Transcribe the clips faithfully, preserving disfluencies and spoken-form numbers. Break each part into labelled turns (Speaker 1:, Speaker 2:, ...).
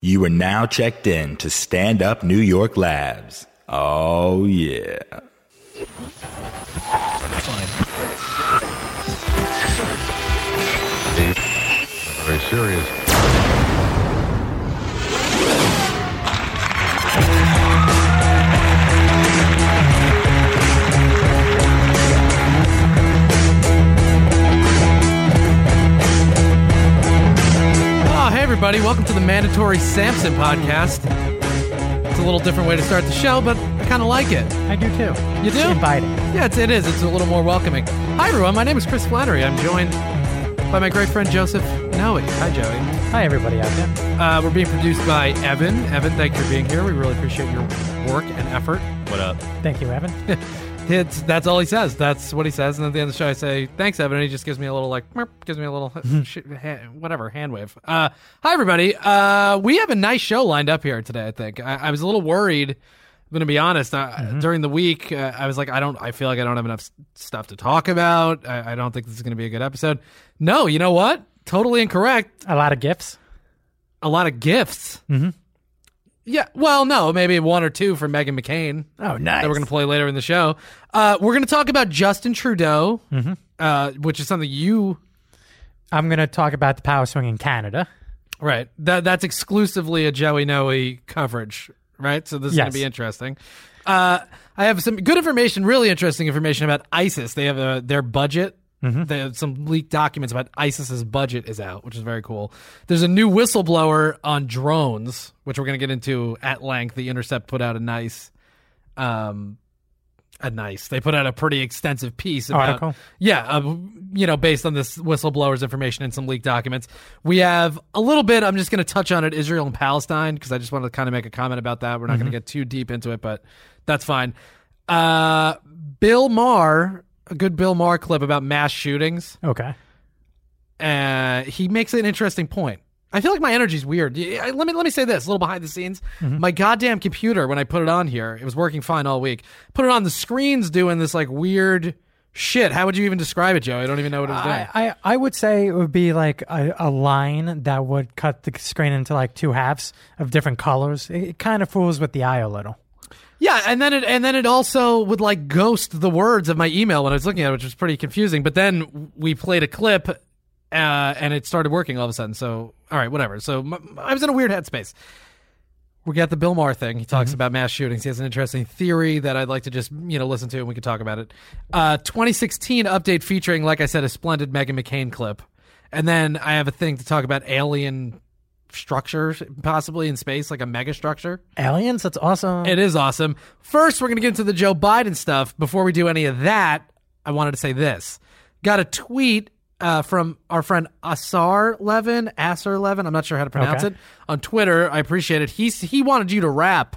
Speaker 1: You are now checked in to Stand Up New York Labs. Oh, yeah.
Speaker 2: Fine.
Speaker 3: Very serious.
Speaker 2: Oh, hey everybody, welcome to the Mandatory Sampson podcast. It's a little different way to start the show, but I kind of like it.
Speaker 4: I do too.
Speaker 2: You do?
Speaker 4: It's inviting.
Speaker 2: Yeah, it's, it is. It's a little more welcoming. Hi everyone, my name is Chris Flannery. I'm joined by my great friend Joseph Noe. Hi Joey.
Speaker 4: Hi everybody out there.
Speaker 2: Uh, we're being produced by Evan. Evan, thank you for being here. We really appreciate your work and effort. What up?
Speaker 4: Thank you, Evan.
Speaker 2: It's, that's all he says. That's what he says. And at the end of the show, I say, thanks, Evan. And he just gives me a little, like, merp, gives me a little, sh- ha- whatever, hand wave. Uh, hi, everybody. Uh, we have a nice show lined up here today, I think. I, I was a little worried, I'm going to be honest. Uh, mm-hmm. During the week, uh, I was like, I don't, I feel like I don't have enough stuff to talk about. I, I don't think this is going to be a good episode. No, you know what? Totally incorrect.
Speaker 4: A lot of gifts.
Speaker 2: A lot of gifts.
Speaker 4: Mm-hmm.
Speaker 2: Yeah, well, no, maybe one or two from Meghan McCain.
Speaker 4: Oh, nice.
Speaker 2: That we're going to play later in the show. Uh, we're going to talk about Justin Trudeau,
Speaker 4: mm-hmm.
Speaker 2: uh, which is something you...
Speaker 4: I'm going to talk about the power swing in Canada.
Speaker 2: Right. That That's exclusively a Joey Noe coverage, right? So this is
Speaker 4: yes.
Speaker 2: going to be interesting. Uh, I have some good information, really interesting information about ISIS. They have a, their budget. Mm-hmm. They have some leaked documents about ISIS's budget is out, which is very cool. There's a new whistleblower on drones, which we're going to get into at length. The Intercept put out a nice, um, a nice. They put out a pretty extensive piece about,
Speaker 4: article.
Speaker 2: Yeah, uh, you know, based on this whistleblower's information and some leaked documents. We have a little bit. I'm just going to touch on it, Israel and Palestine, because I just wanted to kind of make a comment about that. We're not mm-hmm. going to get too deep into it, but that's fine. Uh, Bill Maher. A good Bill Maher clip about mass shootings.
Speaker 4: Okay.
Speaker 2: Uh, he makes an interesting point. I feel like my energy's weird. Let me let me say this, a little behind the scenes. Mm-hmm. My goddamn computer, when I put it on here, it was working fine all week. Put it on, the screen's doing this like weird shit. How would you even describe it, Joe? I don't even know what it was doing.
Speaker 4: I, I, I would say it would be like a, a line that would cut the screen into like two halves of different colors. It, it kind of fools with the eye a little.
Speaker 2: Yeah, and then it and then it also would like ghost the words of my email when I was looking at it, which was pretty confusing. But then we played a clip, uh, and it started working all of a sudden. So, all right, whatever. So m- I was in a weird headspace. We got the Bill Maher thing. He talks mm-hmm. about mass shootings. He has an interesting theory that I'd like to just you know listen to, and we could talk about it. Uh, twenty sixteen update featuring, like I said, a splendid Meghan McCain clip, and then I have a thing to talk about alien structure, possibly in space, like a mega structure.
Speaker 4: Aliens? That's awesome.
Speaker 2: It is awesome. First, we're going to get into the Joe Biden stuff. Before we do any of that, I wanted to say this. Got a tweet uh, from our friend Asar Levin, Asar Levin, I'm not sure how to pronounce
Speaker 4: okay.
Speaker 2: it, on Twitter. I appreciate it. He's, he wanted you to rap.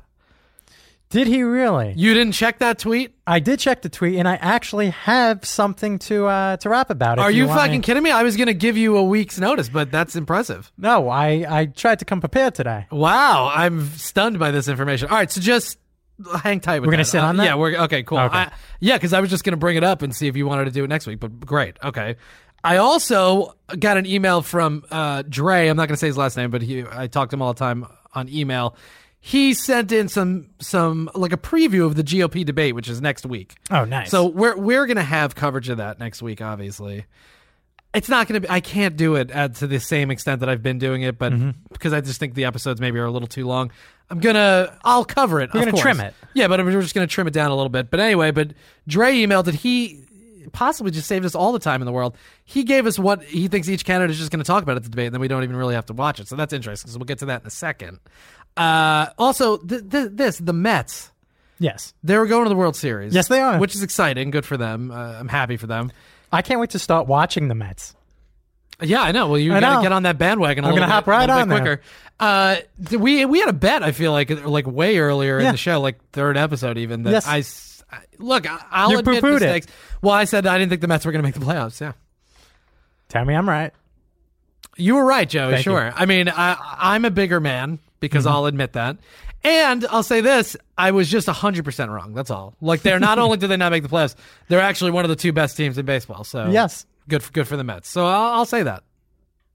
Speaker 4: Did he really?
Speaker 2: You didn't check that tweet?
Speaker 4: I did check the tweet, and I actually have something to uh, to rap about.
Speaker 2: Are you, you fucking
Speaker 4: me.
Speaker 2: kidding me? I was going to give you a week's notice, but that's impressive.
Speaker 4: No, I, I tried to come prepared today.
Speaker 2: Wow, I'm stunned by this information. All right, so just hang tight with
Speaker 4: We're
Speaker 2: that.
Speaker 4: going to sit
Speaker 2: uh,
Speaker 4: on that?
Speaker 2: Yeah, we're okay, cool.
Speaker 4: Okay.
Speaker 2: I, yeah, because I was just going to bring it up and see if you wanted to do it next week, but great. Okay. I also got an email from uh, Dre. I'm not going to say his last name, but he I talk to him all the time on email. He sent in some some like a preview of the G O P debate, which is next week.
Speaker 4: Oh, nice.
Speaker 2: So we're we're gonna have coverage of that next week. Obviously, it's not gonna be. I can't do it at, to the same extent that I've been doing it, but mm-hmm. because I just think the episodes maybe are a little too long. I'm gonna. I'll cover it.
Speaker 4: We're
Speaker 2: of
Speaker 4: gonna
Speaker 2: course.
Speaker 4: trim it.
Speaker 2: Yeah, but we're just gonna trim it down a little bit. But anyway, but Dre emailed that he possibly just saved us all the time in the world. He gave us what he thinks each candidate is just going to talk about at the debate, and then we don't even really have to watch it. So that's interesting. So we'll get to that in a second. Uh, also, th- th- this, the Mets.
Speaker 4: Yes.
Speaker 2: They're going to the World Series.
Speaker 4: Yes, they are.
Speaker 2: Which is exciting. Good for them. Uh, I'm happy for them.
Speaker 4: I can't wait to start watching the Mets.
Speaker 2: Yeah, I know. Well, you got to get on that bandwagon a
Speaker 4: I'm
Speaker 2: little
Speaker 4: gonna
Speaker 2: bit,
Speaker 4: hop right
Speaker 2: little
Speaker 4: on
Speaker 2: bit quicker. Uh, we we had a bet, I feel like, like way earlier
Speaker 4: yeah.
Speaker 2: in the show, like third episode even, that
Speaker 4: yes.
Speaker 2: I, I look, I'll
Speaker 4: you
Speaker 2: admit
Speaker 4: poo-pooed
Speaker 2: mistakes.
Speaker 4: It.
Speaker 2: Well, I said I didn't think the Mets were going to make the playoffs, yeah.
Speaker 4: Tell me I'm right.
Speaker 2: You were right, Joey,
Speaker 4: Thank
Speaker 2: sure.
Speaker 4: you.
Speaker 2: I mean, I, I'm a bigger man because mm-hmm. I'll admit that. And I'll say this, I was just one hundred percent wrong. That's all. Like, they're not only did they not make the playoffs, they're actually one of the two best teams in baseball. So
Speaker 4: yes.
Speaker 2: Good for, good for the Mets. So I'll, I'll say that.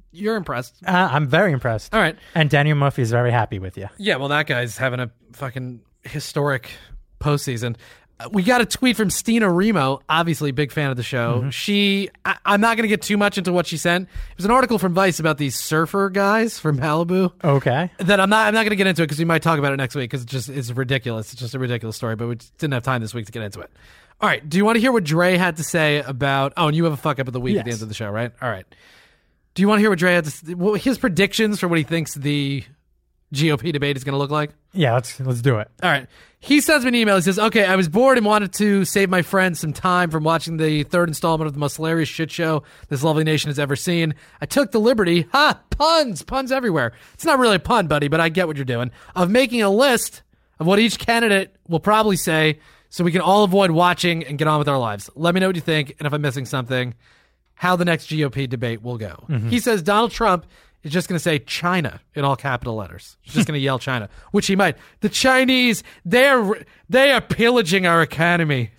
Speaker 2: you're impressed.
Speaker 4: Uh, I'm very impressed.
Speaker 2: All right.
Speaker 4: And Daniel Murphy is very happy with you.
Speaker 2: Yeah, well, that guy's having a fucking historic postseason. Uh, We got a tweet from Stina Remo, obviously big fan of the show.
Speaker 4: Mm-hmm.
Speaker 2: She, I, I'm not going to get too much into what she sent. It was an article from Vice about these surfer guys from Malibu.
Speaker 4: Okay.
Speaker 2: That I'm not. I'm not going to get into it because we might talk about it next week because it just it's ridiculous. It's just a ridiculous story, but we just didn't have time this week to get into it. All right. Do you want to hear what Dre had to say about? Oh, and you have a fuck up of the week at the
Speaker 4: Yes.
Speaker 2: end of the show, right? All right. Do you want to hear what Dre had to say? Well, his predictions for what he thinks the G O P debate is going to look like?
Speaker 4: Yeah, let's let's do it.
Speaker 2: All right. He sends me an email. He says, okay, I was bored and wanted to save my friends some time from watching the third installment of the most hilarious shit show this lovely nation has ever seen. I took the liberty, ha, puns, puns everywhere. It's not really a pun, buddy, but I get what you're doing, of making a list of what each candidate will probably say so we can all avoid watching and get on with our lives. Let me know what you think, and if I'm missing something, how the next G O P debate will go.
Speaker 4: Mm-hmm.
Speaker 2: He says Donald Trump is just going to say China in all capital letters. He's just going to yell China, which he might. The Chinese, they're they are pillaging our economy.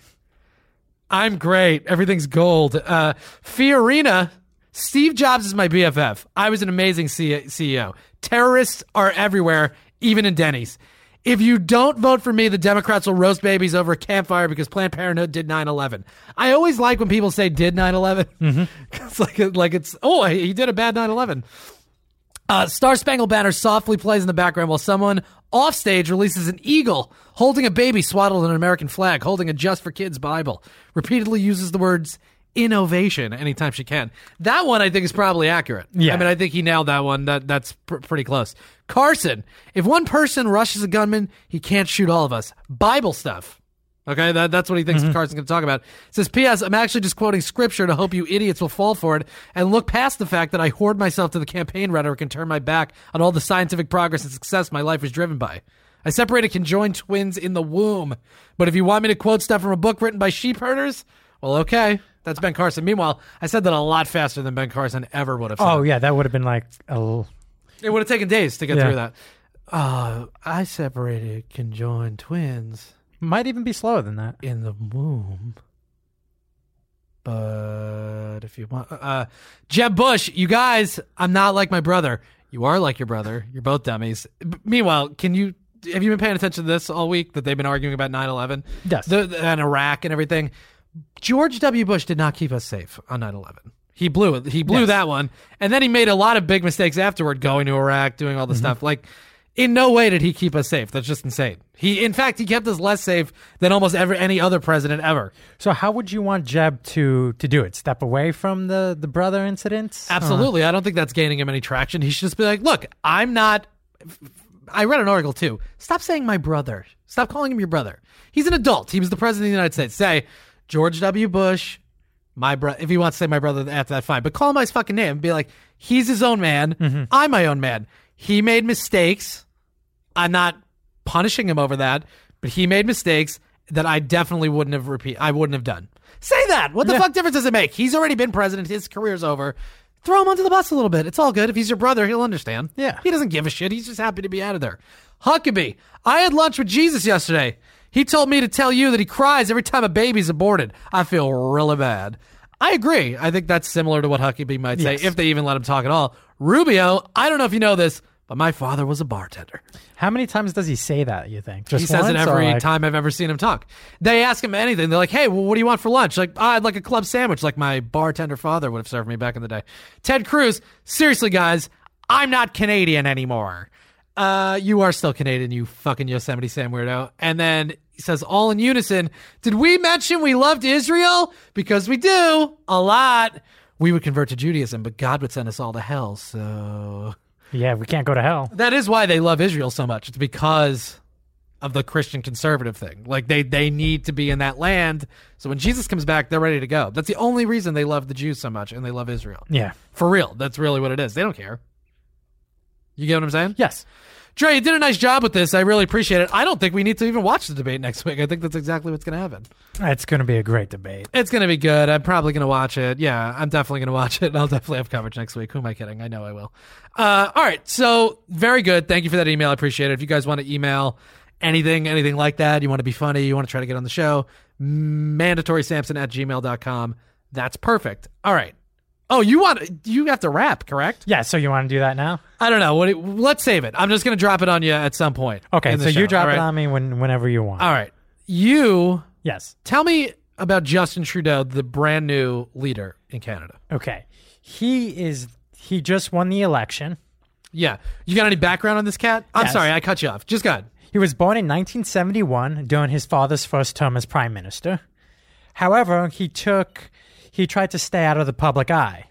Speaker 2: I'm great. Everything's gold. Uh, Fiorina, Steve Jobs is my B F F. I was an amazing C- CEO. Terrorists are everywhere, even in Denny's. If you don't vote for me, the Democrats will roast babies over a campfire because Planned Parenthood did nine eleven. I always like when people say did nine eleven. Mm-hmm. It's like, like it's, oh, he did a bad nine eleven. Uh, Star Spangled Banner softly plays in the background while someone off stage releases an eagle holding a baby swaddled in an American flag, holding a Just for Kids Bible, repeatedly uses the words innovation anytime she can. That one I think is probably accurate.
Speaker 4: Yeah.
Speaker 2: I mean, I think he nailed that one. That That's pr- pretty close. Carson, if one person rushes a gunman, he can't shoot all of us. Bible stuff. Okay, that, that's what he thinks
Speaker 4: Mm-hmm.
Speaker 2: Carson's going to talk about. It says, P S. I'm actually just quoting scripture to hope you idiots will fall for it and look past the fact that I hoard myself to the campaign rhetoric and turn my back on all the scientific progress and success my life is driven by. I separated conjoined twins in the womb. But if you want me to quote stuff from a book written by sheep herders, well, okay. That's Ben Carson. Meanwhile, I said that a lot faster than Ben Carson ever would have said.
Speaker 4: Oh yeah, that would have been like a little.
Speaker 2: It would have taken days to get
Speaker 4: Yeah.
Speaker 2: through that. Uh, I separated conjoined twins
Speaker 4: Might even be slower than that.
Speaker 2: in the womb. But if you want, uh, Jeb Bush, you guys, I'm not like my brother. You are like your brother. You're both dummies. B- meanwhile, can you have you been paying attention to this all week that they've been arguing about nine eleven?
Speaker 4: Yes.
Speaker 2: The, the- and Iraq and everything. George W. Bush did not keep us safe on nine eleven. He blew it. He blew
Speaker 4: Yes.
Speaker 2: that one. And then he made a lot of big mistakes afterward, going to Iraq, doing all the stuff. Like, in no way did he keep us safe. That's just insane. He, in fact, he kept us less safe than almost ever any other president ever.
Speaker 4: So how would you want Jeb to to do it? Step away from the the brother incidents?
Speaker 2: Absolutely. I don't think that's gaining him any traction. He should just be like, look, I'm not. I read an article too. Stop saying my brother. Stop calling him your brother. He's an adult. He was the president of the United States. Say George W. Bush, my brother. If he wants to say my brother after that, fine. But call him by his fucking name and be like, he's his own man.
Speaker 4: Mm-hmm.
Speaker 2: I'm my own man. He made mistakes. I'm not punishing him over that, but he made mistakes that I definitely wouldn't have repeat. I wouldn't have done. Say that. What the
Speaker 4: Yeah.
Speaker 2: fuck difference does it make? He's already been president. His career's over. Throw him under the bus a little bit. It's all good. If he's your brother, he'll understand.
Speaker 4: Yeah.
Speaker 2: He doesn't give a shit. He's just happy to be out of there. Huckabee. I had lunch with Jesus yesterday. He told me to tell you that he cries every time a baby's aborted. I feel really bad. I agree. I think that's similar to what Huckabee might say,
Speaker 4: Yes.
Speaker 2: if they even let him talk at all. Rubio, I don't know if you know this, but my father was a bartender.
Speaker 4: How many times does he say that, you think? Just
Speaker 2: He says it
Speaker 4: once, or
Speaker 2: every
Speaker 4: like-
Speaker 2: time I've ever seen him talk. They ask him anything. They're like, hey, well, what do you want for lunch? Like, ah, I'd like a club sandwich like my bartender father would have served me back in the day. Ted Cruz, seriously, guys, I'm not Canadian anymore. Uh, you are still Canadian, you fucking Yosemite Sam weirdo. And then he says, all in unison, did we mention we loved Israel? Because we do, a lot. We would convert to Judaism, but God would send us all to hell, so...
Speaker 4: Yeah, we can't go to hell.
Speaker 2: That is why they love Israel so much. It's because of the Christian conservative thing. Like, they, they need to be in that land, so when Jesus comes back, they're ready to go. That's the only reason they love the Jews so much, and they love Israel.
Speaker 4: Yeah.
Speaker 2: For real. That's really what it is. They don't care. You get what I'm saying?
Speaker 4: Yes.
Speaker 2: Dre, you did a nice job with this. I really appreciate it. I don't think we need to even watch the debate next week. I think that's exactly what's going to happen.
Speaker 4: It's going to be a great debate.
Speaker 2: It's going to be good. I'm probably going to watch it. Yeah, I'm definitely going to watch it. And I'll definitely have coverage next week. Who am I kidding? I know I will. Uh, all right. So, very good. Thank you for that email. I appreciate it. If you guys want to email anything, anything like that, you want to be funny, you want to try to get on the show, mandatory samson at gmail dot com. That's perfect. All right. Oh, you want you have to rap, correct?
Speaker 4: Yeah, so you want to do that now?
Speaker 2: I don't know. What? do you- let's save it. I'm just going to drop it on you at some point.
Speaker 4: Okay,
Speaker 2: in the
Speaker 4: so
Speaker 2: show,
Speaker 4: you drop
Speaker 2: all
Speaker 4: it
Speaker 2: right?
Speaker 4: on me when, whenever you want.
Speaker 2: All right. You
Speaker 4: Yes.
Speaker 2: tell me about Justin Trudeau, the brand new leader in Canada.
Speaker 4: Okay. He is. He just won the election.
Speaker 2: Yeah. You got any background on this cat? I'm
Speaker 4: Yes.
Speaker 2: sorry, I cut you off. Just go ahead.
Speaker 4: He was born in nineteen seventy-one during his father's first term as prime minister. However, he took. He tried to stay out of the public eye.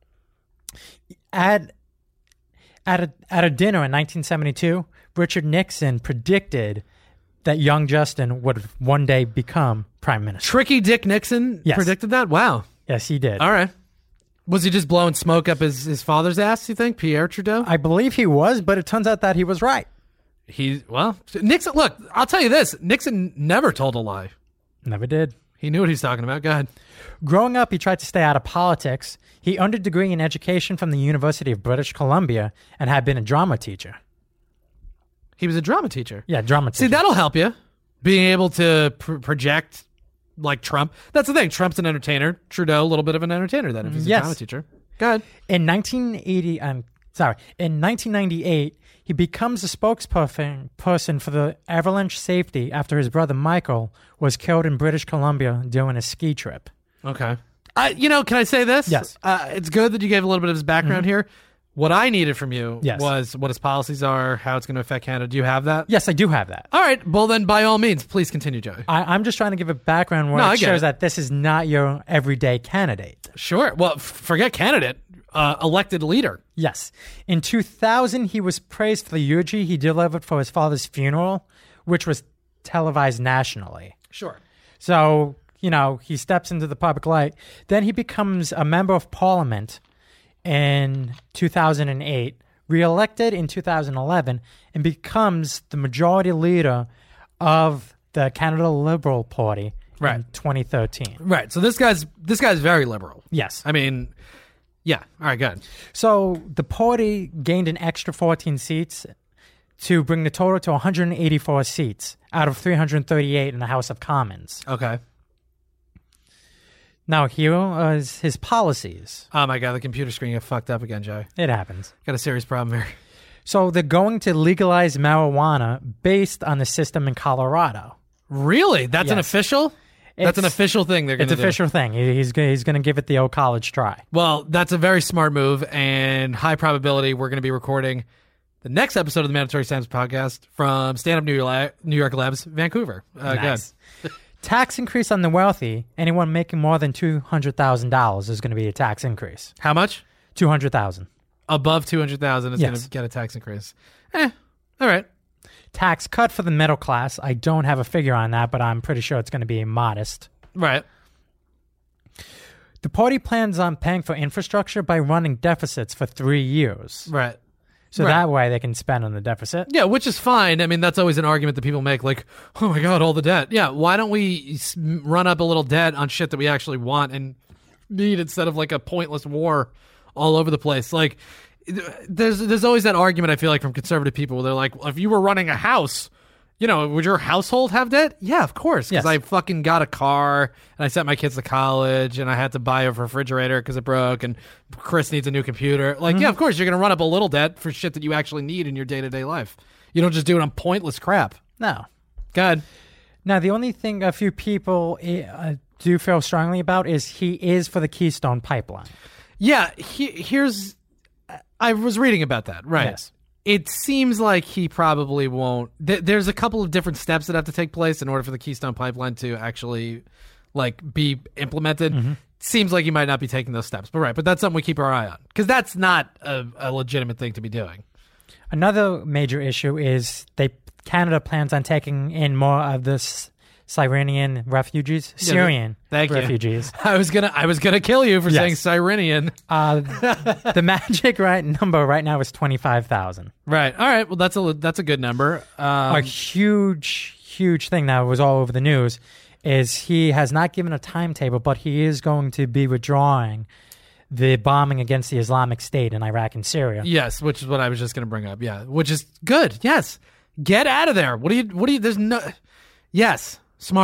Speaker 4: At at a at a dinner in nineteen seventy-two, Richard Nixon predicted that young Justin would one day become prime minister.
Speaker 2: Tricky Dick Nixon
Speaker 4: Yes.
Speaker 2: predicted that? Wow.
Speaker 4: Yes, he did.
Speaker 2: All right. Was he just blowing smoke up his, his father's ass, you think? Pierre Trudeau?
Speaker 4: I believe he was, but it turns out that he was right.
Speaker 2: He, well, Nixon, look, I'll tell you this. Nixon never told a lie.
Speaker 4: Never did.
Speaker 2: He knew what he was talking about. Go ahead.
Speaker 4: Growing up, he tried to stay out of politics. He earned a degree in education from the University of British Columbia and had been a drama teacher.
Speaker 2: He was a drama teacher.
Speaker 4: Yeah, drama teacher.
Speaker 2: See, that'll help you. Being able to pr- project like Trump. That's the thing. Trump's an entertainer. Trudeau, a little bit of an entertainer then if he's a
Speaker 4: Yes.
Speaker 2: drama teacher. Go ahead.
Speaker 4: In nineteen eighty, I'm sorry, in nineteen ninety-eight, he becomes a spokesperson person for the avalanche safety after his brother Michael was killed in British Columbia during a ski trip.
Speaker 2: Okay. Uh, you know, can I say this?
Speaker 4: Yes.
Speaker 2: Uh, it's good that you gave a little bit of his background here. What I needed from you
Speaker 4: Yes.
Speaker 2: was what his policies are, how it's going to affect Canada. Do you have that?
Speaker 4: Yes, I do have that.
Speaker 2: All right. Well, then, by all means, please continue, Joey.
Speaker 4: I, I'm just trying to give a background where
Speaker 2: No, I
Speaker 4: it
Speaker 2: get
Speaker 4: shows
Speaker 2: it.
Speaker 4: that this is not your everyday candidate.
Speaker 2: Sure. Well, f- forget candidate. Uh, elected leader.
Speaker 4: Yes. In two thousand, he was praised for the eulogy he delivered for his father's funeral, which was televised nationally.
Speaker 2: Sure.
Speaker 4: So, you know, he steps into the public light. Then he becomes a member of parliament in two thousand eight, reelected in two thousand eleven, and becomes the majority leader of the Canada Liberal Party in
Speaker 2: Right.
Speaker 4: twenty thirteen.
Speaker 2: Right. So this guy's this guy's very liberal.
Speaker 4: Yes.
Speaker 2: I mean, yeah. All right. Good.
Speaker 4: So the party gained an extra fourteen seats to bring the total to one hundred eighty-four seats out of three hundred thirty-eight in the House of Commons.
Speaker 2: Okay.
Speaker 4: Now, here is his policies.
Speaker 2: Oh my God, the computer screen got fucked up again, Joey.
Speaker 4: It happens.
Speaker 2: Got a serious problem here.
Speaker 4: So they're going to legalize marijuana based on the system in Colorado.
Speaker 2: Really? That's an
Speaker 4: Yes.
Speaker 2: official? That's an
Speaker 4: It's-
Speaker 2: official thing they're going
Speaker 4: It's
Speaker 2: to
Speaker 4: an
Speaker 2: do.
Speaker 4: official thing. He- He's go- he's going to give it the old college try.
Speaker 2: Well, that's a very smart move, and high probability we're going to be recording the next episode of the Mandatory Samples podcast from Stand Up New York, La- New York Labs, Vancouver. Uh,
Speaker 4: Nice. Tax increase on the wealthy. Anyone making more than two hundred thousand dollars is going to be a tax increase.
Speaker 2: How much?
Speaker 4: two hundred thousand dollars.
Speaker 2: Above two hundred thousand dollars is going
Speaker 4: Yes.
Speaker 2: to get a tax increase. Eh, all right.
Speaker 4: Tax cut for the middle class. I don't have a figure on that, but I'm pretty sure it's going to be modest.
Speaker 2: Right.
Speaker 4: The party plans on paying for infrastructure by running deficits for three years.
Speaker 2: Right.
Speaker 4: So
Speaker 2: Right.
Speaker 4: that way they can spend on the deficit.
Speaker 2: Yeah, which is fine. I mean, that's always an argument that people make, like, oh my God, all the debt. Yeah, why don't we s- run up a little debt on shit that we actually want and need instead of like a pointless war all over the place? Like, there's there's always that argument, I feel like, from conservative people where they're like, well, if you were running a house, you know, would your household have debt? Yeah, of course, because
Speaker 4: Yes.
Speaker 2: I fucking got a car and I sent my kids to college and I had to buy a refrigerator because it broke and Chris needs a new computer. Like, yeah, of course, you're going to run up a little debt for shit that you actually need in your day-to-day life. You don't just do it on pointless crap.
Speaker 4: No.
Speaker 2: God.
Speaker 4: Now, the only thing a few people uh, do feel strongly about is he is for the Keystone Pipeline.
Speaker 2: Yeah, he, here's... I was reading about that, right?
Speaker 4: Yes.
Speaker 2: It seems like he probably won't. Th- there's a couple of different steps that have to take place in order for the Keystone Pipeline to actually, like, be implemented.
Speaker 4: Mm-hmm.
Speaker 2: Seems like he might not be taking those steps, but right. But that's something we keep our eye on because that's not a, a legitimate thing to be doing.
Speaker 4: Another major issue is they Canada plans on taking in more of this Syrian refugees,
Speaker 2: Yeah,
Speaker 4: Syrian
Speaker 2: thank you.
Speaker 4: refugees.
Speaker 2: I was gonna, I was gonna kill you for
Speaker 4: Yes.
Speaker 2: saying Cyrenian.
Speaker 4: Uh, the magic right number right now is twenty-five thousand.
Speaker 2: Right. All right. Well, that's a that's a good number. Um,
Speaker 4: A huge, huge thing that was all over the news is he has not given a timetable, but he is going to be withdrawing the bombing against the Islamic State in Iraq and Syria.
Speaker 2: Yes, which is what I was just going to bring up. Yeah, which is good. Yes, get out of there. What do you? What do you? There's no. Yes, smart.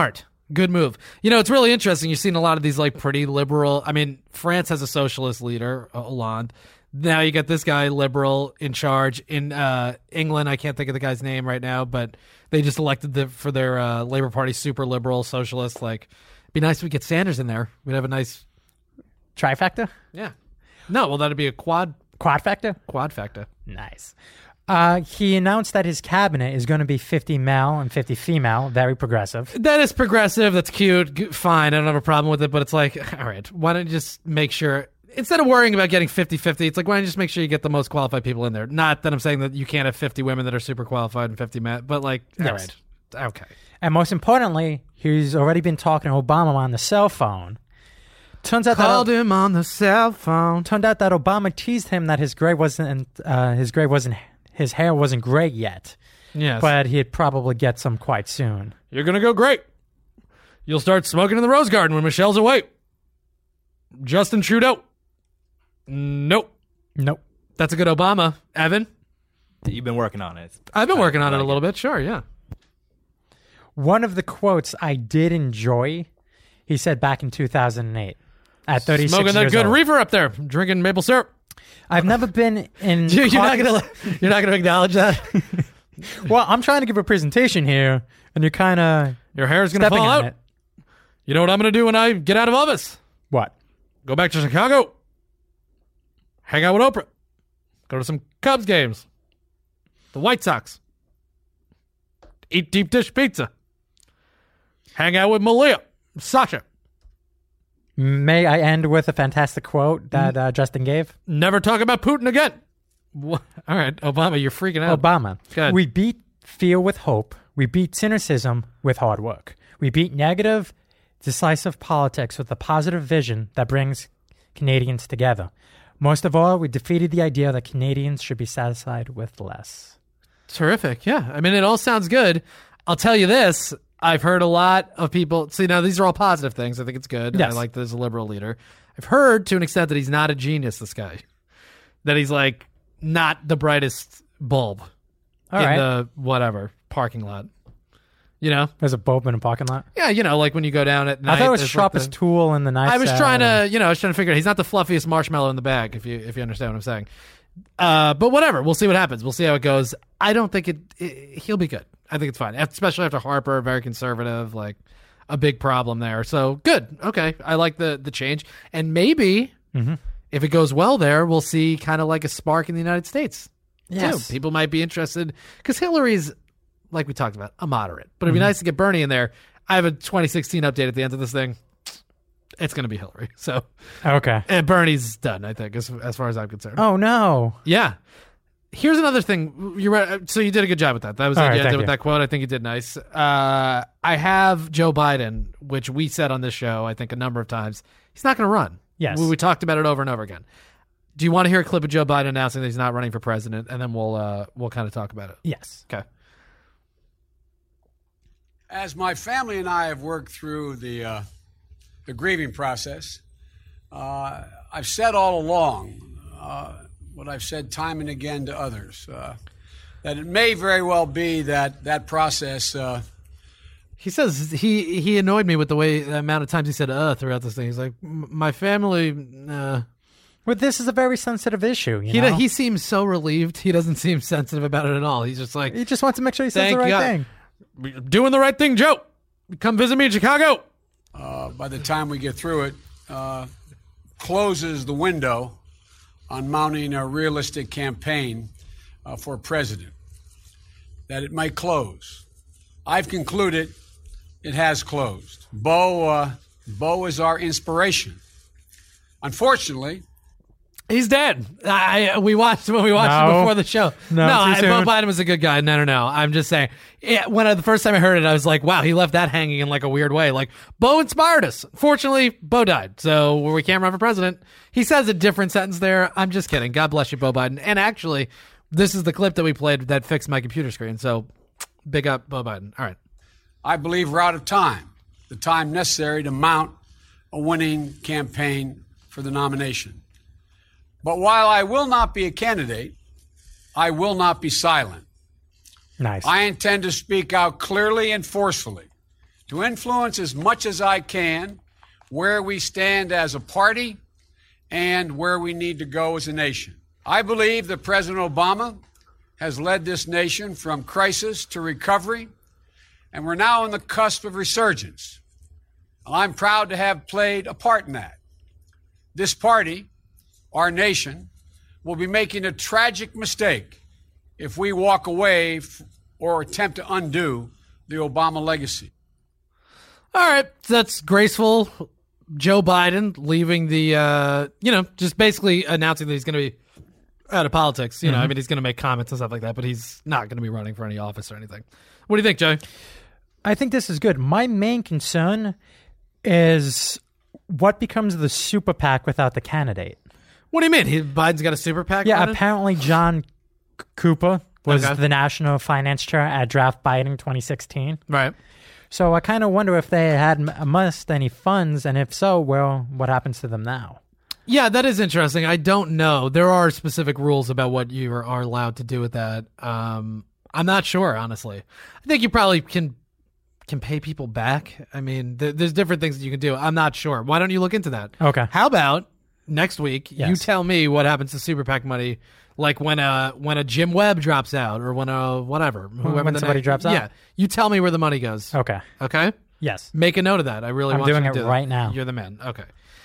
Speaker 2: Good move. You know, it's really interesting. You've seen a lot of these like pretty liberal. I mean, France has a socialist leader, Hollande. Now you got this guy, liberal, in charge. In uh, England, I can't think of the guy's name right now, but they just elected the, for their uh, Labour Party super liberal socialist. Like, it'd be nice if we get Sanders in there. We'd have a nice
Speaker 4: Trifecta?
Speaker 2: yeah. No, well, that'd be a quad
Speaker 4: Quad factor?
Speaker 2: quad factor.
Speaker 4: Nice. Uh, he announced that his cabinet is going to be fifty male and fifty female. Very progressive.
Speaker 2: That is progressive. That's cute. G- Fine. I don't have a problem with it, but it's like, all right, why don't you just make sure, instead of worrying about getting fifty-fifty, it's like, why don't you just make sure you get the most qualified people in there? Not that I'm saying that you can't have fifty women that are super qualified and fifty men, but like, all
Speaker 4: Yes.
Speaker 2: right. Okay.
Speaker 4: And most importantly, he's already been talking to Obama on the cell phone. Turns out
Speaker 2: Called
Speaker 4: that
Speaker 2: him on the cell phone.
Speaker 4: turned out that Obama teased him that his gray wasn't uh, his gray wasn't his hair wasn't gray yet,
Speaker 2: Yes.
Speaker 4: but he'd probably get some quite soon.
Speaker 2: You're going to go great. You'll start smoking in the Rose Garden when Michelle's away. Justin Trudeau. Nope.
Speaker 4: Nope.
Speaker 2: That's a good Obama. Evan?
Speaker 3: You've been working on it.
Speaker 2: I've been working on it a
Speaker 3: like
Speaker 2: little bit. Sure, yeah.
Speaker 4: One of the quotes I did enjoy, he said back in two thousand eight at thirty-six
Speaker 2: Smoking that
Speaker 4: years
Speaker 2: good
Speaker 4: old.
Speaker 2: reefer up there. Drinking maple syrup.
Speaker 4: I've never been in.
Speaker 2: You're not
Speaker 4: caucus-
Speaker 2: gonna. You're not gonna acknowledge that.
Speaker 4: Well, I'm trying to give a presentation here, and you're kind of
Speaker 2: Your hair's gonna
Speaker 4: stepping
Speaker 2: fall
Speaker 4: on
Speaker 2: out.
Speaker 4: it.
Speaker 2: You know what I'm gonna do when I get out of office?
Speaker 4: What?
Speaker 2: Go back to Chicago. Hang out with Oprah. Go to some Cubs games. The White Sox. Eat deep dish pizza. Hang out with Malia. Sasha.
Speaker 4: May I end with a fantastic quote that
Speaker 2: Mm.
Speaker 4: uh, Justin gave?
Speaker 2: Never talk about Putin again. Wha- All right, Obama, you're freaking out.
Speaker 4: Obama.
Speaker 2: Good.
Speaker 4: We beat fear with hope. We beat cynicism with hard work. We beat negative, decisive politics with a positive vision that brings Canadians together. Most of all, we defeated the idea that Canadians should be satisfied with less.
Speaker 2: Terrific. Yeah. I mean, it all sounds good. I'll tell you this. I've heard a lot of people. See, now these are all positive things. I think it's good.
Speaker 4: Yes.
Speaker 2: I like that he's a liberal leader. I've heard to an extent that he's not a genius, this guy. That he's like not the brightest bulb
Speaker 4: All
Speaker 2: in
Speaker 4: right.
Speaker 2: the whatever parking lot. You know?
Speaker 4: There's a bulb in a parking lot.
Speaker 2: Yeah, you know, like when you go down at night.
Speaker 4: I thought it was
Speaker 2: there's like
Speaker 4: sharpest
Speaker 2: the-
Speaker 4: tool in the knife.
Speaker 2: I was
Speaker 4: set.
Speaker 2: trying to, you know, I was trying to figure out. He's not the fluffiest marshmallow in the bag, if you if you understand what I'm saying. Uh, but whatever, we'll see what happens. We'll see how it goes. I don't think it, it. He'll be good. I think it's fine, especially after Harper, very conservative, like a big problem there. So good. Okay, I like the the change, and maybe
Speaker 4: Mm-hmm.
Speaker 2: if it goes well there, we'll see kind of like a spark in the United States.
Speaker 4: Yes.
Speaker 2: Too. People might be interested because Hillary's, like we talked about, a moderate. But it'd
Speaker 4: Mm-hmm.
Speaker 2: be nice to get Bernie in there. I have a twenty sixteen update at the end of this thing. It's going to be Hillary. So,
Speaker 4: Okay.
Speaker 2: and Bernie's done, I think, as, as far as I'm concerned.
Speaker 4: Oh, no.
Speaker 2: Yeah. Here's another thing. You're right. So you did a good job with that. That was
Speaker 4: All
Speaker 2: the
Speaker 4: right,
Speaker 2: idea
Speaker 4: thank
Speaker 2: with
Speaker 4: you.
Speaker 2: that quote. I think you did nice. Uh, I have Joe Biden, which we said on this show, I think, a number of times. He's not going to run.
Speaker 4: Yes.
Speaker 2: We, we talked about it over and over again. Do you want to hear a clip of Joe Biden announcing that he's not running for president, and then we'll uh, we'll kind of talk about it?
Speaker 4: Yes.
Speaker 2: Okay.
Speaker 5: As my family and I have worked through the uh, the grieving process, uh, I've said all along uh, what I've said time and again to others, uh, that it may very well be that that process. Uh,
Speaker 2: He says he he annoyed me with the way the amount of times he said "uh" throughout this thing. He's like, "M- my family. Uh.
Speaker 4: Well, this is a very sensitive issue. You
Speaker 2: He
Speaker 4: know?
Speaker 2: he seems so relieved. He doesn't seem sensitive about it at all. He's just like,
Speaker 4: He just wants to make sure he says
Speaker 2: Thank
Speaker 4: the right
Speaker 2: God.
Speaker 4: thing.
Speaker 2: doing the right thing, Joe. Come visit me in Chicago.
Speaker 5: uh, by the time we get through it, uh, closes the window on mounting a realistic campaign uh, for president. That it might close. I've concluded it has closed. Bo, uh, Bo is our inspiration. Unfortunately,
Speaker 2: He's dead. I, I we watched when we watched
Speaker 4: No.
Speaker 2: him before the show.
Speaker 4: No, too
Speaker 2: I,
Speaker 4: soon.
Speaker 2: Bo Biden was a good guy. No, no, no. I'm just saying. Yeah, when I, the first time I heard it, I was like, "Wow, he left that hanging in like a weird way." Like Bo inspired us. Fortunately, Bo died, so we can't run for president. He says a different sentence there. I'm just kidding. God bless you, Bo Biden. And actually, this is the clip that we played that fixed my computer screen. So, big up, Bo Biden. All right.
Speaker 5: I believe we're out of time, the time necessary to mount a winning campaign for the nomination. But while I will not be a candidate, I will not be silent.
Speaker 4: Nice.
Speaker 5: I intend to speak out clearly and forcefully to influence as much as I can where we stand as a party and where we need to go as a nation. I believe that President Obama has led this nation from crisis to recovery, and we're now on the cusp of resurgence. I'm proud to have played a part in that. This party, our nation, will be making a tragic mistake if we walk away f- or attempt to undo the Obama legacy.
Speaker 2: All right, that's graceful. Joe Biden leaving the, uh, you know, just basically announcing that he's going to be out of politics. You know,
Speaker 4: Mm-hmm.
Speaker 2: I mean, he's going to make comments and stuff like that, but he's not going to be running for any office or anything. What do you think, Joe?
Speaker 4: I think this is good. My main concern is what becomes of the super PAC without the candidate.
Speaker 2: What do you mean? He, Biden's got a super PAC?
Speaker 4: Yeah,
Speaker 2: running?
Speaker 4: apparently John C- Cooper was
Speaker 2: Okay.
Speaker 4: the national finance chair at Draft Biden twenty sixteen.
Speaker 2: Right.
Speaker 4: So I kind of wonder if they had m- amassed any funds, and if so, well, what happens to them now?
Speaker 2: Yeah, that is interesting. I don't know. There are specific rules about what you are, are allowed to do with that. Um, I'm not sure, honestly. I think you probably can can pay people back. I mean, th- there's different things that you can do. I'm not sure. Why don't you look into that?
Speaker 4: Okay.
Speaker 2: How about next week you
Speaker 4: Yes.
Speaker 2: tell me what happens to super PAC money, like when a when a Jim Webb drops out or when a whatever whoever
Speaker 4: when
Speaker 2: the
Speaker 4: somebody
Speaker 2: next-
Speaker 4: drops out?
Speaker 2: Yeah, you tell me where the money goes.
Speaker 4: Okay.
Speaker 2: Okay.
Speaker 4: Yes.
Speaker 2: Make a note of that. I really
Speaker 4: I'm
Speaker 2: want
Speaker 4: doing
Speaker 2: you to
Speaker 4: it
Speaker 2: do that.
Speaker 4: right now.
Speaker 2: You're the man. Okay.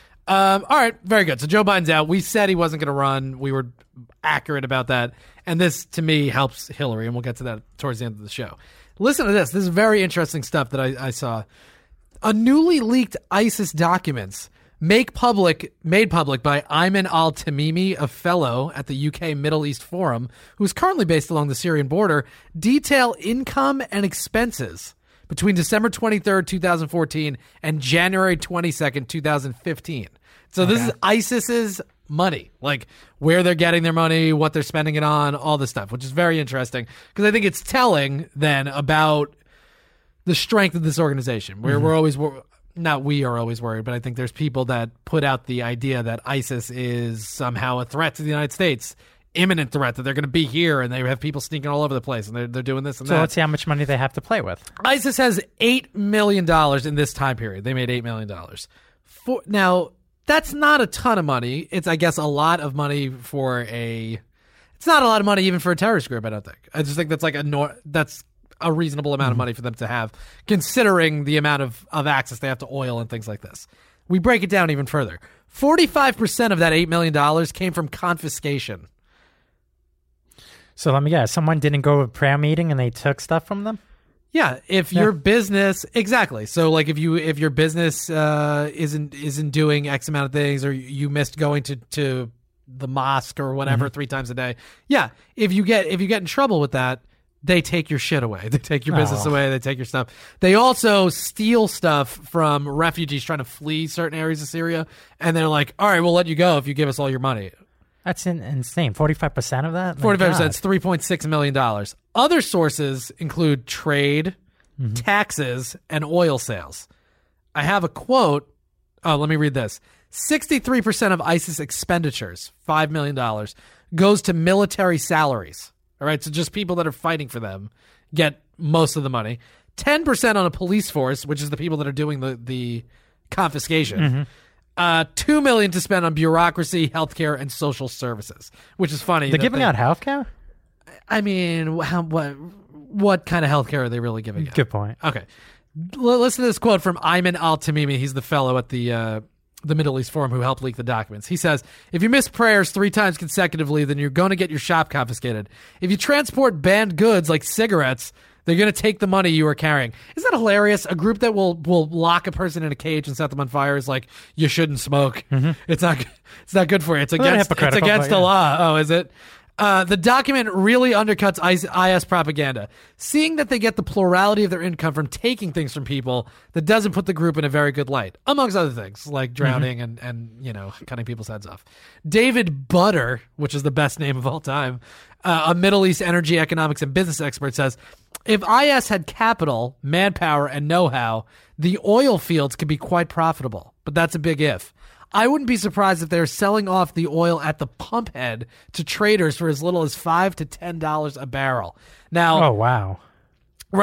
Speaker 2: Um, all right. Very good. So Joe Biden's out. We said he wasn't going to run. We were accurate about that. And this, to me, helps Hillary, and we'll get to that towards the end of the show. Listen to this. This is very interesting stuff that I, I saw. A newly leaked ISIS documents make public made public by Ayman al-Tamimi, a fellow at the U K Middle East Forum, who is currently based along the Syrian border, detail income and expenses between December twenty-third, twenty fourteen and January twenty-second, twenty fifteen. So this is ISIS's money, like where they're getting their money, what they're spending it on, all this stuff, which is very interesting because I think it's telling then about the strength of this organization. Where we're always, wor- not we are always worried, but I think there's people that put out the idea that ISIS is somehow a threat to the United States, imminent threat, that they're going to be here and they have people sneaking all over the place and they're, they're doing this and
Speaker 4: So
Speaker 2: that.
Speaker 4: let's see how much money they have to play with.
Speaker 2: ISIS has eight million dollars in this time period. They made eight million dollars. For, now, that's not a ton of money. It's, I guess, a lot of money for a... It's not a lot of money even for a terrorist group, I don't think. I just think that's like a nor- that's a reasonable amount of money for them to have, considering the amount of, of access they have to oil and things like this. We break it down even further. forty-five percent of that eight million dollars came from confiscation.
Speaker 4: So let me guess. Someone didn't go to a prayer meeting and they took stuff from them?
Speaker 2: Yeah, if your business exactly. So like if you if your business uh, isn't isn't doing X amount of things, or you missed going to, to the mosque or whatever three times a day, yeah. If you get if you get in trouble with that, they take your shit away. They take your business
Speaker 4: Oh.
Speaker 2: away. They take your stuff. They also steal stuff from refugees trying to flee certain areas of Syria, and they're like, "All right, we'll let you go if you give us all your money."
Speaker 4: That's in, insane. forty-five percent of that? My
Speaker 2: Forty-five percent,
Speaker 4: God.
Speaker 2: it's three point six million dollars. Other sources include trade, taxes, and oil sales. I have a quote. Oh, let me read this. Sixty-three percent of ISIS expenditures, five million dollars, goes to military salaries. All right, so just people that are fighting for them get most of the money. Ten percent on a police force, which is the people that are doing the the confiscation. Uh, two million to spend on bureaucracy, healthcare, and social services, which is funny.
Speaker 4: They're
Speaker 2: that
Speaker 4: giving
Speaker 2: they-
Speaker 4: out health care?
Speaker 2: I mean, how, what what kind of healthcare are they really giving out?
Speaker 4: Good point.
Speaker 2: Okay, L- listen to this quote from Ayman al-Tamimi. He's the fellow at the uh, the Middle East Forum who helped leak the documents. He says, "If you miss prayers three times consecutively, then you're going to get your shop confiscated. If you transport banned goods like cigarettes, they're going to take the money you are carrying." Isn't that hilarious? A group that will will lock a person in a cage and set them on fire is like, you shouldn't smoke. It's not good- it's not good for you. It's
Speaker 4: little
Speaker 2: against it's
Speaker 4: hypocritical,
Speaker 2: against
Speaker 4: but
Speaker 2: the
Speaker 4: yeah.
Speaker 2: law. Oh, is it? Uh, the document really undercuts I S propaganda. Seeing that they get the plurality of their income from taking things from people, that doesn't put the group in a very good light, amongst other things, like drowning and, and, you know, cutting people's heads off. David Butter, which is the best name of all time, uh, a Middle East energy, economics, and business expert, says, if I S had capital, manpower, and know-how, the oil fields could be quite profitable. But that's a big if. I wouldn't be surprised if they're selling off the oil at the pump head to traders for as little as five to ten dollars a barrel. Now,
Speaker 4: Oh, wow.
Speaker 2: right,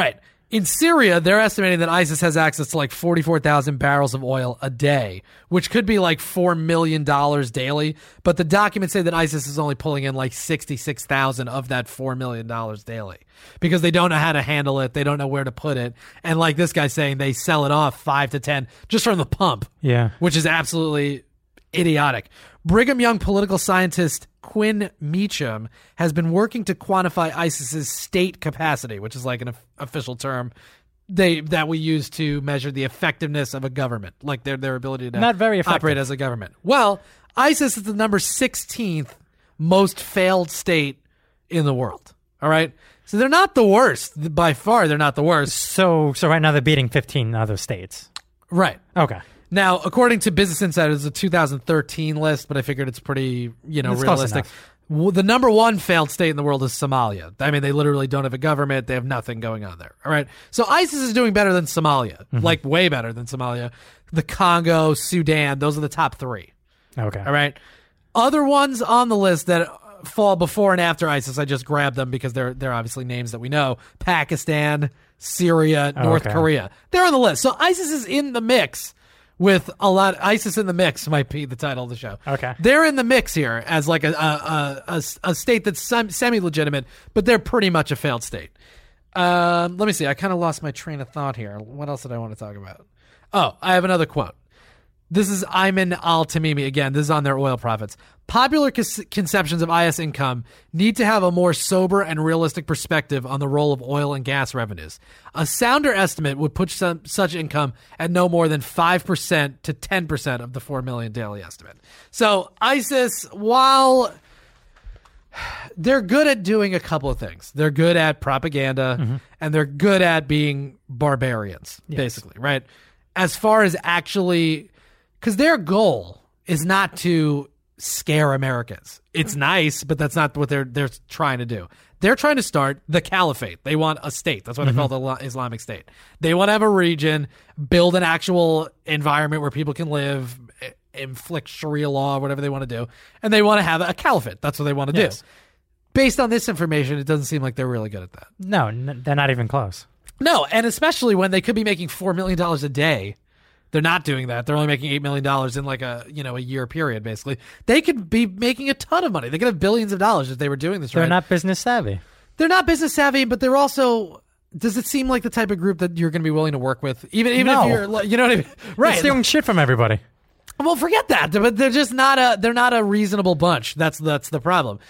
Speaker 2: In Syria, they're estimating that ISIS has access to like forty-four thousand barrels of oil a day, which could be like four million dollars daily. But the documents say that ISIS is only pulling in like sixty-six thousand of that four million dollars daily because they don't know how to handle it. They don't know where to put it. And like this guy's saying, they sell it off five to ten just from the pump,
Speaker 4: Yeah.
Speaker 2: which is absolutely idiotic. Brigham Young political scientist Quinn Meacham has been working to quantify ISIS's state capacity, which is like an of- official term they that we use to measure the effectiveness of a government, like their their ability to
Speaker 4: Not very effective.
Speaker 2: operate as a government. Well, ISIS is the number sixteenth most failed state in the world. All right, so they're not the worst by far. They're not the worst.
Speaker 4: So so right now they're beating fifteen other states.
Speaker 2: Right.
Speaker 4: Okay.
Speaker 2: Now, according to Business Insider, it's a two thousand thirteen list, but I figured it's pretty, you know,
Speaker 4: It's close
Speaker 2: realistic.
Speaker 4: enough.
Speaker 2: W- The number one failed state in the world is Somalia. I mean, they literally don't have a government. They have nothing going on there. All right. So ISIS is doing better than Somalia, like way better than Somalia. The Congo, Sudan, those are the top three.
Speaker 4: Okay.
Speaker 2: All right. Other ones on the list that fall before and after ISIS, I just grabbed them because they're they're obviously names that we know. Pakistan, Syria, North
Speaker 4: okay.
Speaker 2: Korea. They're on the list. So ISIS is in the mix with a lot. ISIS in the mix might be the title of the show.
Speaker 4: Okay.
Speaker 2: They're in the mix here as like a a, a, a, a state that's sem- semi-legitimate, but they're pretty much a failed state. Um, let me see. I kind of lost my train of thought here. What else did I want to talk about? Oh, I have another quote. This is Ayman al-Tamimi. Again, this is on their oil profits. Popular con- conceptions of I S income need to have a more sober and realistic perspective on the role of oil and gas revenues. A sounder estimate would put some, such income at no more than five percent to ten percent of the four million daily estimate. So ISIS, while they're good at doing a couple of things, they're good at propaganda
Speaker 4: Mm-hmm.
Speaker 2: and they're good at being barbarians, basically, right? As far as actually... Because their goal is not to scare Americans. It's nice, but that's not what they're they're trying to do. They're trying to start the caliphate. They want a state. That's why they call it the Islamic State. They want to have a region, build an actual environment where people can live, i- inflict Sharia law, whatever they want to do, and they want to have a caliphate. That's what they want to
Speaker 4: Yes.
Speaker 2: do. Based on this information, it doesn't seem like they're really good at that.
Speaker 4: No, n- they're not even close.
Speaker 2: No, and especially when they could be making four million dollars a day. They're not doing that. They're only making eight million dollars in like a, you know, a year period, basically. They could be making a ton of money. They could have billions of dollars if they were doing this
Speaker 4: They're
Speaker 2: right.
Speaker 4: not business savvy.
Speaker 2: They're not business savvy, but they're also... Does it seem like the type of group that you're going to be willing to work with? Even even
Speaker 4: No.
Speaker 2: if you're... like- You know what I mean?
Speaker 4: They're
Speaker 2: Right.
Speaker 4: stealing shit from everybody.
Speaker 2: Well, forget that. But they're just not a... They're not a reasonable bunch. That's that's the problem.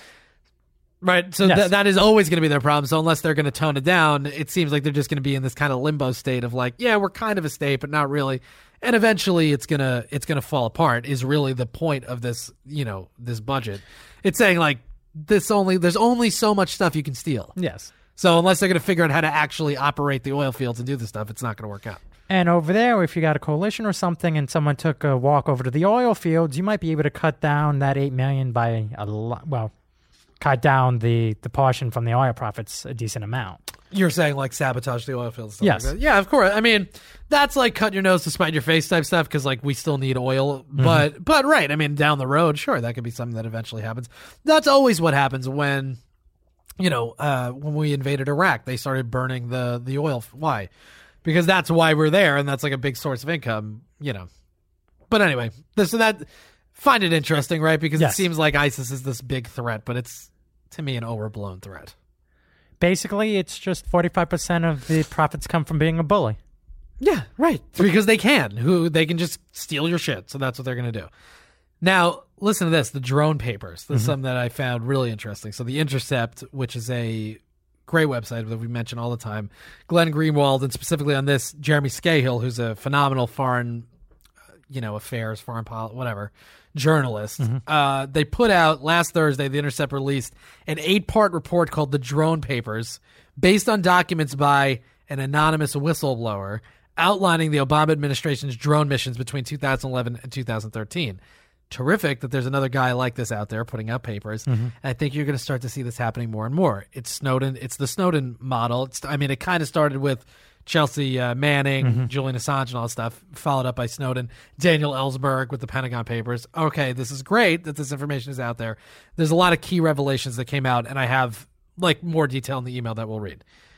Speaker 2: Right, so
Speaker 4: Yes.
Speaker 2: th- that is always going to be their problem. So unless they're going to tone it down, it seems like they're just going to be in this kind of limbo state of like, yeah, we're kind of a state, but not really. And eventually, it's gonna it's gonna fall apart. Is really the point of this, you know, this budget. It's saying like this only there's only so much stuff you can steal.
Speaker 4: Yes.
Speaker 2: So unless they're going to figure out how to actually operate the oil fields and do this stuff, it's not going to work out.
Speaker 4: And over there, if you got a coalition or something and someone took a walk over to the oil fields, you might be able to cut down that eight million by a lot. Well, cut down the, the portion from the oil profits a decent amount.
Speaker 2: You're saying like sabotage the oil fields. Stuff
Speaker 4: Yes.
Speaker 2: Like that. Yeah, of course. I mean, that's like cut your nose to spite your face type stuff because like we still need oil. But but right. I mean, down the road, sure, that could be something that eventually happens. That's always what happens when, you know, uh, when we invaded Iraq, they started burning the the oil. Why? Because that's why we're there, and that's like a big source of income. You know. But anyway, this so that find it interesting, right? Because
Speaker 4: Yes.
Speaker 2: it seems like ISIS is this big threat, but it's to me an overblown threat.
Speaker 4: Basically, it's just forty-five percent of the profits come from being a bully.
Speaker 2: Yeah, right. Because they can. Who they can just steal your shit. So that's what they're going to do. Now, listen to this, the drone papers. This is something that I found really interesting. So The Intercept, which is a great website that we mention all the time, Glenn Greenwald, and specifically on this, Jeremy Scahill, who's a phenomenal foreign, uh, you know, affairs, foreign policy, whatever, journalist. Uh, they put out last Thursday, The Intercept released an eight-part report called The Drone Papers, based on documents by an anonymous whistleblower outlining the Obama administration's drone missions between two thousand eleven and two thousand thirteen. Terrific that there's another guy like this out there putting out papers. And I think you're going to start to see this happening more and more. It's Snowden. It's the Snowden model. It's, I mean, it kind of started with Chelsea uh, Manning, Julian Assange, and all that stuff, followed up by Snowden, Daniel Ellsberg with the Pentagon Papers. Okay, this is great that this information is out there. There's a lot of key revelations that came out, and I have like more detail in the email that we'll read.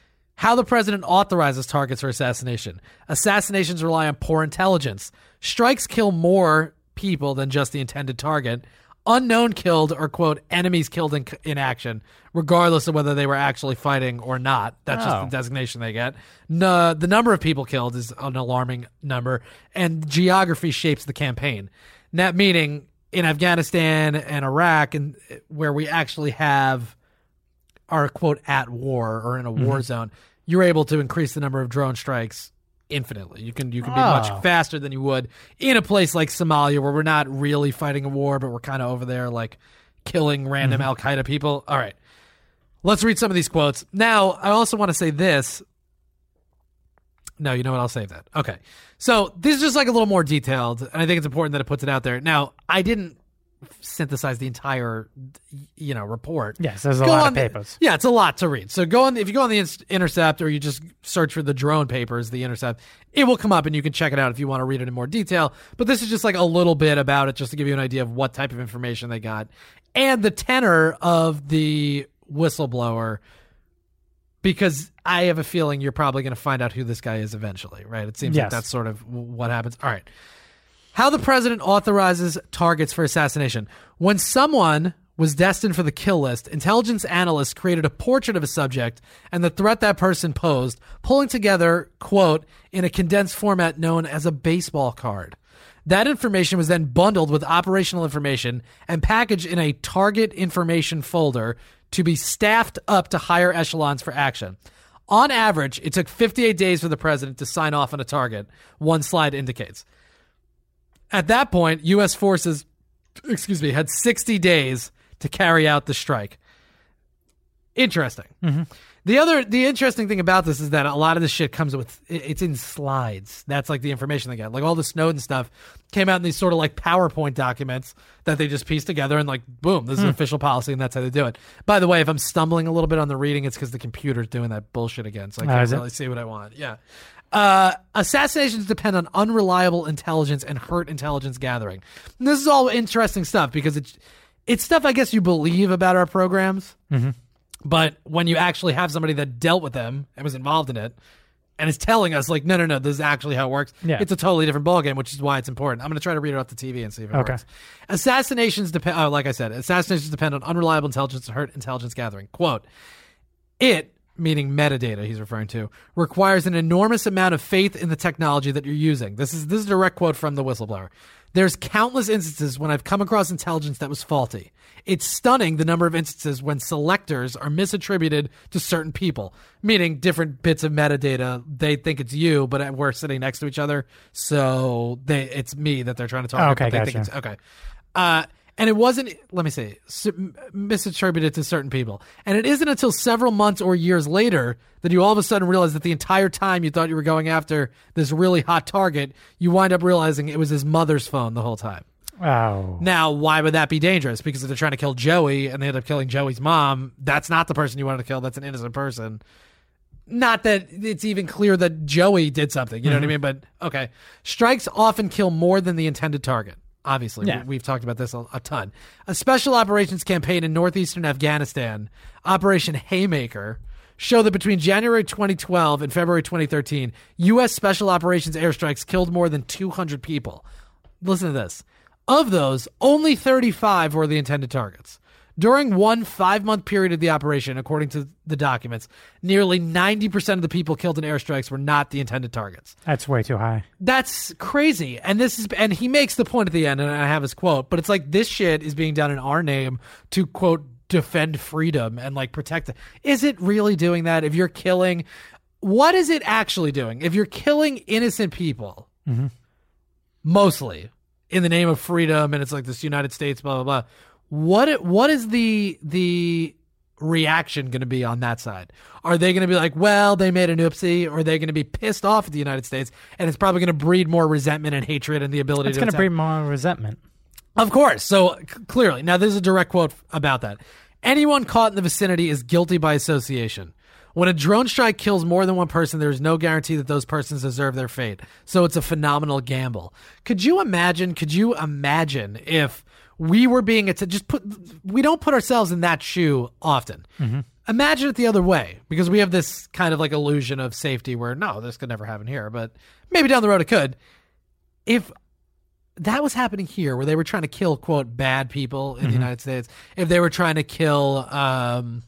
Speaker 2: How the president authorizes targets for assassination. Assassinations rely on poor intelligence. Strikes kill more people than just the intended target. Unknown killed or, quote, enemies killed in, in action, regardless of whether they were actually fighting or not. That's
Speaker 4: Oh.
Speaker 2: just the designation they get. No, the number of people killed is an alarming number, and geography shapes the campaign. That meaning in Afghanistan and Iraq, and where we actually have are, quote, at war or in a war
Speaker 4: Mm-hmm.
Speaker 2: zone, you're able to increase the number of drone strikes infinitely. You can you can be
Speaker 4: Oh.
Speaker 2: much faster than you would in a place like Somalia, where we're not really fighting a war, but we're kind of over there like killing random
Speaker 4: Mm-hmm.
Speaker 2: Al-Qaeda people. All right. Let's read some of these quotes. Now, I also want to say this. No, you know what? I'll save that. Okay. So this is just like a little more detailed, and I think it's important that it puts it out there. Now, I didn't synthesize the entire, you know, report.
Speaker 4: Yes, there's a
Speaker 2: Go
Speaker 4: lot
Speaker 2: on
Speaker 4: of
Speaker 2: the-
Speaker 4: papers.
Speaker 2: yeah, it's a lot to read. So go on, if you go on the In- Intercept, or you just search for the drone papers, the Intercept, it will come up and you can check it out if you want to read it in more detail. But this is just like a little bit about it, just to give you an idea of what type of information they got and the tenor of the whistleblower, because I have a feeling you're probably going to find out who this guy is eventually, right? It seems like
Speaker 4: Yes.
Speaker 2: that's sort of w- what happens. All right. How the president authorizes targets for assassination. When someone was destined for the kill list, intelligence analysts created a portrait of a subject and the threat that person posed, pulling together, quote, in a condensed format known as a baseball card. That information was then bundled with operational information and packaged in a target information folder to be staffed up to higher echelons for action. On average, it took fifty-eight days for the president to sign off on a target, one slide indicates. At that point, U S forces, excuse me, had sixty days to carry out the strike. Interesting.
Speaker 4: Mm-hmm.
Speaker 2: The other, the interesting thing about this is that a lot of this shit comes with, it- it's in slides. That's like the information they get. Like all the Snowden stuff came out in these sort of like PowerPoint documents that they just pieced together and like, boom, this is
Speaker 4: Hmm.
Speaker 2: official policy and that's how they do it. By the way, if I'm stumbling a little bit on the reading, it's because the computer's doing that bullshit again. So I
Speaker 4: Oh,
Speaker 2: can't
Speaker 4: is it?
Speaker 2: really see what I want. Yeah. Uh, assassinations depend on unreliable intelligence and hurt intelligence gathering. And this is all interesting stuff because it's, it's stuff I guess you believe about our programs.
Speaker 4: Mm-hmm.
Speaker 2: But when you actually have somebody that dealt with them and was involved in it and is telling us, like, no, no, no, this is actually how it works,
Speaker 4: Yeah.
Speaker 2: it's a totally different ballgame, which is why it's important. I'm going to try to read it off the T V and see if it
Speaker 4: Okay.
Speaker 2: works. Assassinations depend, oh, like I said, assassinations depend on unreliable intelligence and hurt intelligence gathering. Quote, it, meaning metadata he's referring to, requires an enormous amount of faith in the technology that you're using. This is, this is a direct quote from the whistleblower. There's countless instances when I've come across intelligence that was faulty. It's stunning the number of instances when selectors are misattributed to certain people, meaning different bits of metadata. They think it's you, but we're sitting next to each other, so they it's me that they're trying to talk
Speaker 4: Okay,
Speaker 2: about. They
Speaker 4: gotcha.
Speaker 2: think it's, okay. Uh, and it wasn't, let me see, s- misattributed to certain people. And it isn't until several months or years later that you all of a sudden realize that the entire time you thought you were going after this really hot target, you wind up realizing it was his mother's phone the whole time.
Speaker 4: Oh.
Speaker 2: Now, why would that be dangerous? Because if they're trying to kill Joey and they end up killing Joey's mom, that's not the person you wanted to kill. That's an innocent person. Not that it's even clear that Joey did something. You know what I mean? But, okay. Strikes often kill more than the intended target. Obviously,
Speaker 4: Yeah.
Speaker 2: we, we've talked about this a, a ton. A special operations campaign in northeastern Afghanistan, Operation Haymaker, showed that between January twenty twelve and February twenty thirteen, U S special operations airstrikes killed more than two hundred people. Listen to this. Of those, only thirty-five were the intended targets. During one five-month period of the operation, according to the documents, nearly ninety percent of the people killed in airstrikes were not the intended targets.
Speaker 4: That's way too high.
Speaker 2: That's crazy. And this is, and he makes the point at the end, and I have his quote, but it's like this shit is being done in our name to, quote, defend freedom and like protect it. Is it really doing that? If you're killing, what is it actually doing? If you're killing innocent people,
Speaker 4: Mm-hmm.
Speaker 2: mostly in the name of freedom, and it's like this United States, blah, blah, blah. What, what is the, the reaction going to be on that side? Are they going to be like, well, they made an oopsie, or are they going to be pissed off at the United States, and it's probably going to breed more resentment and hatred and the ability
Speaker 4: It's
Speaker 2: to
Speaker 4: going to
Speaker 2: attack?
Speaker 4: breed more resentment.
Speaker 2: Of course. So c- clearly, now this is a direct quote about that. Anyone caught in the vicinity is guilty by association. When a drone strike kills more than one person, there is no guarantee that those persons deserve their fate. So it's a phenomenal gamble. Could you imagine, could you imagine if we were being, att- just put, we don't put ourselves in that shoe often. Imagine it the other way, because we have this kind of like illusion of safety where, no, this could never happen here, but maybe down the road it could. If that was happening here, where they were trying to kill, quote, bad people in mm-hmm. the United States, if they were trying to kill, um,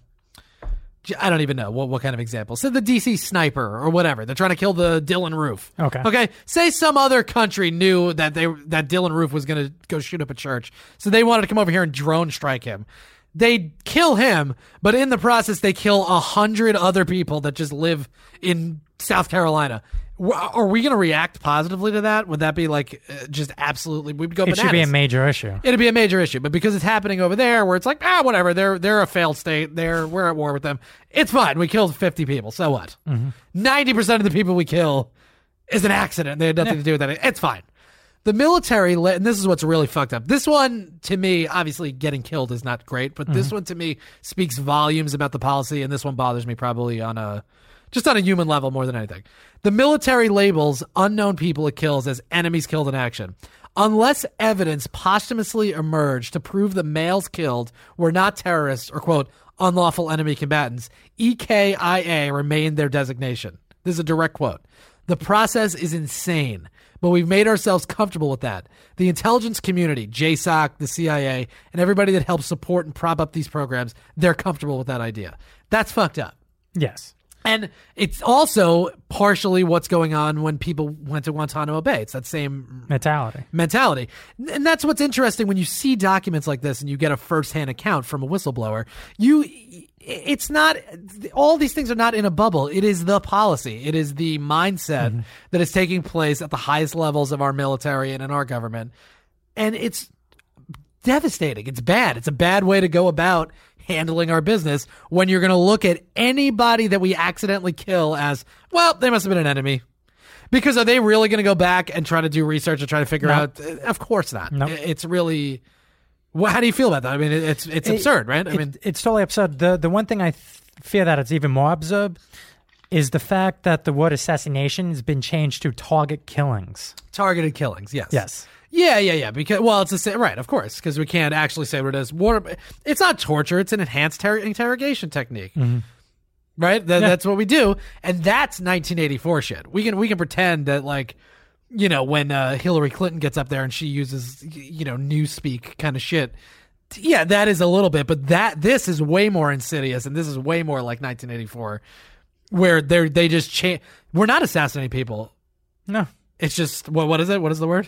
Speaker 2: I don't even know what, what kind of example. Say the D C sniper or whatever. They're trying to kill the Dylan Roof.
Speaker 4: Okay.
Speaker 2: Okay. Say some other country knew that they that Dylan Roof was going to go shoot up a church, so they wanted to come over here and drone strike him. They'd kill him, but in the process, they kill a hundred other people that just live in South Carolina. Are we going to react positively to that? Would that be like uh, just absolutely? We'd go
Speaker 4: It
Speaker 2: bananas.
Speaker 4: should be a major issue.
Speaker 2: It'd be a major issue, but because it's happening over there, where it's like, ah, whatever, they're they're a failed state, they're we're at war with them. It's fine. We killed fifty people, so what? Ninety mm-hmm. percent of the people we kill is an accident. They had nothing
Speaker 4: Yeah.
Speaker 2: to do with that. It's fine. The military, and this is what's really fucked up. This one, to me, obviously getting killed is not great, but mm-hmm. this one to me speaks volumes about the policy, and this one bothers me probably on a, just on a human level more than anything. The military labels unknown people it kills as enemies killed in action. Unless evidence posthumously emerged to prove the males killed were not terrorists or, quote, unlawful enemy combatants, E K I A remained their designation. This is a direct quote. The process is insane, but we've made ourselves comfortable with that. The intelligence community, J SOC, the C I A, and everybody that helps support and prop up these programs, they're comfortable with that idea. That's fucked up.
Speaker 4: Yes.
Speaker 2: And it's also partially what's going on when people went to Guantanamo Bay. It's that same
Speaker 4: mentality.
Speaker 2: mentality. And that's what's interesting when you see documents like this and you get a firsthand account from a whistleblower. You, it's not, all these things are not in a bubble. It is the policy. It is the mindset mm-hmm. that is taking place at the highest levels of our military and in our government. And it's devastating. It's bad. It's a bad way to go about handling our business when you're going to look at anybody that we accidentally kill as, well, they must have been an enemy. Because are they really going to go back and try to do research and try to figure
Speaker 4: Nope.
Speaker 2: out? Of course not.
Speaker 4: Nope.
Speaker 2: It's really, well, how do you feel about that? I mean, it's it's
Speaker 4: It-
Speaker 2: absurd, right? I
Speaker 4: it-
Speaker 2: mean,
Speaker 4: it's totally absurd. The the one thing I th- fear that it's even more absurd is the fact that the word assassination has been changed to target killings.
Speaker 2: targeted killings, yes.
Speaker 4: Yes.
Speaker 2: Yeah, yeah, yeah. Because, well, it's the same, right, of course, because we can't actually say what it is. What, it's not torture, it's an enhanced ter- interrogation technique.
Speaker 4: Mm-hmm.
Speaker 2: Right? That,
Speaker 4: Yeah.
Speaker 2: That's what we do. And that's nineteen eighty-four shit. We can we can pretend that, like, you know, when uh, Hillary Clinton gets up there and she uses, you know, newspeak kind of shit. Yeah, that is a little bit, but that this is way more insidious, and this is way more like nineteen eighty-four, where they're they just change. We're not assassinating people.
Speaker 4: No.
Speaker 2: It's just what what is it? What is the word?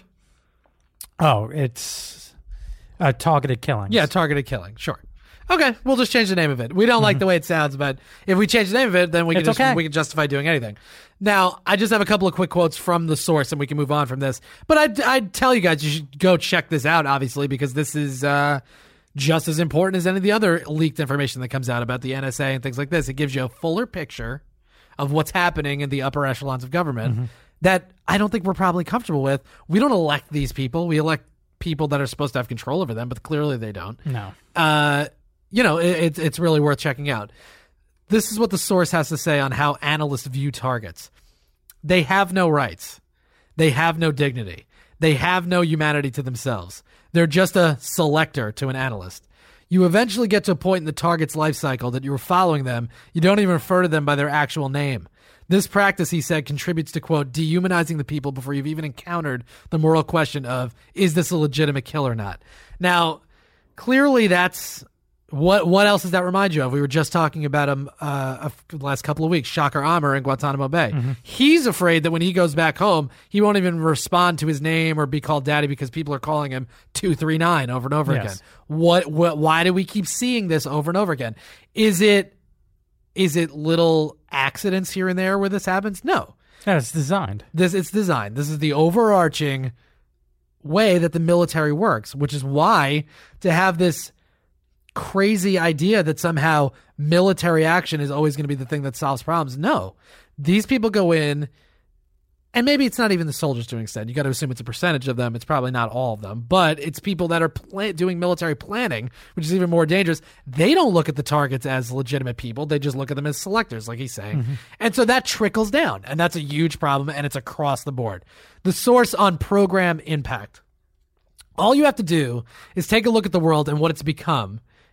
Speaker 4: Oh, it's a targeted killing.
Speaker 2: Yeah, targeted killing. Sure. Okay, we'll just change the name of it. We don't like the way it sounds, but if we change the name of it, then we can
Speaker 4: It's
Speaker 2: just,
Speaker 4: okay.
Speaker 2: we can justify doing anything. Now, I just have a couple of quick quotes from the source, and we can move on from this. But I'd, I'd tell you guys you should go check this out, obviously, because this is uh, just as important as any of the other leaked information that comes out about the N S A and things like this. It gives you a fuller picture of what's happening in the upper echelons of government
Speaker 4: Mm-hmm.
Speaker 2: that I don't think we're probably comfortable with. We don't elect these people. We elect people that are supposed to have control over them, but clearly they don't.
Speaker 4: No.
Speaker 2: Uh, you know, it, it's it's really worth checking out. This is what the source has to say on how analysts view targets. They have no rights. They have no dignity. They have no humanity to themselves. They're just a selector to an analyst. You eventually get to a point in the target's life cycle that you're following them. You don't even refer to them by their actual name. This practice, he said, contributes to, quote, dehumanizing the people before you've even encountered the moral question of, is this a legitimate kill or not? Now, clearly that's, what What else does that remind you of? We were just talking about him uh, the last couple of weeks, Shocker Amr in Guantanamo Bay.
Speaker 4: Mm-hmm.
Speaker 2: He's afraid that when he goes back home, he won't even respond to his name or be called daddy because people are calling him two three nine over and over
Speaker 4: Yes.
Speaker 2: again. What, what? Why do we keep seeing this over and over again? Is it Is it little accidents here and there where this happens? No.
Speaker 4: Yeah, it's designed.
Speaker 2: This it's designed. This is the overarching way that the military works, which is why to have this crazy idea that somehow military action is always going to be the thing that solves problems. No. These people go in, and maybe it's not even the soldiers to an extent. You got to assume it's a percentage of them. It's probably not all of them, but it's people that are pla- doing military planning, which is even more dangerous. They don't look at the targets as legitimate people. They just look at them as selectors, like he's saying. Mm-hmm. And so that trickles down, and that's a huge problem, and it's across the board. The source on program impact. All you have to do is take a look at the world and what it's become,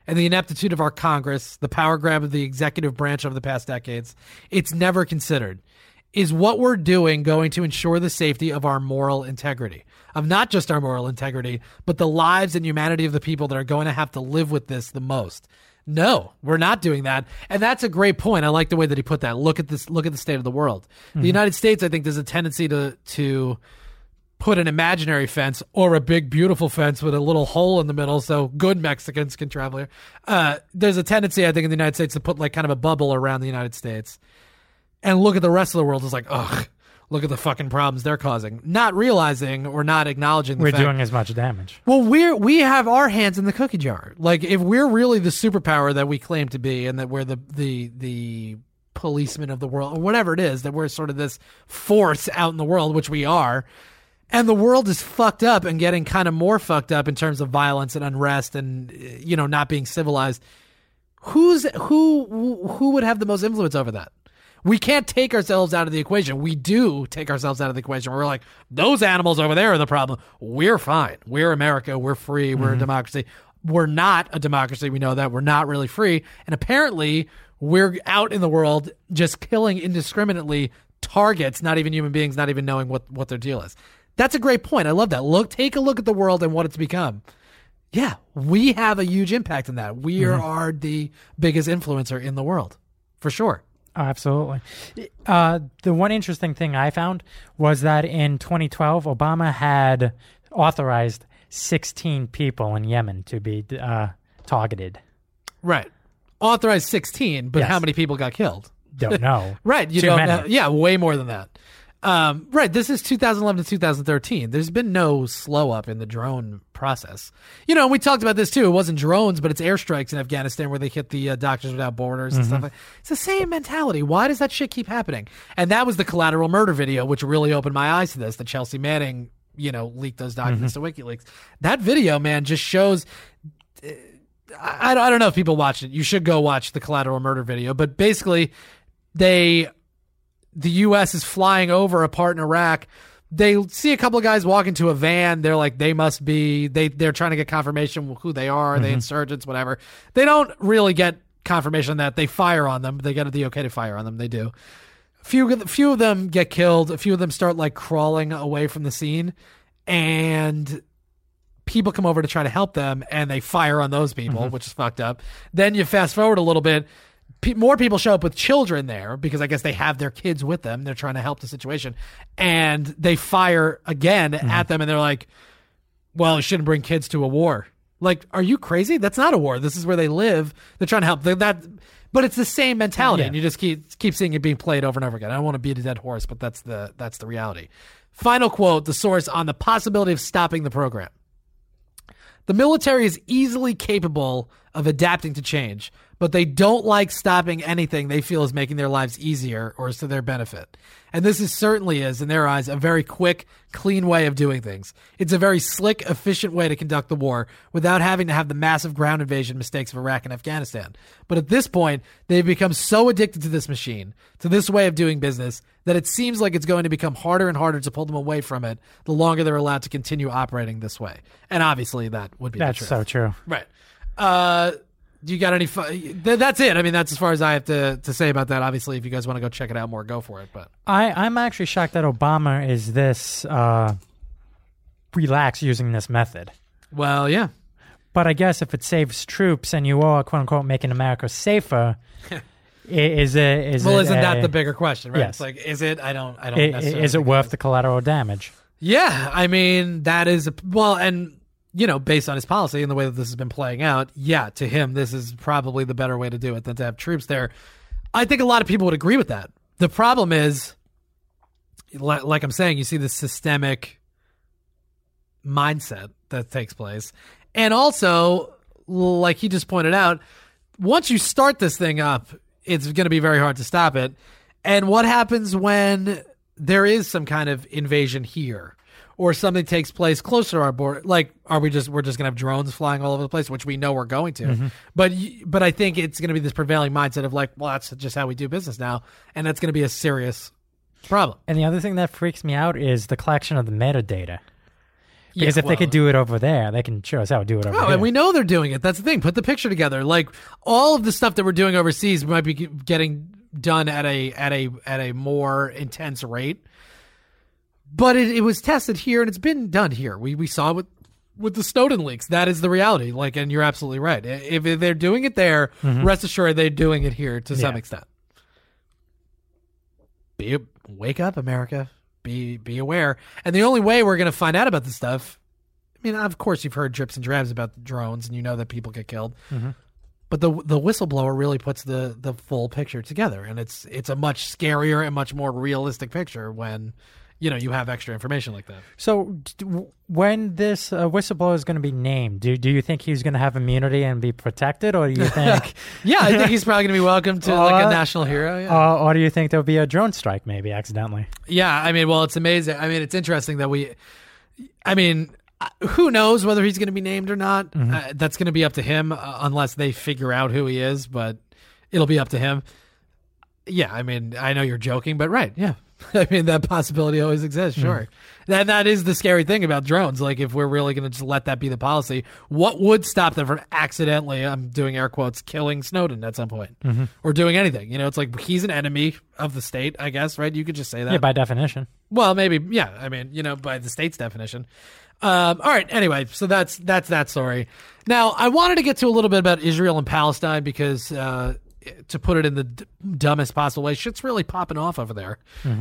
Speaker 2: and the ineptitude of our Congress, the power grab of the executive branch over the past decades, it's never considered. Is what we're doing going to ensure the safety of our moral integrity? Of not just our moral integrity, but the lives and humanity of the people that are going to have to live with this the most? No, we're not doing that. And that's a great point. I like the way that he put that. Look at this, look at the state of the world. Mm-hmm. The United States, I think there's a tendency to, to put an imaginary fence or a big, beautiful fence with a little hole in the middle so good Mexicans can travel here. Uh, there's a tendency, I think, in the United States to put like kind of a bubble around the United States and look at the rest of the world as like, ugh, look at the fucking problems they're causing. Not realizing or not acknowledging the
Speaker 4: We're
Speaker 2: fact,
Speaker 4: doing as much damage.
Speaker 2: well, we're, we have our hands in the cookie jar. Like, if we're really the superpower that we claim to be and that we're the, the, the policemen of the world or whatever it is, that we're sort of this force out in the world, which we are, and the world is fucked up and getting kind of more fucked up in terms of violence and unrest and, you know, not being civilized. Who's who? Who would have the most influence over that? We can't take ourselves out of the equation. We do take ourselves out of the equation. We're like, those animals over there are the problem. We're fine. We're America. We're free. We're mm-hmm. a democracy. We're not a democracy. We know that. We're not really free. And apparently, we're out in the world just killing indiscriminately targets, not even human beings, not even knowing what, what their deal is. That's a great point. I love that. Look, take a look at the world and what it's become. Yeah, we have a huge impact in that. We mm-hmm. are the biggest influencer in the world, for sure.
Speaker 4: Oh, absolutely. Uh, the one interesting thing I found was that in twenty twelve, Obama had authorized sixteen people in Yemen to be uh, targeted.
Speaker 2: Right. Authorized sixteen, but
Speaker 4: yes.
Speaker 2: how many people got killed?
Speaker 4: Don't know.
Speaker 2: Right. You
Speaker 4: Too
Speaker 2: don't
Speaker 4: many.
Speaker 2: know. Yeah, way more than that. Um, right. This is two thousand eleven to two thousand thirteen. There's been no slow up in the drone process. You know, we talked about this too. It wasn't drones, but it's airstrikes in Afghanistan where they hit the uh, Doctors Without Borders and mm-hmm. stuff like that. It's the same mentality. Why does that shit keep happening? And that was the collateral murder video, which really opened my eyes to this. The Chelsea Manning, you know, leaked those documents mm-hmm. to WikiLeaks. That video, man, just shows. Uh, I, I don't know if people watched it. You should go watch the collateral murder video. But basically, they. The U S is flying over a part in Iraq. They see a couple of guys walk into a van. They're like, they must be, they, they're trying to get confirmation of who they are. Are mm-hmm. they insurgents, whatever. They don't really get confirmation that they fire on them. They get the okay to fire on them. They do. A few, a few of them get killed. A few of them start like crawling away from the scene. And people come over to try to help them and they fire on those people, mm-hmm. which is fucked up. Then you fast forward a little bit. More people show up with children there because I guess they have their kids with them. They're trying to help the situation. And they fire again mm-hmm. at them and they're like, well, you shouldn't bring kids to a war. Like, are you crazy? That's not a war. This is where they live. They're trying to help. They're that, but it's the same mentality. Yeah. And you just keep keep seeing it being played over and over again. I don't want to beat a dead horse, but that's the that's the reality. Final quote, the source on the possibility of stopping the program. The military is easily capable of adapting to change, but they don't like stopping anything they feel is making their lives easier or is to their benefit. And this is certainly is, in their eyes, a very quick, clean way of doing things. It's a very slick, efficient way to conduct the war without having to have the massive ground invasion mistakes of Iraq and Afghanistan. But at this point, they've become so addicted to this machine, to this way of doing business, that it seems like it's going to become harder and harder to pull them away from it the longer they're allowed to continue operating this way. And obviously, that would be
Speaker 4: That's
Speaker 2: the truth.
Speaker 4: so true.
Speaker 2: Right. Uh... Do you got any? Fu- that's it. I mean, that's as far as I have to, to say about that. Obviously, if you guys want to go check it out more, go for it. But
Speaker 4: I, I'm actually shocked that Obama is this uh, relaxed using this method.
Speaker 2: Well, yeah.
Speaker 4: But I guess if it saves troops and you are, quote unquote, making America safer, is it? Is
Speaker 2: well,
Speaker 4: it
Speaker 2: isn't
Speaker 4: a,
Speaker 2: that the bigger question, right?
Speaker 4: Yes.
Speaker 2: It's like, is it? I don't. I don't.
Speaker 4: It,
Speaker 2: necessarily
Speaker 4: is it
Speaker 2: think
Speaker 4: worth
Speaker 2: it
Speaker 4: the collateral damage?
Speaker 2: Yeah, I mean, that is a, well, and. You know, based on his policy and the way that this has been playing out, yeah, to him, this is probably the better way to do it than to have troops there. I think a lot of people would agree with that. The problem is, like I'm saying, you see this systemic mindset that takes place. And also, like he just pointed out, once you start this thing up, it's going to be very hard to stop it. And what happens when there is some kind of invasion here? Or something takes place closer to our border, like are we just we're just gonna have drones flying all over the place, which we know we're going to. Mm-hmm. But but I think it's gonna be this prevailing mindset of like, well, that's just how we do business now, and that's gonna be a serious problem.
Speaker 4: And the other thing that freaks me out is the collection of the metadata. Because
Speaker 2: Yeah,
Speaker 4: if they
Speaker 2: well-
Speaker 4: could do it over there, they can sure as hell do it over
Speaker 2: Oh,
Speaker 4: here.
Speaker 2: and we know they're doing it. That's the thing. Put the picture together. Like all of the stuff that we're doing overseas might be getting done at a at a at a more intense rate. But it, it was tested here, and it's been done here. We we saw it with with the Snowden leaks. That is the reality. Like, and you're absolutely right. If they're doing it there,
Speaker 4: Mm-hmm.
Speaker 2: rest assured they're doing it here to some
Speaker 4: Yeah.
Speaker 2: extent. Be wake up, America. Be be aware. And the only way we're going to find out about this stuff, I mean, of course, you've heard drips and drabs about the drones, and you know that people get killed.
Speaker 4: Mm-hmm.
Speaker 2: But the the whistleblower really puts the the full picture together, and it's it's a much scarier and much more realistic picture when you know you have extra information like that.
Speaker 4: So, d- w- when this uh, whistleblower is going to be named, do do you think he's going to have immunity and be protected, or do you think,
Speaker 2: Yeah, I think he's probably going to be welcomed to like a
Speaker 4: Uh,
Speaker 2: national hero. Yeah.
Speaker 4: uh, or do you think there'll be a drone strike maybe accidentally?
Speaker 2: Yeah, I mean, well, it's amazing. I mean, it's interesting that we, I mean, uh, who knows whether he's going to be named or not?
Speaker 4: Mm-hmm.
Speaker 2: Uh, that's going to be up to him uh, unless they figure out who he is, but it'll be up to him. Yeah, I mean, I know you're joking, but right, yeah. I mean, that possibility always exists, sure. And that is the scary thing about drones. Like, if we're really going to just let that be the policy, what would stop them from accidentally, I'm doing air quotes, killing Snowden at some point? Or doing anything. You know, it's like he's an enemy of the state, I guess, right? You could just say that.
Speaker 4: Yeah, by definition.
Speaker 2: Well, maybe, yeah. I mean, you know, by the state's definition. Um, all right. Anyway, so that's that's that story. Now, I wanted to get to a little bit about Israel and Palestine because, uh, to put it in the d- dumbest possible way, shit's really popping off over there.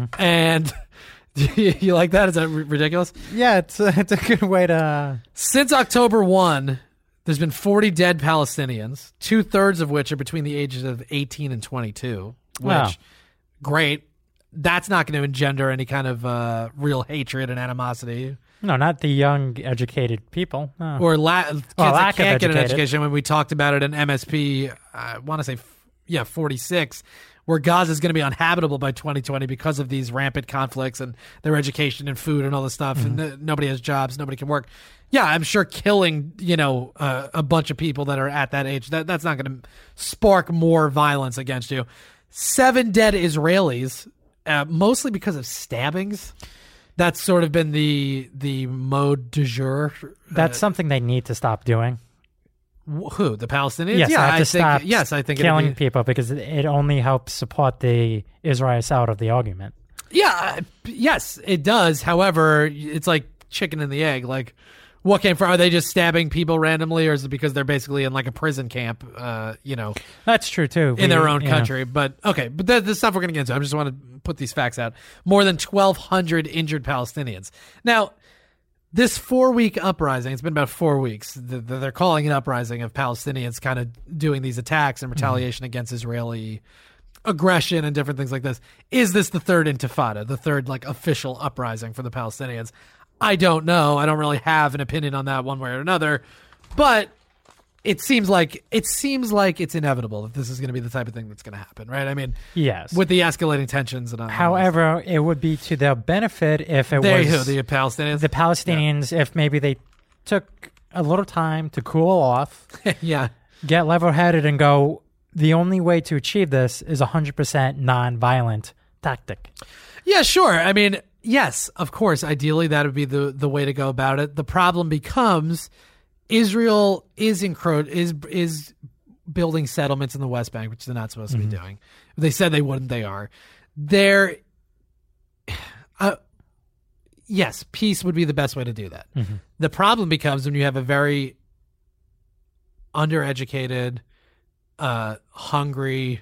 Speaker 2: And you, you like that? Is that r- ridiculous?
Speaker 4: Yeah, it's a, it's a good way to.
Speaker 2: Since October first, there's been forty dead Palestinians, two thirds of which are between the ages of eighteen and twenty-two. Which,
Speaker 4: Wow.
Speaker 2: great. That's not going to engender any kind of uh, real hatred and animosity.
Speaker 4: No, not the young, educated people. No.
Speaker 2: Or la- kids
Speaker 4: Well,
Speaker 2: that
Speaker 4: lack of
Speaker 2: can't get an
Speaker 4: educated.
Speaker 2: education. When we talked about it in M S P, I want to say, yeah, forty-six, where Gaza is going to be uninhabitable by twenty twenty because of these rampant conflicts and their education and food and all this stuff.
Speaker 4: Mm-hmm.
Speaker 2: And uh, nobody has jobs, nobody can work. Yeah, I'm sure killing, you know, uh, a bunch of people that are at that age, that that's not going to spark more violence against you. Seven dead Israelis, uh, mostly because of stabbings. That's sort of been the the mode du jour.
Speaker 4: That's something they need to stop doing.
Speaker 2: Wh- Who, the Palestinians?
Speaker 4: Yes,
Speaker 2: yeah,
Speaker 4: they have
Speaker 2: I
Speaker 4: to
Speaker 2: think.
Speaker 4: stop
Speaker 2: Yes, I think it'd
Speaker 4: killing
Speaker 2: be-
Speaker 4: people because it, it only helps support the Israel side of the argument.
Speaker 2: Yeah, uh, yes, it does. However, it's like chicken and the egg. Like, what came from? Are they just stabbing people randomly, or is it because they're basically in like a prison camp? Uh, you know,
Speaker 4: That's true too.
Speaker 2: in
Speaker 4: We-
Speaker 2: their own
Speaker 4: you know,
Speaker 2: country. But okay, but the, the stuff we're going to get into, I just want to put these facts out. More than twelve hundred injured Palestinians. Now, this four-week uprising, it's been about four weeks. The, the, they're calling an uprising of Palestinians kind of doing these attacks and retaliation against Israeli aggression and different things like this. Is this the third intifada, the third like official uprising for the Palestinians? I don't know. I don't really have an opinion on that one way or another, but it seems like it seems like it's inevitable that this is going to be the type of thing that's going to happen, right? I mean,
Speaker 4: Yes.
Speaker 2: with the escalating tensions and all
Speaker 4: However, it would be to their benefit if it
Speaker 2: there
Speaker 4: was
Speaker 2: you go, the Palestinians.
Speaker 4: the Palestinians, if maybe they took a little time to cool off,
Speaker 2: yeah,
Speaker 4: get level-headed, and go, the only way to achieve this is a one hundred percent non-violent tactic.
Speaker 2: yeah, sure. I mean, yes, of course. Ideally, that would be the the way to go about it. The problem becomes Israel is encro- is is building settlements in the West Bank, which they're not supposed to be doing. They said they wouldn't. They are. They're. Uh, yes, peace would be the best way to do that. The problem becomes when you have a very undereducated, uh, hungry,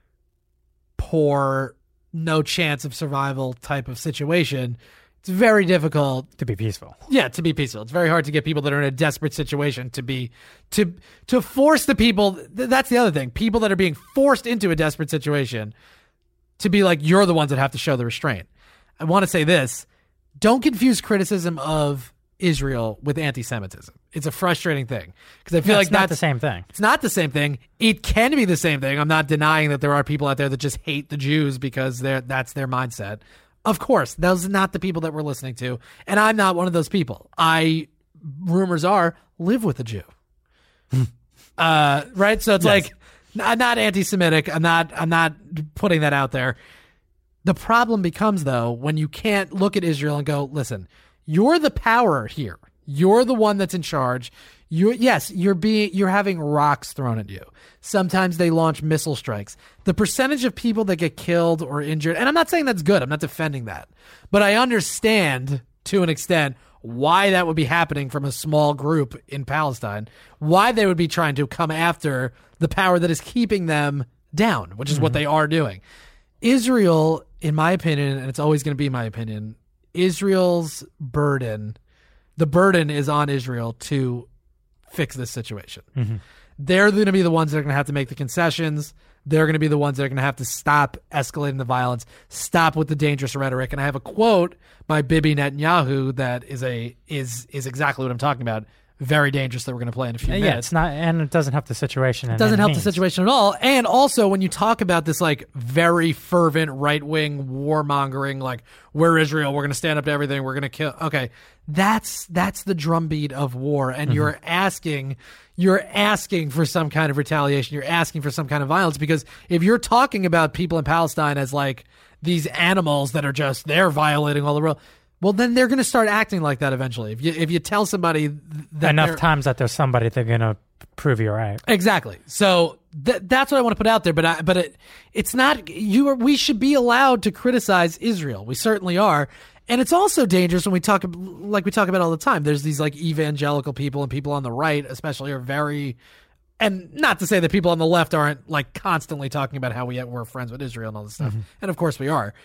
Speaker 2: poor, no chance of survival type of situation. It's very difficult,
Speaker 4: To be peaceful.
Speaker 2: yeah, to be peaceful. It's very hard to get people that are in a desperate situation to be to to force the people. Th- that's the other thing. People that are being forced into a desperate situation to be like, you're the ones that have to show the restraint. I want to say this: don't confuse criticism of Israel with anti-Semitism. It's a frustrating thing because I feel
Speaker 4: Yeah,
Speaker 2: like
Speaker 4: it's not
Speaker 2: that's
Speaker 4: the same thing.
Speaker 2: It's not the same thing. It can be the same thing. I'm not denying that there are people out there that just hate the Jews because they're that's their mindset. Of course, those are not the people that we're listening to, and I'm not one of those people. I, rumors are, live with a Jew. uh, right? So it's like, I'm not anti-Semitic. I'm not. I'm not putting that out there. The problem becomes though when you can't look at Israel and go, listen, you're the power here. You're the one that's in charge. You yes, you're being you're having rocks thrown at you. Sometimes they launch missile strikes. The percentage of people that get killed or injured, and I'm not saying that's good. I'm not defending that. But I understand to an extent why that would be happening from a small group in Palestine, why they would be trying to come after the power that is keeping them down, which is mm-hmm. what they are doing. Israel, in my opinion, and it's always going to be my opinion, Israel's burden, the burden is on Israel to fix this situation. Mm-hmm. They're going to be the ones that are going to have to make the concessions. They're going to be the ones that are going to have to stop escalating the violence, stop with the dangerous rhetoric. And I have a quote by Bibi Netanyahu that is a is is exactly what I'm talking about. Very dangerous that we're going to play in a few
Speaker 4: yeah,
Speaker 2: minutes.
Speaker 4: Yeah, it's not, and it doesn't help the situation.
Speaker 2: It doesn't help
Speaker 4: means.
Speaker 2: the situation at all. And also, when you talk about this like very fervent right wing warmongering, like we're Israel, we're going to stand up to everything, we're going to kill. Okay, that's that's the drumbeat of war, and mm-hmm. you're asking. You're asking for some kind of retaliation. You're asking for some kind of violence, because if you're talking about people in Palestine as like these animals that are just, they're violating all the rules, well, then they're going to start acting like that eventually. If you if you tell somebody that
Speaker 4: enough times that there's somebody, they're going to prove you're right.
Speaker 2: Exactly. So th- that's what I want to put out there. But I, but it, it's not, you are, we should be allowed to criticize Israel. We certainly are. And it's also dangerous when we talk, like we talk about all the time. There's these like evangelical people, and people on the right especially are very, and not to say that people on the left aren't like constantly talking about how we, we're friends with Israel and all this stuff. Mm-hmm. And of course we are.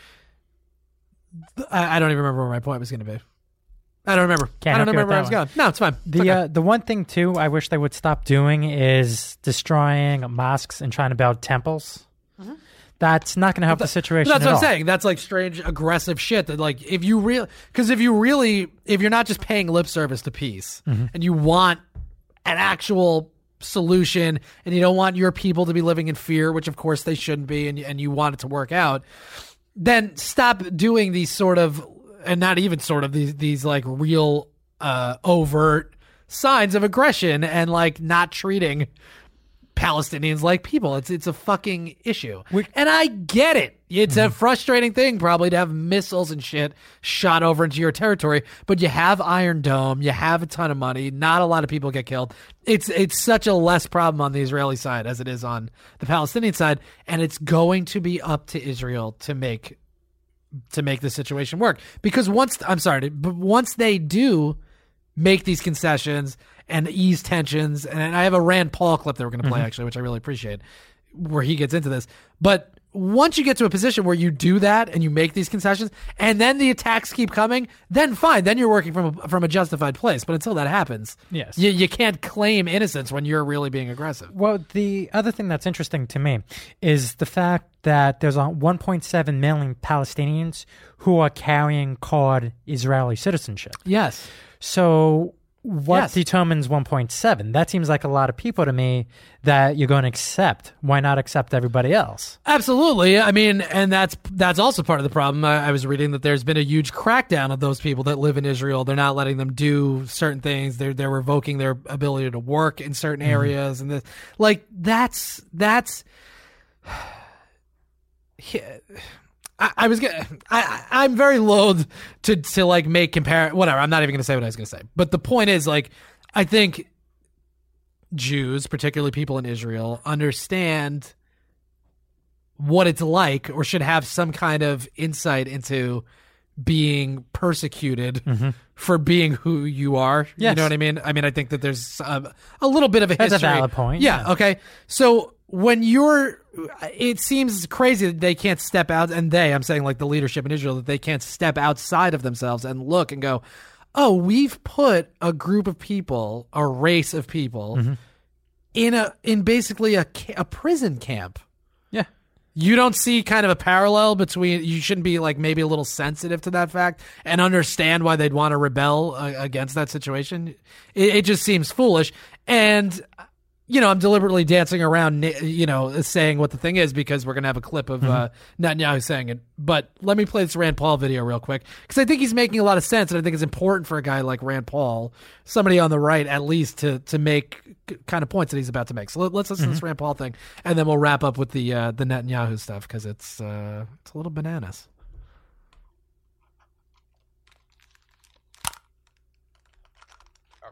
Speaker 2: I, I don't even remember where my point was going to be. I don't remember.
Speaker 4: Can't
Speaker 2: I don't remember where I
Speaker 4: was
Speaker 2: going. No, it's fine. It's
Speaker 4: the
Speaker 2: okay.
Speaker 4: uh, the one thing too I wish they would stop doing is destroying mosques and trying to build temples. Mm-hmm. That's not going to help the situation.
Speaker 2: That's
Speaker 4: at
Speaker 2: what I'm
Speaker 4: all.
Speaker 2: saying. That's like strange, aggressive shit. That like, if you really, because if you really, if you're not just paying lip service to peace, mm-hmm. and you want an actual solution, and you don't want your people to be living in fear, which of course they shouldn't be, and and you want it to work out, then stop doing these sort of, and not even sort of these these like real uh, overt signs of aggression, and like not treating Palestinians like people. It's it's a fucking issue. We, and I get it. It's mm-hmm. a frustrating thing probably to have missiles and shit shot over into your territory, but you have Iron Dome, you have a ton of money, not a lot of people get killed. It's it's such a less problem on the Israeli side as it is on the Palestinian side, and it's going to be up to Israel to make to make the situation work. Because once I'm sorry, but once they do make these concessions and ease tensions, and I have a Rand Paul clip that we're going to play, mm-hmm. actually, which I really appreciate, where he gets into this. But once you get to a position where you do that and you make these concessions, and then the attacks keep coming, then fine, then you're working from a, from a justified place. But until that happens,
Speaker 4: yes,
Speaker 2: you, you can't claim innocence when you're really being aggressive.
Speaker 4: Well, the other thing that's interesting to me is the fact that there's one point seven million Palestinians who are carrying card Israeli citizenship.
Speaker 2: Yes.
Speaker 4: So what
Speaker 2: yes.
Speaker 4: determines one point seven? That seems like a lot of people to me that you're going to accept. Why not accept everybody else?
Speaker 2: Absolutely. I mean, and that's that's also part of the problem. I, I was reading that there's been a huge crackdown of those people that live in Israel. They're not letting them do certain things. They're they're revoking their ability to work in certain mm-hmm. areas, and this, like that's that's. I, I was gonna. I I'm very loath to to like make compare. Whatever. I'm not even gonna say what I was gonna say. But the point is, like, I think Jews, particularly people in Israel, understand what it's like, or should have some kind of insight into being persecuted mm-hmm. for being who you are.
Speaker 4: Yes.
Speaker 2: You know what I mean? I mean, I think that there's a, a little bit of a
Speaker 4: That's
Speaker 2: history.
Speaker 4: a valid point.
Speaker 2: Yeah.
Speaker 4: yeah.
Speaker 2: Okay. So when you're, it seems crazy that they can't step out, and they, I'm saying like the leadership in Israel, that they can't step outside of themselves and look and go, oh, we've put a group of people, a race of people, mm-hmm. in a in basically a a prison camp.
Speaker 4: Yeah.
Speaker 2: You don't see kind of a parallel between, you shouldn't be like maybe a little sensitive to that fact and understand why they'd want to rebel uh, against that situation. It, it just seems foolish. And, you know, I'm deliberately dancing around, you know, saying what the thing is, because we're going to have a clip of mm-hmm. uh, Netanyahu saying it. But let me play this Rand Paul video real quick, because I think he's making a lot of sense, and I think it's important for a guy like Rand Paul, somebody on the right at least, to to make kind of points that he's about to make. So let, let's listen mm-hmm. to this Rand Paul thing, and then we'll wrap up with the uh, the Netanyahu stuff, because it's uh, it's a little bananas.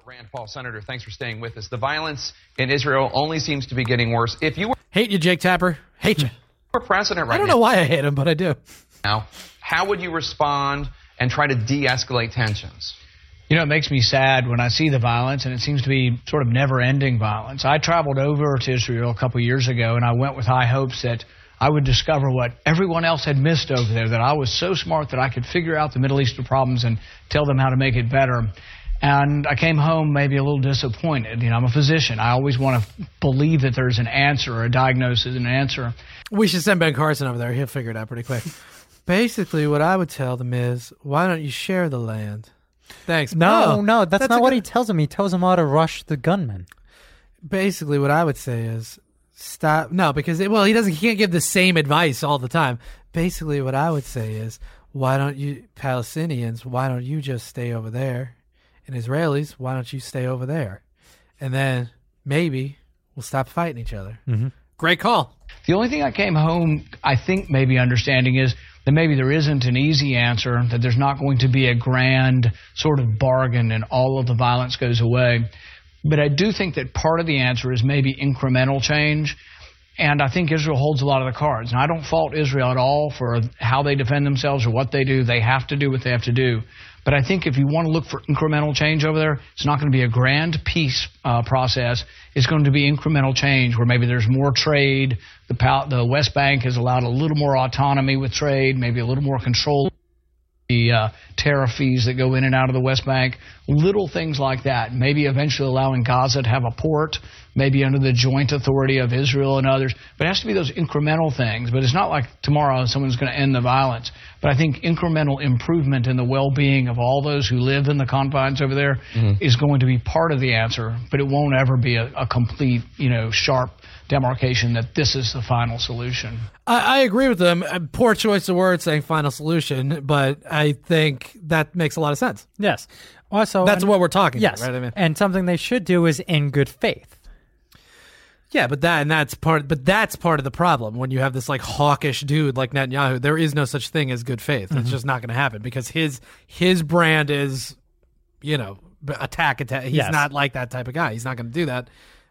Speaker 6: Rand Paul, Senator, thanks for staying with us. The violence in Israel only seems to be getting worse. If you were
Speaker 2: Hate you, Jake Tapper. Hate you.
Speaker 6: president right
Speaker 2: I don't know why I hate him, but I do.
Speaker 6: now, how would you respond and try to de-escalate tensions?
Speaker 7: You know, it makes me sad when I see the violence, and it seems to be sort of never-ending violence. I traveled over to Israel a couple years ago, and I went with high hopes that I would discover what everyone else had missed over there, that I was so smart that I could figure out the Middle Eastern problems and tell them how to make it better. And I came home maybe a little disappointed. You know, I'm a physician. I always want to believe that there's an answer, or a diagnosis and an answer.
Speaker 2: We should send Ben Carson over there. He'll figure it out pretty quick. Basically, what I would tell them is, why don't you share the land? Thanks.
Speaker 4: No,
Speaker 2: Oh,
Speaker 4: no, that's,
Speaker 2: that's
Speaker 4: not
Speaker 2: a
Speaker 4: what
Speaker 2: good-
Speaker 4: he tells him. He tells him how to rush the gunman.
Speaker 2: Basically, what I would say is stop. No, because it, well, he doesn't. He can't give the same advice all the time. Basically, what I would say is, why don't you Palestinians? Why don't you just stay over there? And Israelis, why don't you stay over there? And then maybe we'll stop fighting each other. Mm-hmm. Great call.
Speaker 7: The only thing I came home, I think, maybe understanding is that maybe there isn't an easy answer, that there's not going to be a grand sort of bargain and all of the violence goes away. But I do think that part of the answer is maybe incremental change. And I think Israel holds a lot of the cards. And I don't fault Israel at all for how they defend themselves or what they do. They have to do what they have to do. But I think if you want to look for incremental change over there, it's not going to be a grand peace uh, process. It's going to be incremental change where maybe there's more trade. The, Pal- the West Bank has allowed a little more autonomy with trade, maybe a little more control. The uh, tariff fees that go in and out of the West Bank, little things like that. Maybe eventually allowing Gaza to have a port, maybe under the joint authority of Israel and others. But it has to be those incremental things. But it's not like tomorrow someone's going to end the violence. But I think incremental improvement in the well-being of all those who live in the confines over there mm-hmm. is going to be part of the answer. But it won't ever be a, a complete, you know, sharp demarcation that this is the final solution.
Speaker 2: I, I agree with them. Uh, Poor choice of words saying final solution, but I think that makes a lot of sense.
Speaker 4: Yes. Also,
Speaker 2: That's
Speaker 4: and-
Speaker 2: what we're talking
Speaker 4: Yes.
Speaker 2: about, right? I mean,
Speaker 4: And something they should do is in good faith.
Speaker 2: yeah, but that and that's part. But that's part of the problem when you have this like hawkish dude like Netanyahu. There is no such thing as good faith.
Speaker 4: Mm-hmm.
Speaker 2: It's just not going to happen because his his brand is, you know, b- attack attack. He's
Speaker 4: Yes.
Speaker 2: not like that type of guy. He's not going to do that.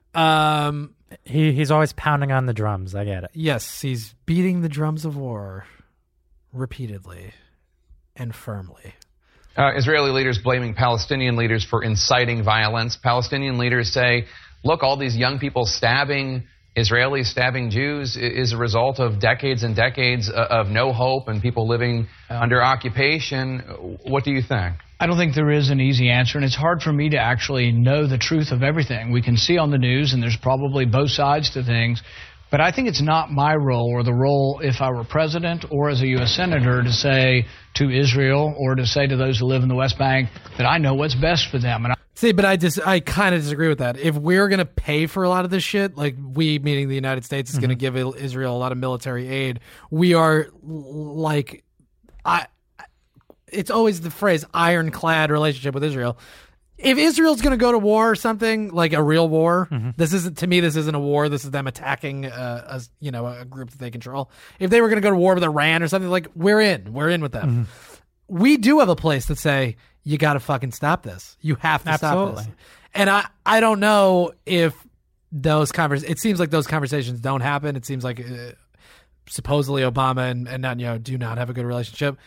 Speaker 2: Um,
Speaker 4: He He's always pounding on the drums. I get it.
Speaker 2: yes, he's beating the drums of war repeatedly and firmly.
Speaker 6: Uh, Israeli leaders blaming Palestinian leaders for inciting violence. Palestinian leaders say, look, all these young people stabbing Israelis, stabbing Jews is a result of decades and decades of no hope and people living under occupation. What do you think?
Speaker 7: I don't think there is an easy answer, and it's hard for me to actually know the truth of everything. We can see on the news, and there's probably both sides to things. But I think it's not my role or the role, if I were president or as a U S senator, to say to Israel or to say to those who live in the West Bank that I know what's best for them. And I
Speaker 2: See, but I just I kind of disagree with that. If we're gonna pay for a lot of this shit, like we, meaning the United States, is mm-hmm. gonna give Israel a lot of military aid, we are like, I. It's always the phrase ironclad relationship with Israel. If Israel's going to go to war or something, like a real war, mm-hmm. this isn't, to me, this isn't a war. This is them attacking uh, a, you know, a group that they control. If they were going to go to war with Iran or something, like, we're in. We're in with them. Mm-hmm. We do have a place that say, you got to fucking stop this. You have to
Speaker 4: Absolutely.
Speaker 2: stop this. And I, I don't know if those conversations, it seems like those conversations don't happen. It seems like uh, supposedly Obama and, and Netanyahu do not have a good relationship.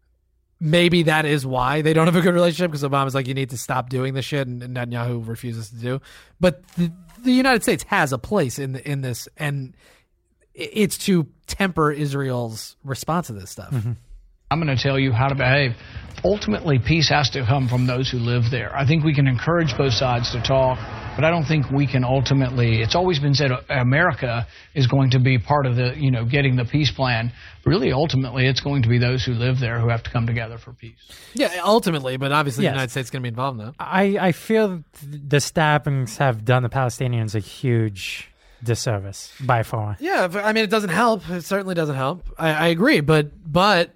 Speaker 2: Maybe that is why they don't have a good relationship, because Obama's like, you need to stop doing this shit, and, and Netanyahu refuses to do. But the, the United States has a place in the, in this, and it's to temper Israel's response to this stuff.
Speaker 7: Mm-hmm. I'm going to tell you how to behave. Ultimately, peace has to come from those who live there. I think we can encourage both sides to talk, but I don't think we can ultimately. It's always been said America is going to be part of the, you know, getting the peace plan. Really, ultimately, it's going to be those who live there who have to come together for peace.
Speaker 2: Yeah, ultimately, but obviously
Speaker 4: Yes.
Speaker 2: the United States is going to be involved in that.
Speaker 4: I, I feel the stabbings have done the Palestinians a huge disservice by far.
Speaker 2: Yeah, I mean, it doesn't help. It certainly doesn't help. I, I agree, but but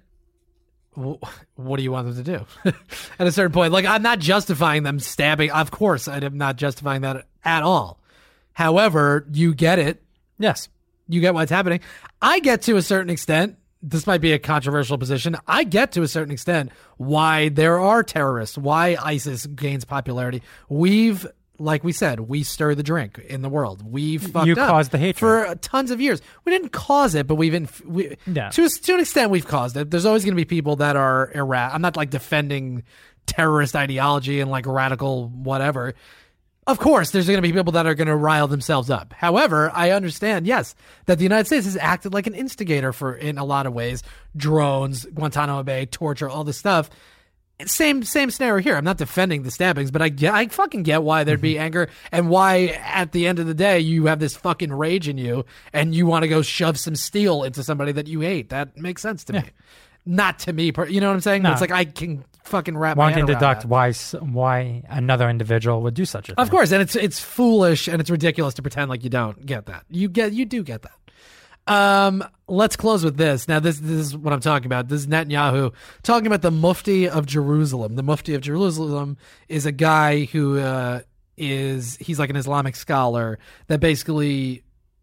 Speaker 2: what do you want them to do at a certain point? Like, I'm not justifying them stabbing. Of course, I'm not justifying that at all. However, you get it.
Speaker 4: Yes.
Speaker 2: You get what's happening. I get to a certain extent this might be a controversial position. I get to a certain extent why there are terrorists, why ISIS gains popularity. We've, like we said, we stir the drink in the world. We've fucked
Speaker 4: You
Speaker 2: up
Speaker 4: caused the hatred.
Speaker 2: for tons of years. We didn't cause it, but we've been, we,
Speaker 4: Yeah.
Speaker 2: to, a- to an extent, we've caused it. There's always going to be people that are erratic. I'm not like defending terrorist ideology and like radical whatever. Of course, there's going to be people that are going to rile themselves up. However, I understand, yes, that the United States has acted like an instigator for, in a lot of ways, drones, Guantanamo Bay, torture, all this stuff. Same same scenario here. I'm not defending the stabbings, but I get, I fucking get why there'd be anger and why at the end of the day you have this fucking rage in you and you want to go shove some steel into somebody that you hate. That makes sense to me. Not to me, per- you know what I'm saying?
Speaker 4: No.
Speaker 2: It's like I can fucking wrap
Speaker 4: One
Speaker 2: my head
Speaker 4: can
Speaker 2: around
Speaker 4: deduct
Speaker 2: that.
Speaker 4: why s- why another individual would do such a thing.
Speaker 2: Of course, and it's it's foolish and it's ridiculous to pretend like you don't get that. You get you do get that. Um, let's close with this. Now, this this is what I'm talking about. This is Netanyahu talking about the Mufti of Jerusalem. The Mufti of Jerusalem is a guy who uh, is he's like an Islamic scholar that basically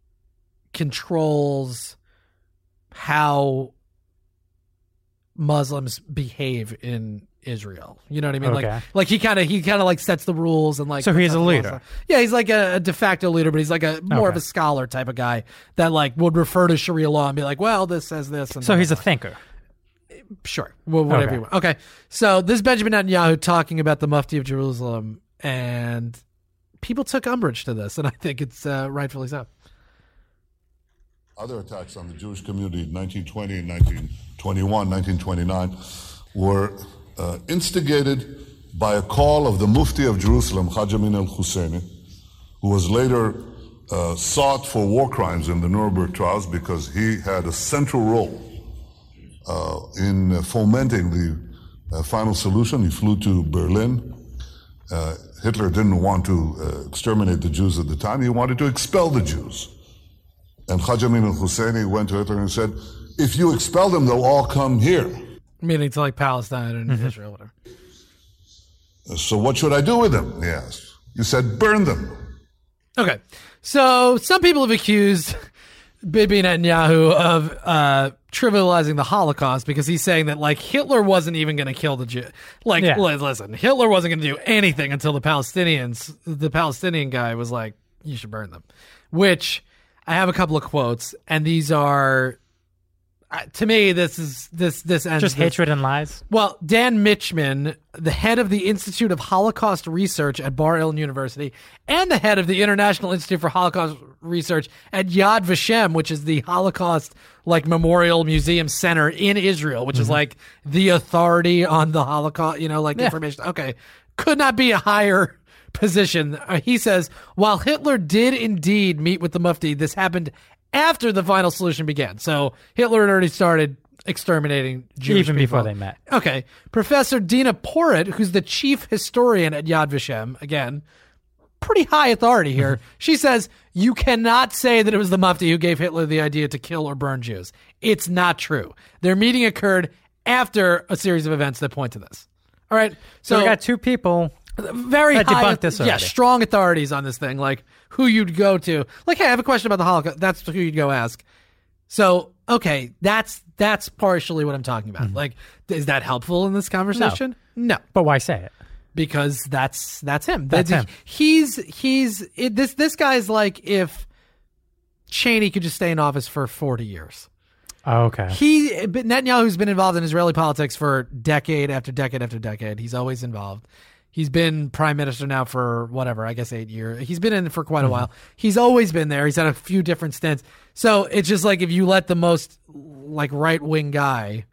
Speaker 2: controls how Muslims behave in Israel. You know what I mean?
Speaker 4: Okay.
Speaker 2: Like, like he kind of he kind of like sets the rules and like.
Speaker 4: So he's
Speaker 2: puts
Speaker 4: a
Speaker 2: up the
Speaker 4: leader.
Speaker 2: laws. Yeah, he's like a, a de facto leader, but he's like a more of
Speaker 4: Okay.
Speaker 2: a scholar type of guy that like would refer to Sharia law and be like, well, this says this. And
Speaker 4: So
Speaker 2: blah,
Speaker 4: he's
Speaker 2: blah,
Speaker 4: a thinker.
Speaker 2: blah. Sure, well, whatever
Speaker 4: Okay.
Speaker 2: you want. Okay, so this is Benjamin Netanyahu talking about the Mufti of Jerusalem, and people took umbrage to this, and I think it's uh, rightfully so.
Speaker 8: Other attacks on the Jewish community in nineteen twenty and nineteen twenty-one, nineteen twenty-nine were uh, instigated by a call of the Mufti of Jerusalem, Haj Amin al-Husseini, who was later uh, sought for war crimes in the Nuremberg trials because he had a central role uh, in uh, fomenting the uh, final solution. He flew to Berlin. Uh, Hitler didn't want to uh, exterminate the Jews at the time. He wanted to expel the Jews. And Haj Amin al-Husseini went to Hitler and said, if you expel them, they'll all come here.
Speaker 2: Meaning to like Palestine and Israel, whatever.
Speaker 8: So what should I do with them? He asked. You said, burn them.
Speaker 2: Okay, so some people have accused Bibi Netanyahu of uh, trivializing the Holocaust because he's saying that like Hitler wasn't even going to kill the Jew. Like,
Speaker 4: Yeah.
Speaker 2: li- listen, Hitler wasn't going to do anything until the Palestinians, the Palestinian guy was like, you should burn them. Which I have a couple of quotes, and these are, uh, to me, this is this this ends
Speaker 4: Just
Speaker 2: this-
Speaker 4: hatred and lies.
Speaker 2: Well, Dan Mitchman, the head of the Institute of Holocaust Research at Bar-Ilan University, and the head of the International Institute for Holocaust Research at Yad Vashem, which is the Holocaust like Memorial Museum Center in Israel, which is like the authority on the Holocaust, you know, like information. Okay, could not be a higher position. Uh, he says, while Hitler did indeed meet with the Mufti, this happened after the final solution began. So Hitler had already started exterminating Jewish
Speaker 4: Even before
Speaker 2: people.
Speaker 4: they met.
Speaker 2: Okay. Professor Dina Porat, who's the chief historian at Yad Vashem, again, pretty high authority here. She says, you cannot say that it was the Mufti who gave Hitler the idea to kill or burn Jews. It's not true. Their meeting occurred after a series of events that point to this. All right.
Speaker 4: So
Speaker 2: So,
Speaker 4: we got two people.
Speaker 2: very
Speaker 4: that
Speaker 2: high,
Speaker 4: debunked this
Speaker 2: yeah,
Speaker 4: already.
Speaker 2: strong authorities on this thing, like who you'd go to. Like, hey, I have a question about the Holocaust. That's who you'd go ask. So, okay, that's that's partially what I'm talking about.
Speaker 4: Mm-hmm.
Speaker 2: Like, is that helpful in this conversation? No,
Speaker 4: But why say it?
Speaker 2: because that's that's him.
Speaker 4: That's him.
Speaker 2: He's he's it, this this guy's like if Cheney could just stay in office for forty years.
Speaker 4: Oh, okay.
Speaker 2: He but Netanyahu's been involved in Israeli politics for decade after decade after decade. He's always involved. He's been prime minister now for whatever, I guess eight years. He's been in it for quite a while. He's always been there. He's had a few different stints. So it's just like if you let the most like right wing guy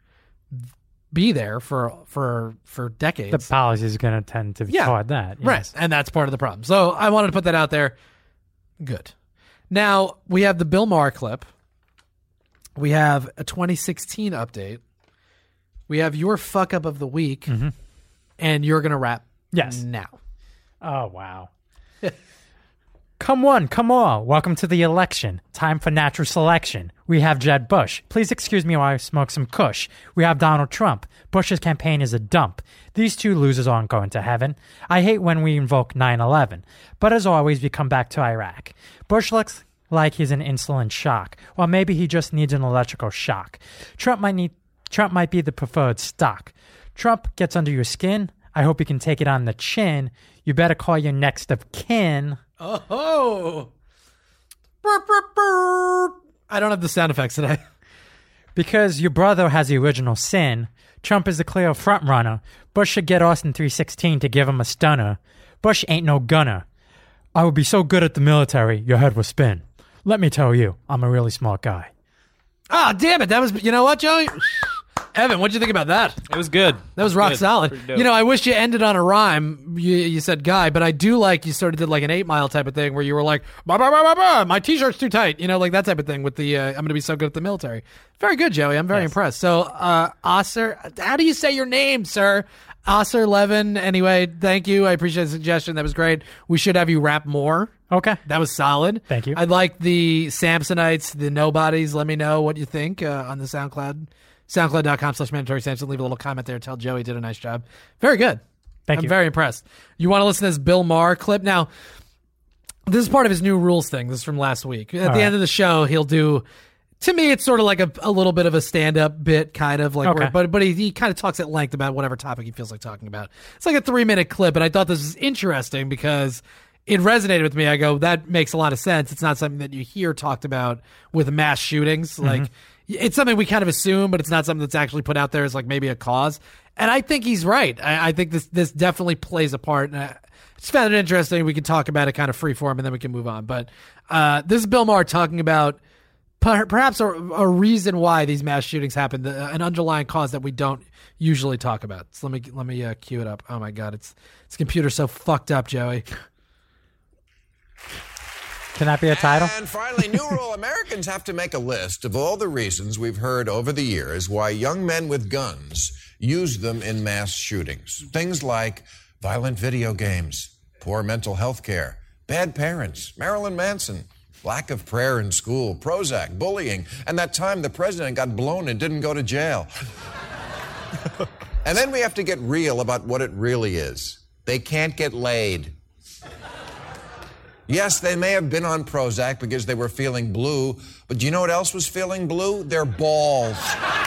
Speaker 2: be there for for for decades,
Speaker 4: The policy is going to tend to be
Speaker 2: Yeah.
Speaker 4: toward that.
Speaker 2: right?
Speaker 4: Yes.
Speaker 2: And that's part of the problem. So I wanted to put that out there. Good. Now we have the Bill Maher clip. We have a twenty sixteen update. We have your fuck up of the week, and you're gonna wrap.
Speaker 4: Yes.
Speaker 2: Now.
Speaker 4: Oh, wow. Come on, come on. Welcome to the election. Time for natural selection. We have Jeb Bush. Please excuse me while I smoke some kush. We have Donald Trump. Bush's campaign is a dump. These two losers aren't going to heaven. I hate when we invoke nine eleven. But as always, we come back to Iraq. Bush looks like he's an insulin shock, or maybe he just needs an electrical shock. Trump might need Trump might be the preferred stock. Trump gets under your skin. I hope you can take it on the chin. You better call your next of kin.
Speaker 2: Oh, burp, burp, burp. I don't have the sound effects today.
Speaker 4: Because your brother has the original sin. Trump is the clear front runner. Bush should get Austin three sixteen to give him a stunner. Bush ain't no gunner. I would be so good at the military, your head would spin. Let me tell you, I'm a really smart guy.
Speaker 2: Ah, damn it. That was, you know what, Joey? Evan, what'd you think about that?
Speaker 3: It was good.
Speaker 2: That was rock
Speaker 3: Good.
Speaker 2: solid.
Speaker 3: Pretty dope.
Speaker 2: You know, I wish you ended on a rhyme. You, you said guy, but I do like you sort of did like an eight mile type of thing where you were like, bah, bah, bah, bah, bah, my t-shirt's too tight. You know, like that type of thing with the, uh, I'm going to be so good at the military. Very good, Joey. I'm very
Speaker 4: Yes.
Speaker 2: impressed. So, uh, Osser, how do you say your name, sir? Osser Levin. Anyway, thank you. I appreciate the suggestion. That was great. We should have you rap more.
Speaker 4: Okay.
Speaker 2: That was solid.
Speaker 4: Thank you.
Speaker 2: I like the Samsonites, the nobodies. Let me know what you think uh, on the SoundCloud. SoundCloud.com slash mandatory Samson. Leave a little comment there. Tell Joey did a nice job. Very good.
Speaker 4: Thank
Speaker 2: I'm
Speaker 4: you.
Speaker 2: very impressed. You want to listen to this Bill Maher clip? Now, this is part of his new rules thing. This is from last week. At
Speaker 4: All
Speaker 2: the
Speaker 4: right.
Speaker 2: end of the show, he'll do... To me, it's sort of like a, a little bit of a stand-up bit, kind of like,
Speaker 4: Okay.
Speaker 2: where, but but he, he kind of talks at length about whatever topic he feels like talking about. It's like a three-minute clip, and I thought this was interesting because it resonated with me. I go, that makes a lot of sense. It's not something that you hear talked about with mass shootings.
Speaker 4: Mm-hmm.
Speaker 2: Like, it's something we kind of assume, but it's not something that's actually put out there as like maybe a cause. And I think he's right. I, I think this this definitely plays a part. And I just found it interesting. We can talk about it kind of free form, and then we can move on. But uh, this is Bill Maher talking about per- perhaps a, a reason why these mass shootings happen, the, an underlying cause that we don't usually talk about. So let me let me uh, cue it up. Oh my God, it's this computer's so fucked up, Joey.
Speaker 4: Can that be a title?
Speaker 9: And finally, New Rule Americans have to make a list of all the reasons we've heard over the years why young men with guns use them in mass shootings. Things like violent video games, poor mental health care, bad parents, Marilyn Manson, lack of prayer in school, Prozac, bullying, and that time the president got blown and didn't go to jail. And then we have to get real about what it really is. They can't get laid. Yes, they may have been on Prozac because they were feeling blue, but do you know what else was feeling blue? Their balls.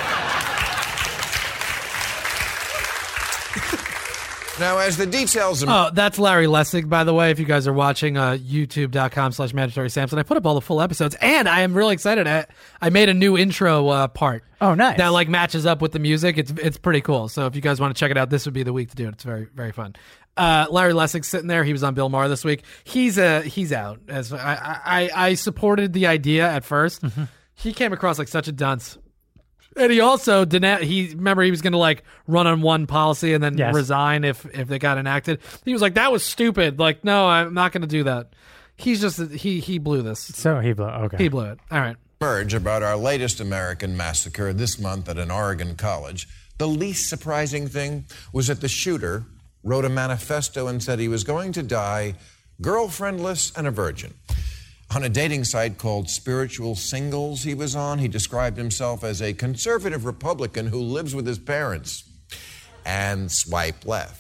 Speaker 9: Now, as the details... Of-
Speaker 2: Oh, that's Larry Lessig, by the way, if you guys are watching uh, youtube.com slash mandatory Samson. I put up all the full episodes, and I am really excited. I, I made a new intro uh, part.
Speaker 4: Oh, nice.
Speaker 2: That like matches up with the music. It's it's pretty cool. So if you guys want to check it out, this would be the week to do it. It's very, very fun. Uh, Larry Lessig's sitting there. He was on Bill Maher this week. He's uh, he's out. As I, I, I supported the idea at first.
Speaker 4: Mm-hmm.
Speaker 2: He came across like such a dunce. And he also didn't. He remember he was going to like run on one policy and then
Speaker 4: Yes.
Speaker 2: resign if if they got enacted. He was like, "That was stupid." Like, no, I'm not going to do that. He's just he he blew this.
Speaker 4: So he blew. Okay.
Speaker 2: He blew it. All right.
Speaker 9: Emerge about our latest American massacre this month at an Oregon college. The least surprising thing was that the shooter wrote a manifesto and said he was going to die girlfriendless and a virgin. On a dating site called Spiritual Singles he was on, he described himself as a conservative Republican who lives with his parents. And swipe left.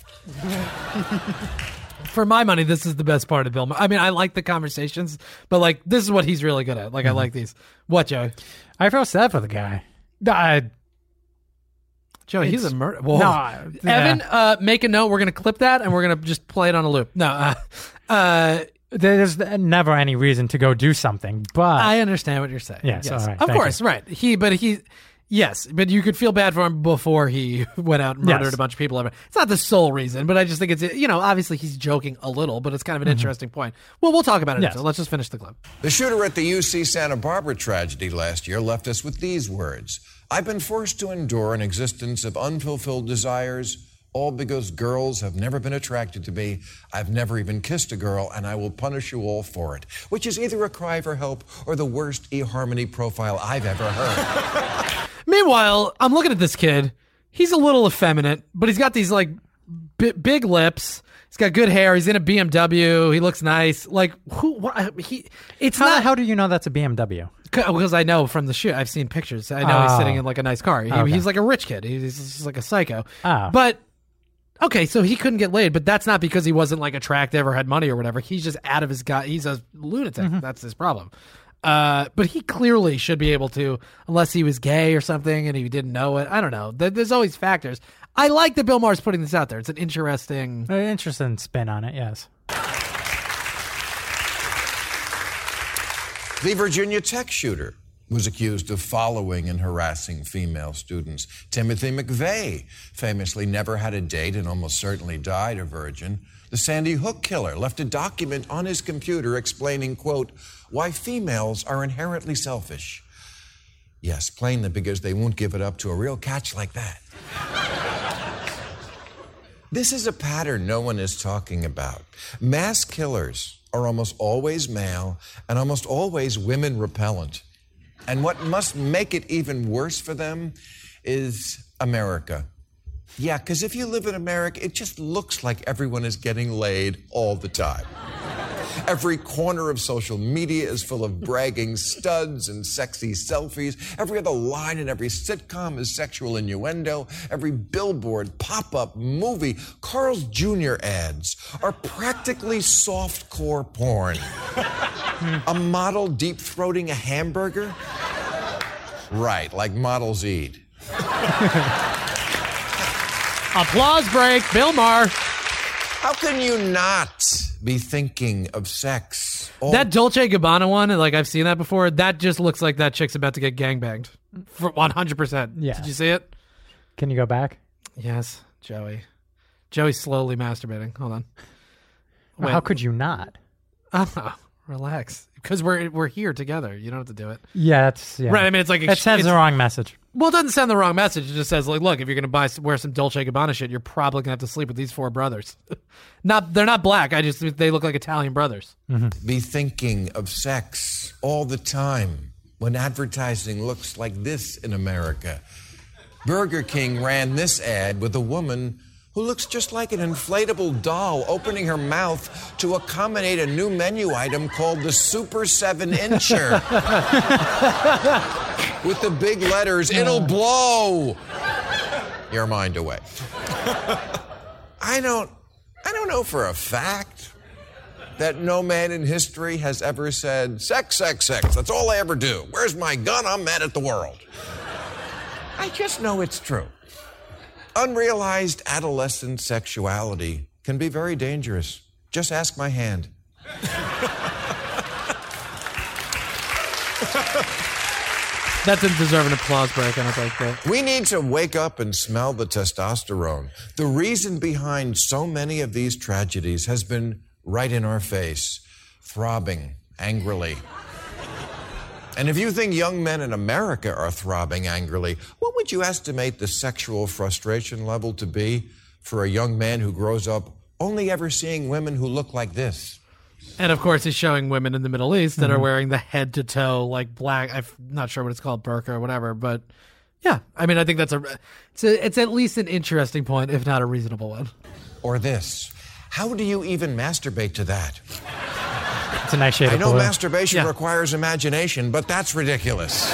Speaker 2: For my money, this is the best part of Bill Maher. I mean, I like the conversations, but like this is what he's really good at. Like I like these. What, Joey?
Speaker 4: I feel sad for the guy. I,
Speaker 2: Joey, he's a
Speaker 4: It's-
Speaker 2: murder.
Speaker 4: no, I-
Speaker 2: Evan,
Speaker 4: yeah.
Speaker 2: uh, make a note. We're gonna clip that and we're gonna just play it on a loop. No, uh, uh,
Speaker 4: there's never any reason to go do something, but
Speaker 2: I understand what you're saying.
Speaker 4: Yes, all right,
Speaker 2: of
Speaker 4: thank
Speaker 2: course, right. He, but he, yes, but you could feel bad for him before he went out and murdered
Speaker 4: Yes.
Speaker 2: a bunch of people. It's not the sole reason, but I just think it's, you know, obviously he's joking a little, but it's kind of an interesting point. Well, we'll talk about it.
Speaker 4: Yes.
Speaker 2: So let's just finish the clip.
Speaker 9: The shooter at the U C Santa Barbara tragedy last year left us with these words. I've been forced to endure an existence of unfulfilled desires, all because girls have never been attracted to me. I've never even kissed a girl, and I will punish you all for it. Which is either a cry for help or the worst eHarmony profile I've ever heard.
Speaker 2: Meanwhile, I'm looking at this kid. He's a little effeminate, but he's got these like bi- big lips. He's got good hair. He's in a B M W. He looks nice. Like who? What, he? It's
Speaker 4: how,
Speaker 2: not
Speaker 4: how do you know that's a B M W?
Speaker 2: because I know from the shoot. I've seen pictures. I know he's
Speaker 4: Oh.
Speaker 2: sitting in like a nice car. He,
Speaker 4: Okay.
Speaker 2: He's like a rich kid. He's just like a psycho.
Speaker 4: Oh.
Speaker 2: But okay, so he couldn't get laid, but that's not because he wasn't like attractive or had money or whatever. He's just out of his guy. He's a lunatic.
Speaker 4: Mm-hmm.
Speaker 2: That's his problem. Uh, but he clearly should be able to, unless he was gay or something and he didn't know it. I don't know. There's always factors. I like that Bill Maher's putting this out there. It's an interesting...
Speaker 4: An interesting spin on it, yes.
Speaker 9: The Virginia Tech shooter was accused of following and harassing female students. Timothy McVeigh famously never had a date and almost certainly died a virgin. The Sandy Hook killer left a document on his computer explaining, quote, why females are inherently selfish. Yes, plainly because they won't give it up to a real catch like that. This is a pattern no one is talking about. Mass killers are almost always male and almost always women repellent. And what must make it even worse for them is America. Yeah, because if you live in America, it just looks like everyone is getting laid all the time. Every corner of social media is full of bragging studs and sexy selfies. Every other line in every sitcom is sexual innuendo. Every billboard, pop-up, movie, Carl's Junior ads are practically soft-core porn. A model deep-throating a hamburger? Right, like models eat.
Speaker 2: Applause break, Bill Maher.
Speaker 9: How can you not be thinking of sex? All
Speaker 2: That Dolce Gabbana one, like I've seen that before, that just looks like that chick's about to get gangbanged. For one hundred percent.
Speaker 4: Yeah.
Speaker 2: Did you see it?
Speaker 4: Can you go back?
Speaker 2: Yes, Joey. Joey's slowly masturbating. Hold on.
Speaker 4: Well, how could you not?
Speaker 2: Oh, relax. Because we're we're here together. You don't have to do it.
Speaker 4: Yeah, that's yeah.
Speaker 2: Right, I mean, it's like...
Speaker 4: It sends the wrong message.
Speaker 2: Well, it doesn't send the wrong message. It just says, like, look, if you're going to buy wear some Dolce Gabbana shit, you're probably going to have to sleep with these four brothers. Not They're not black. I just They look like Italian brothers.
Speaker 4: Mm-hmm.
Speaker 9: Be thinking of sex all the time when advertising looks like this in America. Burger King ran this ad with a woman who looks just like an inflatable doll opening her mouth to accommodate a new menu item called the Super seven Incher. With the big letters, it'll blow your mind away. I don't, I don't know for a fact that no man in history has ever said, sex, sex, sex, that's all I ever do. Where's my gun? I'm mad at the world. I just know it's true. Unrealized adolescent sexuality can be very dangerous. Just ask my hand.
Speaker 2: That didn't deserve an applause break, I don't think. But.
Speaker 9: We need to wake up and smell the testosterone. The reason behind so many of these tragedies has been right in our face, throbbing angrily. And if you think young men in America are throbbing angrily, what would you estimate the sexual frustration level to be for a young man who grows up only ever seeing women who look like this?
Speaker 2: And of course, he's showing women in the Middle East that
Speaker 4: Mm-hmm.
Speaker 2: are wearing the head to toe, like black. I'm not sure what it's called, burqa or whatever. But yeah, I mean, I think that's a it's, a, it's at least an interesting point, if not a reasonable one.
Speaker 9: Or this. How do you even masturbate to that?
Speaker 4: It's a nice shade
Speaker 9: I
Speaker 4: of
Speaker 9: know
Speaker 4: blue.
Speaker 9: masturbation
Speaker 2: Yeah.
Speaker 9: requires imagination, but that's ridiculous.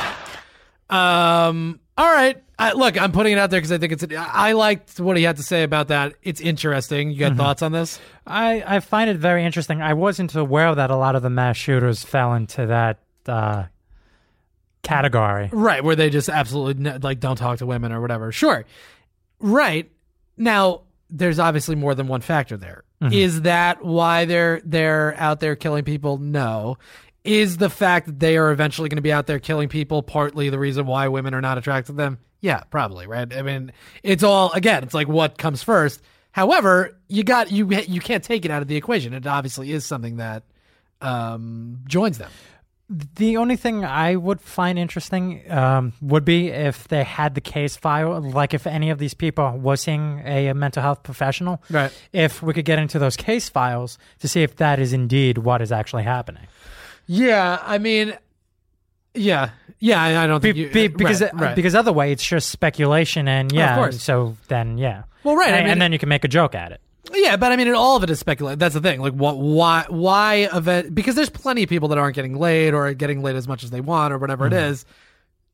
Speaker 2: Um. All right. I, look, I'm putting it out there because I think it's. I liked what he had to say about that. It's interesting. You got
Speaker 4: Mm-hmm.
Speaker 2: thoughts on this?
Speaker 4: I, I find it very interesting. I wasn't aware that a lot of the mass shooters fell into that uh, category.
Speaker 2: Right, where they just absolutely n- like don't talk to women or whatever. Sure. Right. Now, there's obviously more than one factor there.
Speaker 4: Mm-hmm.
Speaker 2: Is that why they're they're out there killing people? No. Is the fact that they are eventually going to be out there killing people partly the reason why women are not attracted to them? Yeah, probably, right? I mean, it's all, again, it's like what comes first. However, you got you you can't take it out of the equation. It obviously is something that um, joins them.
Speaker 4: The only thing I would find interesting um, would be if they had the case file, like if any of these people was seeing a, a mental health professional.
Speaker 2: Right.
Speaker 4: If we could get into those case files to see if that is indeed what is actually happening.
Speaker 2: Yeah, I mean, yeah, yeah. I I don't
Speaker 4: Be,
Speaker 2: think you,
Speaker 4: be, because
Speaker 2: right, right.
Speaker 4: because other way it's just speculation and yeah.
Speaker 2: Of course.
Speaker 4: So then yeah.
Speaker 2: Well, right, I
Speaker 4: And,
Speaker 2: mean-
Speaker 4: and then you can make a joke at it.
Speaker 2: Yeah, but I mean, all of it is speculative. That's the thing. Like, what, why, why event? Because there's plenty of people that aren't getting laid or getting laid as much as they want or whatever
Speaker 4: Mm-hmm.
Speaker 2: it is.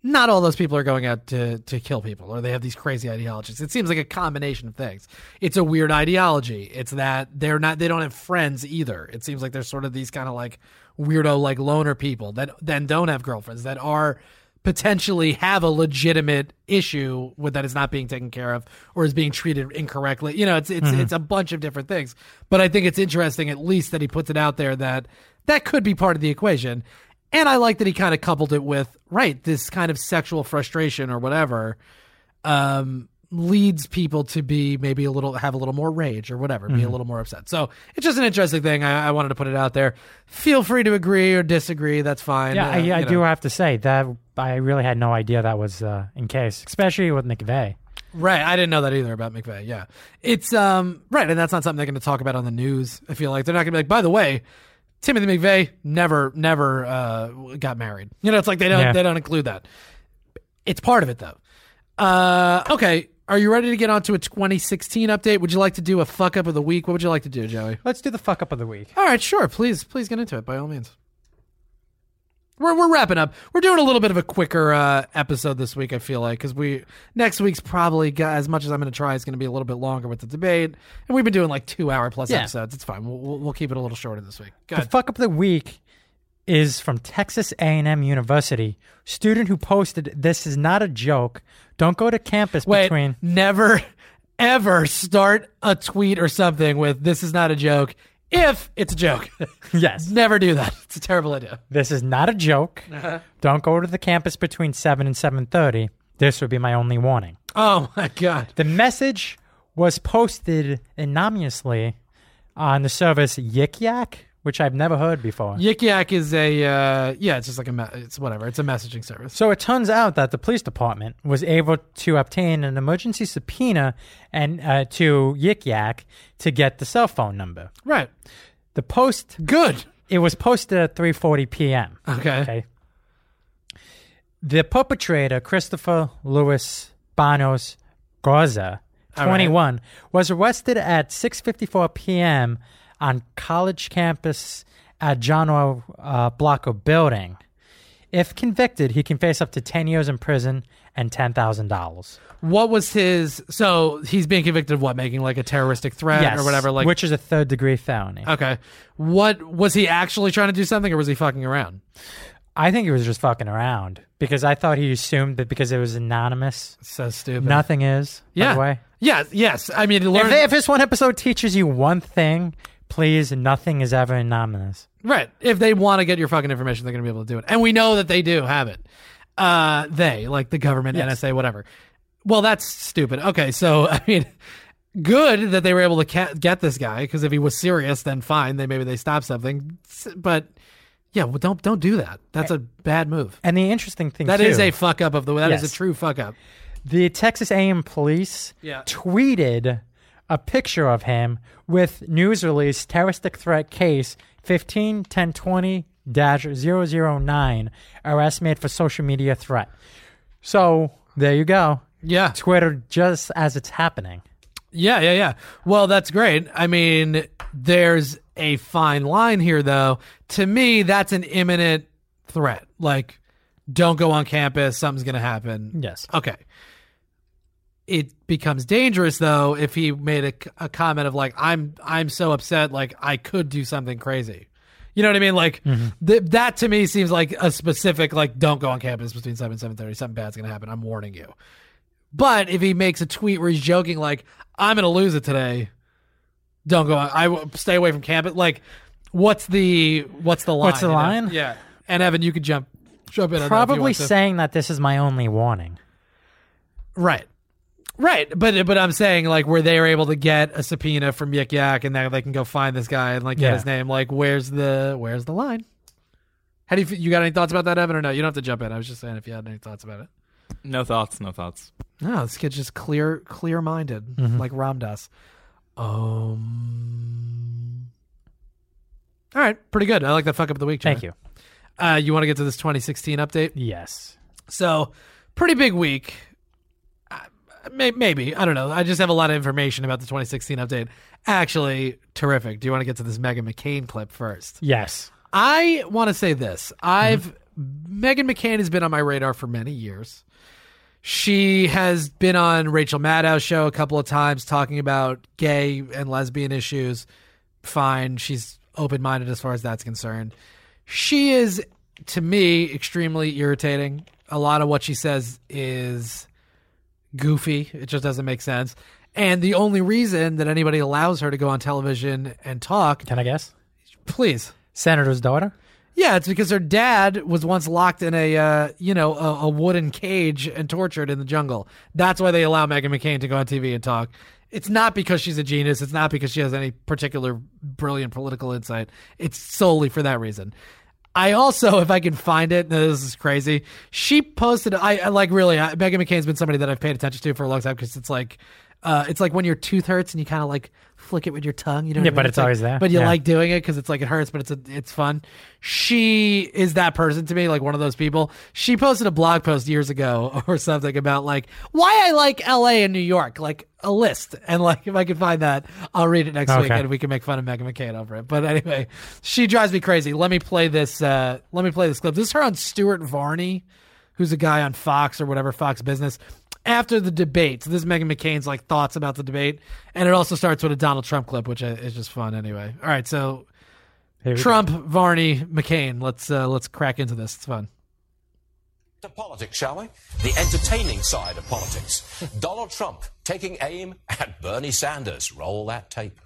Speaker 2: not all those people are going out to, to kill people or they have these crazy ideologies. It seems like a combination of things. It's a weird ideology. It's that they're not, they don't have friends either. It seems like they're sort of these kind of like weirdo, like loner people that then don't have girlfriends, that are potentially have a legitimate issue with that is not being taken care of or is being treated incorrectly. You know, it's, it's, mm-hmm. it's a bunch of different things, but I think it's interesting at least that he puts it out there that that could be part of the equation. And I like that he kind of coupled it with, right, this kind of sexual frustration or whatever um, leads people to be maybe a little, have a little more rage or whatever, mm-hmm. be a little more upset. So it's just an interesting thing. I, I wanted to put it out there. Feel free to agree or disagree. That's fine.
Speaker 4: Yeah,
Speaker 2: uh,
Speaker 4: I, I
Speaker 2: know.
Speaker 4: do have to say that I really had no idea that was uh, in case, especially with McVeigh.
Speaker 2: Right. I didn't know that either about McVeigh. Yeah. It's, um right, and that's not something they're going to talk about on the news. I feel like they're not going to be like, by the way, Timothy McVeigh never, never uh, got married. You know, it's like they don't,
Speaker 4: yeah.
Speaker 2: they don't include that. It's part of it, though. Uh, okay, are you ready to get on to a twenty sixteen update? Would you like to do a fuck up of the week? What would you like to do, Joey?
Speaker 4: Let's do the fuck up of the week.
Speaker 2: All right, sure. Please, please get into it by all means. We're we're wrapping up. We're doing a little bit of a quicker uh, episode this week, I feel like, because we next week's probably, got, as much as I'm going to try, is going to be a little bit longer with the debate. And we've been doing like two hour plus
Speaker 4: yeah.
Speaker 2: episodes. It's fine. We'll, we'll we'll keep it a little shorter this week. Go
Speaker 4: the
Speaker 2: ahead.
Speaker 4: fuck up of the week is from Texas A and M University. Student who posted, "This is not a joke. Don't go to campus
Speaker 2: Wait,
Speaker 4: between."
Speaker 2: Never, ever start a tweet or something with "this is not a joke" if it's a joke.
Speaker 4: Yes.
Speaker 2: Never do that. It's a terrible idea.
Speaker 4: "This is not a joke.
Speaker 2: Uh-huh.
Speaker 4: Don't go to the campus between seven and seven thirty. This would be my only warning."
Speaker 2: Oh, my God.
Speaker 4: The message was posted anonymously on the service Yik Yak, which I've never heard before.
Speaker 2: Yik Yak is a, uh, yeah, it's just like a, me- it's whatever. It's a messaging service.
Speaker 4: So it turns out that the police department was able to obtain an emergency subpoena and uh, to Yik Yak to get the cell phone number.
Speaker 2: Right.
Speaker 4: The post,
Speaker 2: Good.
Speaker 4: it was posted at three forty p.m.
Speaker 2: Okay.
Speaker 4: Okay. The perpetrator, Christopher Luis Banos Garza, twenty-one,
Speaker 2: right.
Speaker 4: was arrested at six fifty-four p.m. on college campus at John O. Uh, Blocker building. If convicted, he can face up to ten years in prison and ten thousand dollars.
Speaker 2: What was his, so he's being convicted of what, making like a terroristic threat
Speaker 4: Yes,
Speaker 2: or whatever? Like,
Speaker 4: which is a third degree felony.
Speaker 2: Okay. What, was he actually trying to do something or was he fucking around?
Speaker 4: I think he was just fucking around because I thought he assumed that because it was anonymous.
Speaker 2: So stupid.
Speaker 4: Nothing is, by
Speaker 2: Yeah.
Speaker 4: the way.
Speaker 2: Yeah, yes. I mean, learn.
Speaker 4: If, if this one episode teaches you one thing, please, nothing is ever anonymous.
Speaker 2: Right. If they want to get your fucking information, they're going to be able to do it. And we know that they do have it. Uh, they, like the government,
Speaker 4: Yes.
Speaker 2: N S A, whatever. Well, that's stupid. Okay, so, I mean, good that they were able to ca- get this guy, because if he was serious, then fine. They Maybe they stopped something. But, yeah, well, don't don't do that. That's a bad move.
Speaker 4: And the interesting thing,
Speaker 2: That
Speaker 4: too,
Speaker 2: is a fuck up of the That
Speaker 4: Yes.
Speaker 2: is a true fuck up.
Speaker 4: the Texas A and M police
Speaker 2: Yeah.
Speaker 4: tweeted a picture of him with news release terroristic threat case fifteen ten twenty dash zero zero nine, arrest made for social media threat. So there you go.
Speaker 2: Yeah.
Speaker 4: Twitter just as it's happening.
Speaker 2: Yeah, yeah, yeah. Well, that's great. I mean, there's a fine line here, though. To me, that's an imminent threat. Like, don't go on campus. Something's going to happen.
Speaker 4: Yes.
Speaker 2: Okay. It becomes dangerous, though, if he made a, a comment of, like, I'm I'm so upset, like, I could do something crazy. You know what I mean? Like,
Speaker 4: Mm-hmm.
Speaker 2: th- that to me seems like a specific, like, don't go on campus between seven and seven thirty. Something bad's going to happen. I'm warning you. But if he makes a tweet where he's joking, like, I'm going to lose it today, don't go on. I will stay away from campus. Like, what's the what's the line?
Speaker 4: What's the
Speaker 2: you know?
Speaker 4: line?
Speaker 2: Yeah. And Evan, you could jump jump in on that if you
Speaker 4: Probably
Speaker 2: want to.
Speaker 4: saying that this is my only warning.
Speaker 2: Right. Right. But but I'm saying, like, where they were able to get a subpoena from Yik Yak and now they can go find this guy and, like, get
Speaker 4: Yeah.
Speaker 2: his name. Like, where's the where's the line? How do you f- you got any thoughts about that, Evan, or no? You don't have to jump in. I was just saying if you had any thoughts about it.
Speaker 3: No thoughts, no thoughts.
Speaker 2: No, this kid's just clear clear minded,
Speaker 4: Mm-hmm.
Speaker 2: like Ramdas. Um. All right, pretty good. I like that fuck up of the week, Joey.
Speaker 4: Thank you.
Speaker 2: Uh, you want to get to this twenty sixteen update?
Speaker 4: Yes.
Speaker 2: So, pretty big week. Uh, may- maybe. I don't know. I just have a lot of information about the twenty sixteen update. Actually, terrific. Do you want to get to this Meghan McCain clip first?
Speaker 4: Yes.
Speaker 2: I want to say this. I've Meghan McCain has been on my radar for many years. She has been on Rachel Maddow's show a couple of times talking about gay and lesbian issues. Fine. She's open-minded as far as that's concerned. She is, to me, extremely irritating. A lot of what she says is goofy. It just doesn't make sense. And the only reason that anybody allows her to go on television and talk...
Speaker 4: Can I guess?
Speaker 2: Please.
Speaker 4: Senator's daughter?
Speaker 2: Yeah, it's because her dad was once locked in a, uh, you know, a, a wooden cage and tortured in the jungle. That's why they allow Meghan McCain to go on T V and talk. It's not because she's a genius. It's not because she has any particular brilliant political insight. It's solely for that reason. I also, if I can find it, this is crazy. She posted, I, I like really, I, Meghan McCain's been somebody that I've paid attention to for a long time because it's like, uh, it's like when your tooth hurts and you kind of like flick it with your tongue. You know,
Speaker 4: yeah,
Speaker 2: what I mean?
Speaker 4: but it's, it's always
Speaker 2: like,
Speaker 4: there.
Speaker 2: But you
Speaker 4: yeah.
Speaker 2: like doing it because it's like it hurts, but it's a, it's fun. She is that person to me, like one of those people. She posted a blog post years ago or something about like why I like L A and New York, like a list. And like if I can find that, I'll read it next
Speaker 4: okay.
Speaker 2: week and we can make fun of Meghan McCain over it. But anyway, she drives me crazy. Let me play this. Uh, let me play this clip. This is her on Stuart Varney, who's a guy on Fox or whatever, Fox Business. After the debate, so this is Meghan McCain's like thoughts about the debate, and it also starts with a Donald Trump clip, which is just fun anyway. All right, so Trump, go. Varney, McCain. Let's uh, let's crack into this. It's fun.
Speaker 10: To politics, shall we? The entertaining side of politics. Donald Trump taking aim at Bernie Sanders. Roll that tape.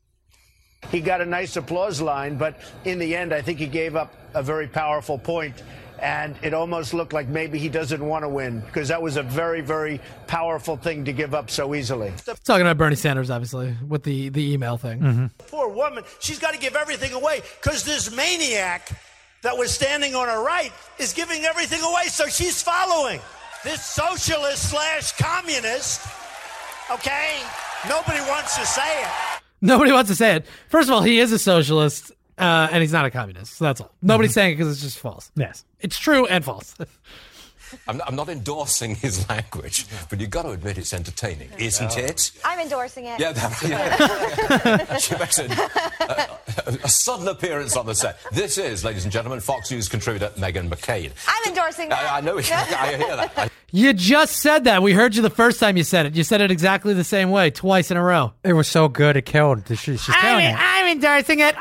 Speaker 11: He got a nice applause line, but in the end, I think he gave up a very powerful point. And it almost looked like maybe he doesn't want to win because that was a very, very powerful thing to give up so easily.
Speaker 2: Talking about Bernie Sanders, obviously, with the, the email thing.
Speaker 4: Mm-hmm.
Speaker 11: Poor woman, she's got to give everything away because this maniac that was standing on her right is giving everything away, so she's following. This socialist slash communist, okay? Nobody wants to say it.
Speaker 2: Nobody wants to say it. First of all, he is a socialist. Uh, and he's not a communist, so that's all. Nobody's mm-hmm. saying it because it's just false.
Speaker 4: Yes.
Speaker 2: It's true and false.
Speaker 10: I'm not, I'm not endorsing his language, but you've got to admit it's entertaining, isn't it?
Speaker 12: I'm endorsing it.
Speaker 10: Yeah, that, yeah. She makes a, a, a sudden appearance on the set. This is, ladies and gentlemen, Fox News contributor Meghan McCain.
Speaker 12: I'm endorsing that.
Speaker 10: I, I know, I hear that. I,
Speaker 2: You just said that. We heard you the first time you said it. You said it exactly the same way, twice in a row.
Speaker 4: It was so good, it killed. She, she's killing
Speaker 2: I'm,
Speaker 4: it.
Speaker 2: I'm endorsing it.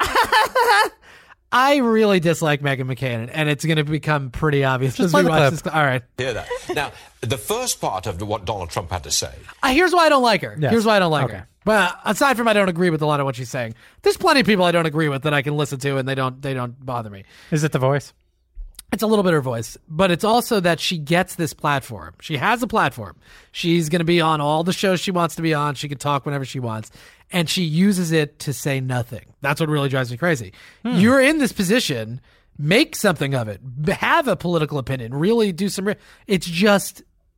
Speaker 2: I really dislike Meghan McCain, and it's going to become pretty obvious.
Speaker 4: Just
Speaker 2: as we
Speaker 4: play the
Speaker 2: watch
Speaker 4: clip.
Speaker 2: this. All right.
Speaker 10: hear that. Now, the first part of what Donald Trump had to say.
Speaker 2: Uh, here's why I don't like her.
Speaker 4: Yes.
Speaker 2: Here's why I don't like
Speaker 4: Okay.
Speaker 2: her. But aside from I don't agree with a lot of what she's saying, there's plenty of people I don't agree with that I can listen to, and they don't they don't bother me.
Speaker 4: Is it the voice?
Speaker 2: It's a little bit her voice, but it's also that she gets this platform. She has a platform. She's going to be on all the shows she wants to be on. She can talk whenever she wants, and she uses it to say nothing. That's what really drives me crazy. Hmm. You're in this position. Make something of it. Have a political opinion. Really do some... Re- it's just...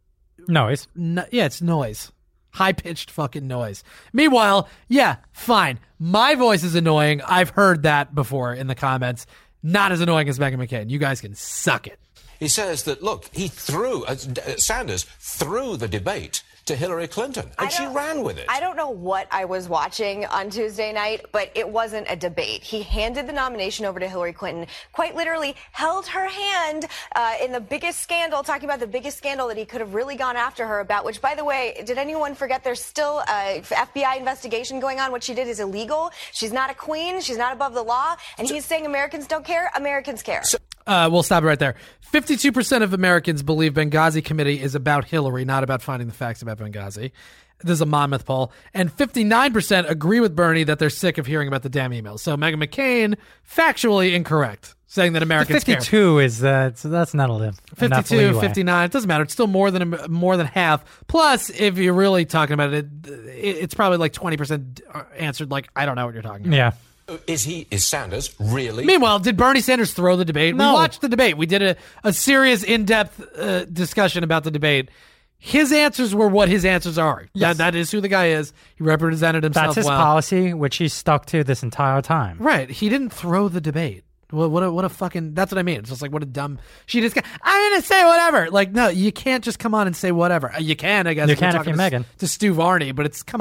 Speaker 4: Noise.
Speaker 2: No, yeah, it's noise. High-pitched fucking noise. Meanwhile, yeah, fine. My voice is annoying. I've heard that before in the comments. Not as annoying as Meghan McCain. You guys can suck it.
Speaker 10: He says that, look, he threw, uh, Sanders threw the debate to Hillary Clinton, and she ran with it.
Speaker 12: I don't know what I was watching on Tuesday night, but it wasn't a debate. He handed the nomination over to Hillary Clinton, quite literally held her hand uh, in the biggest scandal, talking about the biggest scandal that he could have really gone after her about, which, by the way, did anyone forget there's still a F B I investigation going on? What she did is illegal. She's not a queen. She's not above the law. And he's saying Americans don't care. Americans care.
Speaker 10: So-
Speaker 2: Uh, we'll stop it right there. fifty-two percent of Americans believe Benghazi committee is about Hillary, not about finding the facts about Benghazi. This is a Monmouth poll. And fifty-nine percent agree with Bernie that they're sick of hearing about the damn emails. So Meghan McCain, factually incorrect, saying that Americans
Speaker 4: the fifty-two
Speaker 2: care.
Speaker 4: is, uh, so that's not a live.
Speaker 2: fifty-two, fifty-nine, it doesn't matter. It's still more than more than half. Plus, if you're really talking about it, it's probably like twenty percent answered like, I don't know what you're talking about.
Speaker 4: Yeah.
Speaker 10: Is he, is Sanders really?
Speaker 2: Meanwhile, did Bernie Sanders throw the debate?
Speaker 4: No.
Speaker 2: We watched the debate. We did a, a serious, in-depth uh, discussion about the debate. His answers were what his answers are.
Speaker 4: Yes.
Speaker 2: That, that is who the guy is. He represented himself
Speaker 4: That's his
Speaker 2: well.
Speaker 4: policy, which he stuck to this entire time.
Speaker 2: Right. He didn't throw the debate. What, what, a, what a fucking... That's what I mean. It's just like, what a dumb... She just got, I'm going to say whatever. Like, no, you can't just come on and say whatever. You can, I guess.
Speaker 4: You
Speaker 2: if you're
Speaker 4: can if
Speaker 2: talking
Speaker 4: you're
Speaker 2: to,
Speaker 4: Meghan.
Speaker 2: to Stu Varney, but it's... Come on.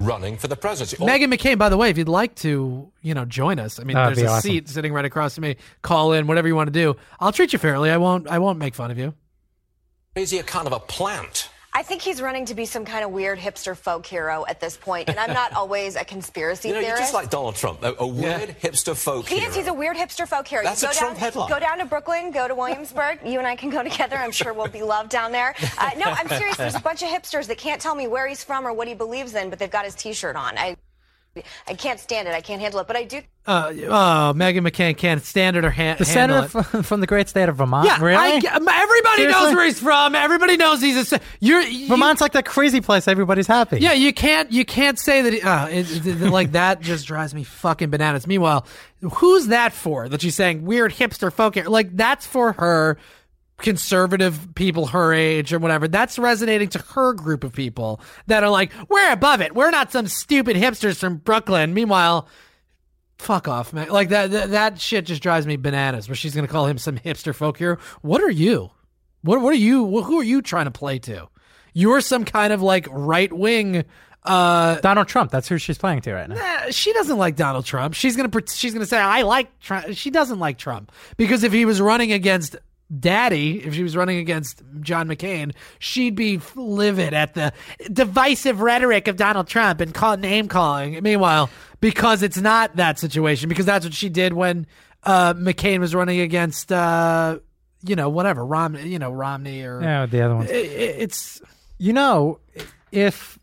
Speaker 10: running for the presidency.
Speaker 2: Meghan McCain, by the way, if you'd like to, you know, join us, I mean,
Speaker 4: That'd
Speaker 2: there's
Speaker 4: be
Speaker 2: a
Speaker 4: awesome.
Speaker 2: seat sitting right across from me. Call in, whatever you want to do. I'll treat you fairly. I won't. I won't make fun of you.
Speaker 10: Is he a kind of a plant?
Speaker 12: I think he's running to be some kind of weird hipster folk hero at this point, and I'm not always a conspiracy
Speaker 10: You know,
Speaker 12: theorist.
Speaker 10: you're just like Donald Trump, a, a weird hipster folk
Speaker 12: He
Speaker 10: hero.
Speaker 12: is. He's a weird hipster folk hero.
Speaker 10: That's
Speaker 12: You
Speaker 10: a
Speaker 12: go
Speaker 10: Trump
Speaker 12: down,
Speaker 10: headline.
Speaker 12: Go down to Brooklyn, go to Williamsburg. You and I can go together. I'm sure we'll be loved down there. Uh, no, I'm serious. There's a bunch of hipsters that can't tell me where he's from or what he believes in, but they've got his T-shirt on. I, I can't stand it. I can't handle it. But I do.
Speaker 2: Uh, oh, Meghan McCain can't stand it or ha-
Speaker 4: The
Speaker 2: handle
Speaker 4: senator
Speaker 2: it.
Speaker 4: from, from the great state of Vermont.
Speaker 2: Yeah,
Speaker 4: really?
Speaker 2: I, everybody
Speaker 4: Seriously?
Speaker 2: knows where he's from. Everybody knows he's a. se- You're you,
Speaker 4: Vermont's like that crazy place. Everybody's happy.
Speaker 2: Yeah, you can't you can't say that. He, uh, it, it, like that just drives me fucking bananas. Meanwhile, who's that for? That she's saying weird hipster folk here. Like that's for her conservative people her age or whatever. That's resonating to her group of people that are like, we're above it. We're not some stupid hipsters from Brooklyn. Meanwhile, fuck off, man. Like that that, that shit just drives me bananas. Where she's gonna call him some hipster folk hero. What are you? What what are you? Who are you trying to play to? You're some kind of like right wing. Uh,
Speaker 4: Donald Trump. That's who she's playing to right now.
Speaker 2: Nah, she doesn't like Donald Trump. She's gonna pre- she's gonna say I like Trump. She doesn't like Trump because if he was running against Daddy, if she was running against John McCain, she'd be livid at the divisive rhetoric of Donald Trump and call, name calling. Meanwhile, because it's not that situation, because that's what she did when uh, McCain was running against, uh, you know, whatever Romney, you know, Romney or
Speaker 4: Yeah, the other ones.
Speaker 2: It, it's
Speaker 4: you know, if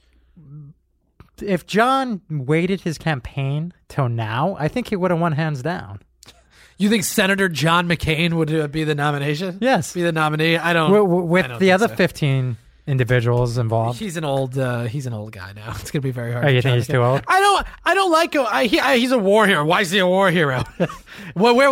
Speaker 4: if John waited his campaign till now, I think he would have won hands down.
Speaker 2: You think Senator John McCain would uh, be the nomination?
Speaker 4: Yes,
Speaker 2: be the nominee. I don't.
Speaker 4: With, with
Speaker 2: I don't
Speaker 4: the
Speaker 2: think
Speaker 4: other
Speaker 2: so.
Speaker 4: fifteen individuals involved.
Speaker 2: He's an old. Uh, he's an old guy now. It's gonna be very hard.
Speaker 4: Oh,
Speaker 2: for
Speaker 4: you
Speaker 2: John
Speaker 4: think he's
Speaker 2: McCain.
Speaker 4: too old?
Speaker 2: I don't. I don't like him. I, he, I, he's a war hero. Why is he a war hero? well, where?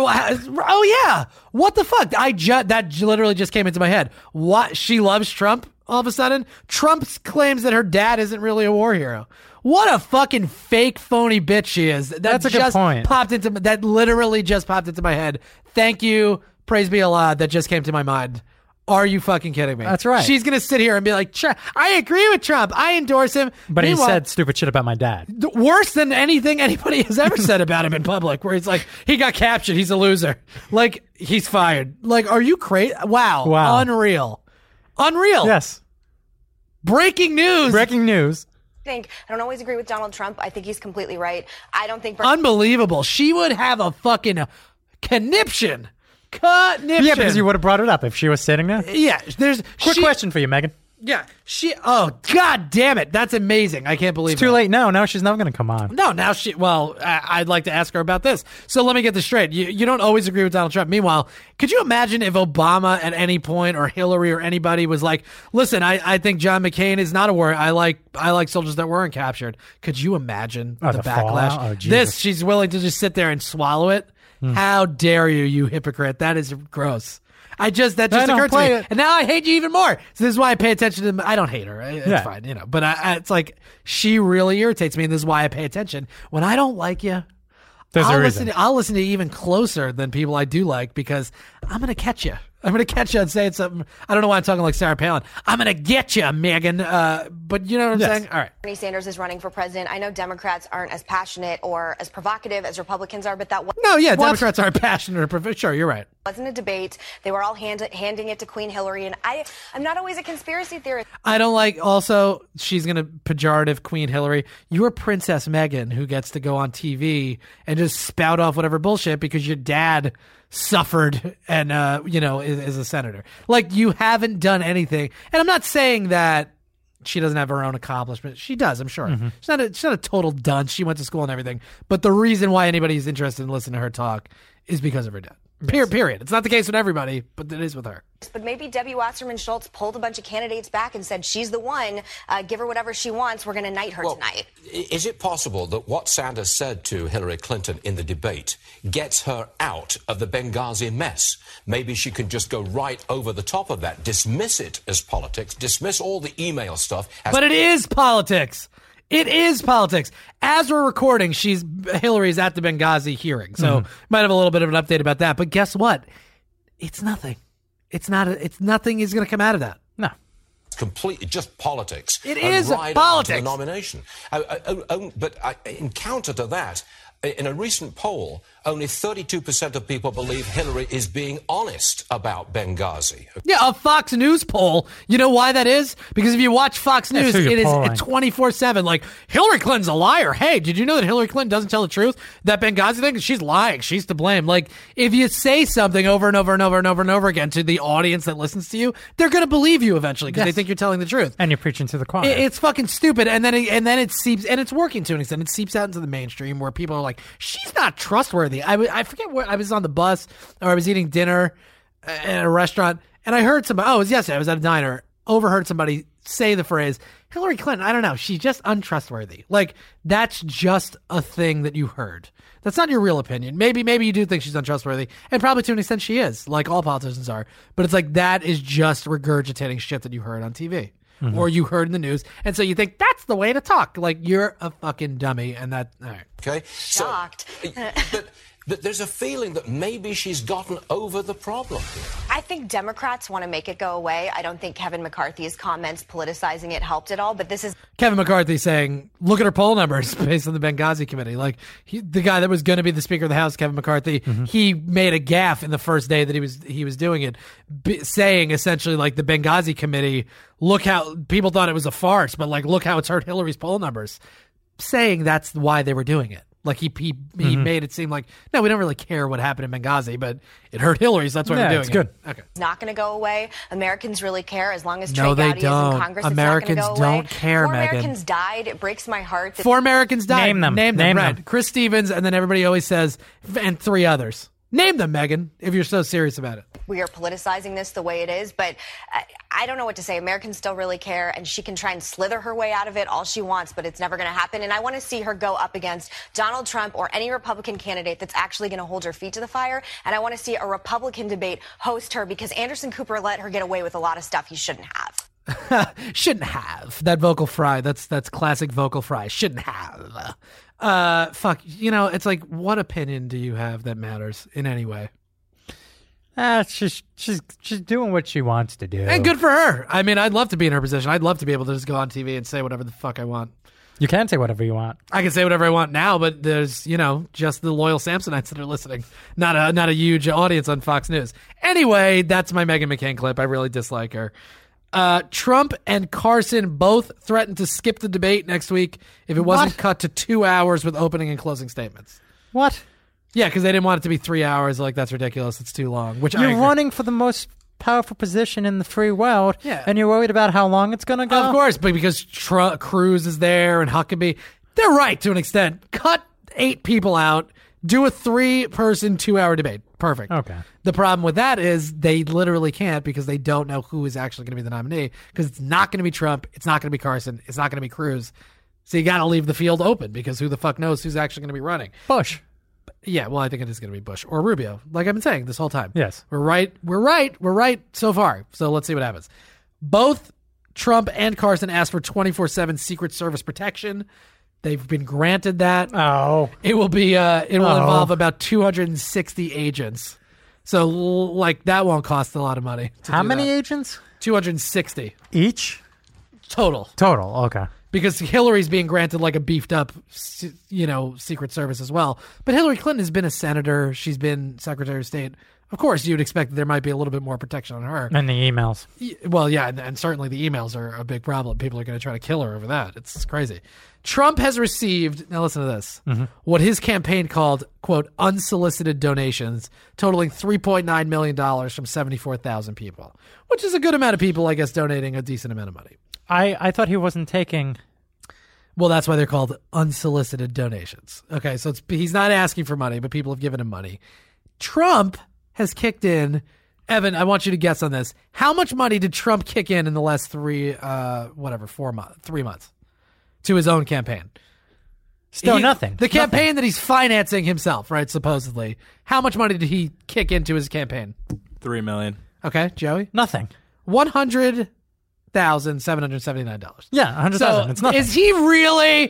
Speaker 2: Oh yeah. What the fuck? I just that j- literally just came into my head. What? She loves Trump. All of a sudden, Trump claims that her dad isn't really a war hero. What a fucking fake, phony bitch she is. That
Speaker 4: That's a good
Speaker 2: just
Speaker 4: point.
Speaker 2: Popped into that literally just popped into my head. Thank you, praise be Allah. That just came to my mind. Are you fucking kidding me?
Speaker 4: That's right.
Speaker 2: She's gonna sit here and be like, "Tr- "I agree with Trump. I endorse him."
Speaker 4: But he
Speaker 2: Meanwhile,
Speaker 4: said stupid shit about my dad.
Speaker 2: th- worse than anything anybody has ever said about him in public. Where he's like, he got captured. He's a loser. Like he's fired. Like, are you crazy? Wow.
Speaker 4: Wow.
Speaker 2: Unreal. Unreal.
Speaker 4: Yes.
Speaker 2: Breaking news.
Speaker 4: Breaking news.
Speaker 12: think I don't always agree with Donald Trump. I think he's completely right. I don't think
Speaker 2: Unbelievable. She would have a fucking conniption. Conniption.
Speaker 4: Yeah, because you would have brought it up if she was sitting there.
Speaker 2: Yeah, there's
Speaker 4: Quick
Speaker 2: she-
Speaker 4: question for you, Megan.
Speaker 2: Yeah, she. Oh God damn it! That's amazing. I can't believe
Speaker 4: It's too
Speaker 2: that.
Speaker 4: late now. Now she's never going to come on.
Speaker 2: No, now she. Well, I, I'd like to ask her about this. So let me get this straight. You, you don't always agree with Donald Trump. Meanwhile, could you imagine if Obama at any point or Hillary or anybody was like, "Listen, I, I think John McCain is not a war. I like I like soldiers that weren't captured." Could you imagine
Speaker 4: Oh,
Speaker 2: the,
Speaker 4: the
Speaker 2: backlash?
Speaker 4: fallout? Oh, Jesus.
Speaker 2: This she's willing to just sit there and swallow it.
Speaker 4: Hmm.
Speaker 2: How dare you, you hypocrite? That is gross. I just that
Speaker 4: I
Speaker 2: just
Speaker 4: don't
Speaker 2: occurred to
Speaker 4: play
Speaker 2: me,
Speaker 4: it.
Speaker 2: and now I hate you even more. So this is why I pay attention to them. I don't hate her. It's
Speaker 4: Yeah.
Speaker 2: fine, you know. But I, I, it's like she really irritates me, and this is why I pay attention. When I don't like you,
Speaker 4: There's a
Speaker 2: I'll
Speaker 4: reason.
Speaker 2: listen. To, I'll listen to you even closer than people I do like because I'm gonna catch you. I'm gonna catch you and saying something. I don't know why I'm talking like Sarah Palin. I'm gonna get you, Megan. Uh, but you know what I'm
Speaker 4: Yes.
Speaker 2: saying? All right.
Speaker 12: Bernie Sanders is running for president. I know Democrats aren't as passionate or as provocative as Republicans are, but that was
Speaker 2: No, yeah, Democrats aren't passionate or prof- sure. You're right.
Speaker 12: wasn't a debate. They were all hand, handing it to Queen Hillary, and I, I'm not always a conspiracy theorist.
Speaker 2: I don't like. Also, she's gonna pejorative Queen Hillary. You're Princess Meghan, who gets to go on T V and just spout off whatever bullshit because your dad suffered and uh, you know is, is a senator. Like you haven't done anything. And I'm not saying that she doesn't have her own accomplishments. She does, I'm sure.
Speaker 4: Mm-hmm.
Speaker 2: She's not a, she's not a total dunce. She went to school and everything. But the reason why anybody's interested in listening to her talk is because of her dad. Period. Period. It's not the case with everybody, but it is with her.
Speaker 12: But maybe Debbie Wasserman Schultz pulled a bunch of candidates back and said, she's the one, uh, give her whatever she wants, we're going to knight her
Speaker 10: Well,
Speaker 12: tonight.
Speaker 10: i- Is it possible that what Sanders said to Hillary Clinton in the debate gets her out of the Benghazi mess? Maybe she can just go right over the top of that, dismiss it as politics, dismiss all the email stuff. As
Speaker 2: But it is politics. It is politics. As we're recording, she's Hillary's at the Benghazi hearing, so
Speaker 4: Mhm.
Speaker 2: might have a little bit of an update about that. But guess what? It's nothing. It's not. A, it's nothing is going to come out of that.
Speaker 4: No.
Speaker 10: completely just politics.
Speaker 2: It
Speaker 10: and
Speaker 2: is
Speaker 10: ride
Speaker 2: politics.
Speaker 10: on to the nomination. Uh, uh, uh, but uh, in counter to that, in a recent poll, only thirty-two percent of people believe Hillary is being honest about Benghazi.
Speaker 2: Yeah, a Fox News poll. You know why that is? Because if you watch Fox
Speaker 4: That's
Speaker 2: News,
Speaker 4: who you're
Speaker 2: it is
Speaker 4: polling.
Speaker 2: at twenty-four seven. Like, Hillary Clinton's a liar. Hey, did you know that Hillary Clinton doesn't tell the truth? That Benghazi thing? She's lying. She's to blame. Like, if you say something over and over and over and over and over again to the audience that listens to you, they're going to believe you eventually because
Speaker 4: Yes.
Speaker 2: they think you're telling the truth.
Speaker 4: And you're preaching to the choir.
Speaker 2: It- it's fucking stupid, and then it, and then it seeps, and it's working to an extent. It seeps out into the mainstream where people are like, "She's not trustworthy." I, w- I forget where I was on the bus or I was eating dinner at a restaurant, and I heard somebody. Oh, it was yesterday. I was at a diner. Overheard somebody say the phrase Hillary Clinton. I don't know. She's just untrustworthy. Like, that's just a thing that you heard. That's not your real opinion. Maybe maybe you do think she's untrustworthy, and probably to an extent she is, like all politicians are. But it's like that is just regurgitating shit that you heard on T V.
Speaker 4: Mm-hmm.
Speaker 2: Or you heard in the news, and so you think that's the way to talk. Like, you're a fucking dummy, and that, all right.
Speaker 10: Okay?
Speaker 12: Shocked.
Speaker 10: So, but, but there's a feeling that maybe she's gotten over the problem here.
Speaker 12: I think Democrats want to make it go away. I don't think Kevin McCarthy's comments politicizing it helped at all, but this is
Speaker 2: Kevin McCarthy saying, look at her poll numbers based on the Benghazi committee. Like, he, the guy that was going to be the Speaker of the House, Kevin McCarthy,
Speaker 4: Mm-hmm.
Speaker 2: he made a gaffe in the first day that he was he was doing it, b- saying essentially, like, the Benghazi committee, look how people thought it was a farce, but, like, look how it's hurt Hillary's poll numbers. Saying that's why they were doing it. Like, he he, he
Speaker 4: Mhm.
Speaker 2: made it seem like, no, we don't really care what happened in Benghazi, but it hurt Hillary, so that's why
Speaker 4: Yeah,
Speaker 2: we're doing
Speaker 4: it's good.
Speaker 2: it. Okay.
Speaker 12: not going to go away. Americans really care as long as Trey
Speaker 2: No, they
Speaker 12: Gowdy is in
Speaker 2: don't.
Speaker 12: Congress.
Speaker 2: Americans
Speaker 12: it's not going to go away.
Speaker 2: don't care,
Speaker 12: Four
Speaker 2: Megan.
Speaker 12: Americans died. It breaks my heart. That
Speaker 2: Four Americans died.
Speaker 4: Name them.
Speaker 2: Name them.
Speaker 4: Name
Speaker 2: right.
Speaker 4: them.
Speaker 2: Chris Stevens, and then everybody always says, and three others. Name them, Megan, if you're so serious about it.
Speaker 12: we are politicizing this the way it is, but I, I don't know what to say. Americans still really care, and she can try and slither her way out of it all she wants, but it's never going to happen. And I want to see her go up against Donald Trump or any Republican candidate that's actually going to hold her feet to the fire. And I want to see a Republican debate host her, because Anderson Cooper let her get away with a lot of stuff he shouldn't have.
Speaker 2: Shouldn't have. That vocal fry. That's that's classic vocal fry. Shouldn't have. Uh, fuck. You know, it's like, what opinion do you have that matters in any way?
Speaker 4: Ah, she's she's she's doing what she wants to do.
Speaker 2: And good for her. I mean, I'd love to be in her position. I'd love to be able to just go on T V and say whatever the fuck I want.
Speaker 4: You can say whatever you want.
Speaker 2: I can say whatever I want now, but there's, you know, just the loyal Samsonites that are listening. Not a not a huge audience on Fox News. Anyway, that's my Meghan McCain clip. I really dislike her. Uh, Trump and Carson both threatened to skip the debate next week if it wasn't
Speaker 4: What?
Speaker 2: cut to two hours with opening and closing statements.
Speaker 4: What?
Speaker 2: Yeah, because they didn't want it to be three hours. Like, that's ridiculous. It's too long. Which I
Speaker 4: You're
Speaker 2: agree.
Speaker 4: running for the most powerful position in the free world,
Speaker 2: Yeah.
Speaker 4: and you're worried about how long it's going to go?
Speaker 2: Of course, but because Tr- Cruz is there and Huckabee, they're right to an extent. Cut eight people out, do a three-person, two-hour debate. Perfect.
Speaker 4: Okay.
Speaker 2: The problem with that is they literally can't, because they don't know who is actually going to be the nominee, because it's not going to be Trump, it's not going to be Carson, it's not going to be Cruz. So you got to leave the field open, because who the fuck knows who's actually going to be running.
Speaker 4: Bush.
Speaker 2: Yeah, well, I think it is going to be Bush or Rubio, like I've been saying this whole time.
Speaker 4: Yes.
Speaker 2: We're right. We're right. We're right so far. So let's see what happens. Both Trump and Carson asked for twenty-four seven Secret Service protection. They've been granted that.
Speaker 4: Oh.
Speaker 2: It will be. Uh, it will
Speaker 4: Oh.
Speaker 2: involve about two hundred sixty agents. So, l- like, that won't cost a lot of money. to
Speaker 4: How
Speaker 2: do
Speaker 4: many
Speaker 2: that.
Speaker 4: agents?
Speaker 2: two hundred sixty
Speaker 4: Each?
Speaker 2: total.
Speaker 4: Total. Okay.
Speaker 2: Because Hillary's being granted like a beefed up, s- you know, Secret Service as well. But Hillary Clinton has been a senator. She's been Secretary of State. Of course, you'd expect that there might be a little bit more protection on her.
Speaker 4: And the emails.
Speaker 2: Y- Well, yeah, and, and certainly the emails are a big problem. People are going to try to kill her over that. It's crazy. Trump has received, now listen to this, what his campaign called, quote, unsolicited donations totaling three point nine million dollars from seventy-four thousand people, which is a good amount of people, I guess, donating a decent amount of money.
Speaker 4: I, I thought he wasn't taking...
Speaker 2: Well, that's why they're called unsolicited donations. Okay, so it's, he's not asking for money, but people have given him money. Trump has kicked in. Evan, I want you to guess on this. How much money did Trump kick in in the last three, uh, whatever, four months, three months to his own campaign?
Speaker 4: Still
Speaker 2: He-
Speaker 4: nothing.
Speaker 2: The
Speaker 4: Nothing.
Speaker 2: campaign that he's financing himself, right, supposedly. How much money did he kick into his campaign?
Speaker 3: Three million.
Speaker 2: Okay, Joey?
Speaker 4: Nothing.
Speaker 2: one hundred thousand seven hundred seventy-nine dollars.
Speaker 4: Yeah, one hundred thousand.
Speaker 2: So
Speaker 4: It's nothing.
Speaker 2: is he really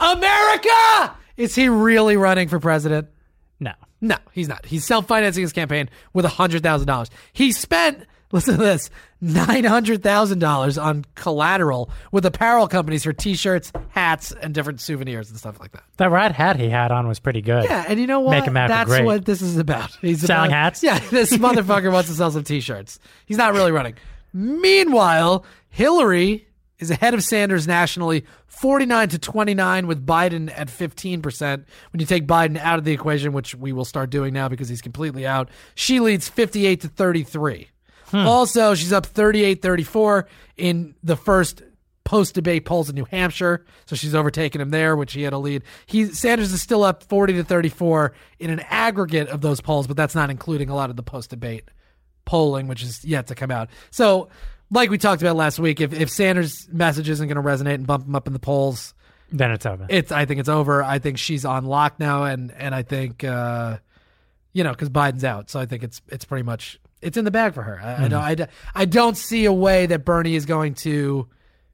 Speaker 2: America? Is he really running for president?
Speaker 4: No.
Speaker 2: No, he's not. He's self-financing his campaign with one hundred thousand dollars. He spent listen to this, nine hundred thousand dollars on collateral with apparel companies for T-shirts, hats, and different souvenirs and stuff like that.
Speaker 4: That red hat he had on was pretty good.
Speaker 2: Yeah, and you know what?
Speaker 4: Make America
Speaker 2: That's
Speaker 4: great.
Speaker 2: what this is about. He's
Speaker 4: Selling
Speaker 2: about,
Speaker 4: hats?
Speaker 2: Yeah, this motherfucker wants to sell some T-shirts. He's not really running. Meanwhile, Hillary is ahead of Sanders nationally, forty-nine to twenty-nine, with Biden at fifteen percent. When you take Biden out of the equation, which we will start doing now because he's completely out, she leads fifty-eight to thirty-three. Hmm. Also, she's up thirty-eight thirty-four in the first post-debate polls in New Hampshire, so she's overtaken him there, which he had a lead. He Sanders is still up forty to thirty-four in an aggregate of those polls, but that's not including a lot of the post-debate polling, which is yet to come out. So, like we talked about last week, if, if Sanders' message isn't going to resonate and bump him up in the polls,
Speaker 4: then it's over.
Speaker 2: It's I think it's over. I think she's on lock now, and and I think uh, you know, because Biden's out, so I think it's it's pretty much it's in the bag for her. I, mm-hmm. I don't I, I don't see a way that Bernie is going to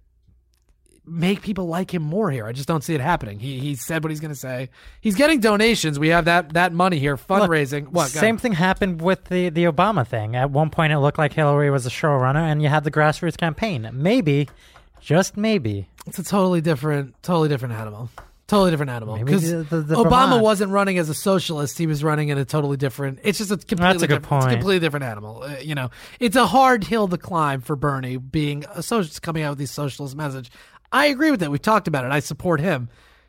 Speaker 2: make people like him more here. I just don't see it happening. He he said what he's going to say. He's getting donations. We have that that money here, fundraising.
Speaker 4: Look,
Speaker 2: what?
Speaker 4: Same thing happened with the, the Obama thing. At one point, it looked like Hillary was a showrunner, and you had the grassroots campaign. Maybe, just maybe,
Speaker 2: it's a totally different, totally different animal. Totally different animal. Because
Speaker 4: the, the, the
Speaker 2: Obama
Speaker 4: Vermont.
Speaker 2: wasn't running as a socialist; he was running in a totally different. It's just a completely
Speaker 4: That's a good
Speaker 2: different,
Speaker 4: point.
Speaker 2: It's a completely different animal. Uh, you know, it's a hard hill to climb for Bernie, being a socialist, coming out with these socialist message. I agree with that. We've talked about it. I support him.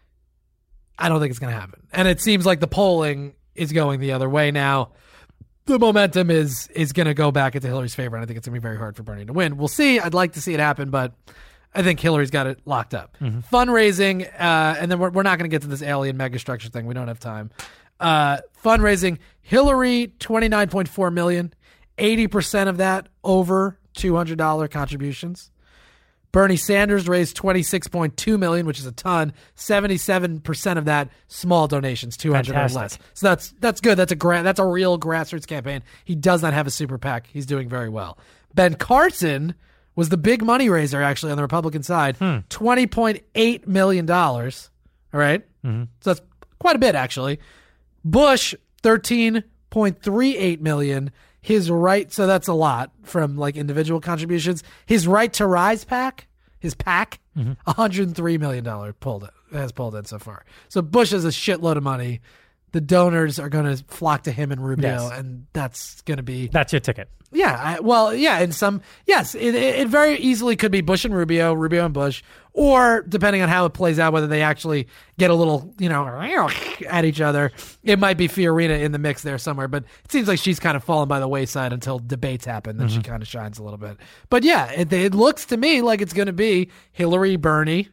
Speaker 2: I don't think it's going to happen. And it seems like the polling is going the other way now. The momentum is is going to go back into Hillary's favor, and I think it's going to be very hard for Bernie to win. We'll see. I'd like to see it happen, but I think Hillary's got it locked up. Mm-hmm. Fundraising, uh, and then we're, we're not going to get to this alien megastructure thing. We don't have time. Uh, fundraising, Hillary, twenty-nine point four million dollars, eighty percent of that over two hundred dollars contributions. Bernie Sanders raised twenty-six point two million dollars, which is a ton. seventy-seven percent of that small donations, two hundred dollars or less. So that's that's good. That's a gra- that's a real grassroots campaign. He does not have a super PAC. He's doing very well. Ben Carson was the big money raiser actually on the Republican side, hmm. twenty point eight million dollars. All right, mm-hmm. So that's quite a bit actually. Bush, thirteen point three eight million dollars. His right, so that's a lot from like individual contributions. His Right to Rise PAC, his PAC, mm-hmm. one hundred three million dollars pulled it, has pulled in so far. So Bush has a shitload of money. The donors are going to flock to him and Rubio,
Speaker 4: yes.
Speaker 2: and that's going to be
Speaker 4: that's your ticket.
Speaker 2: Yeah, I, well, yeah, in some, yes, it, it very easily could be Bush and Rubio, Rubio and Bush, or depending on how it plays out, whether they actually get a little, you know, at each other, it might be Fiorina in the mix there somewhere, but it seems like she's kind of fallen by the wayside until debates happen, then mm-hmm. she kind of shines a little bit. But yeah, it, it looks to me like it's going to be Hillary, Bernie,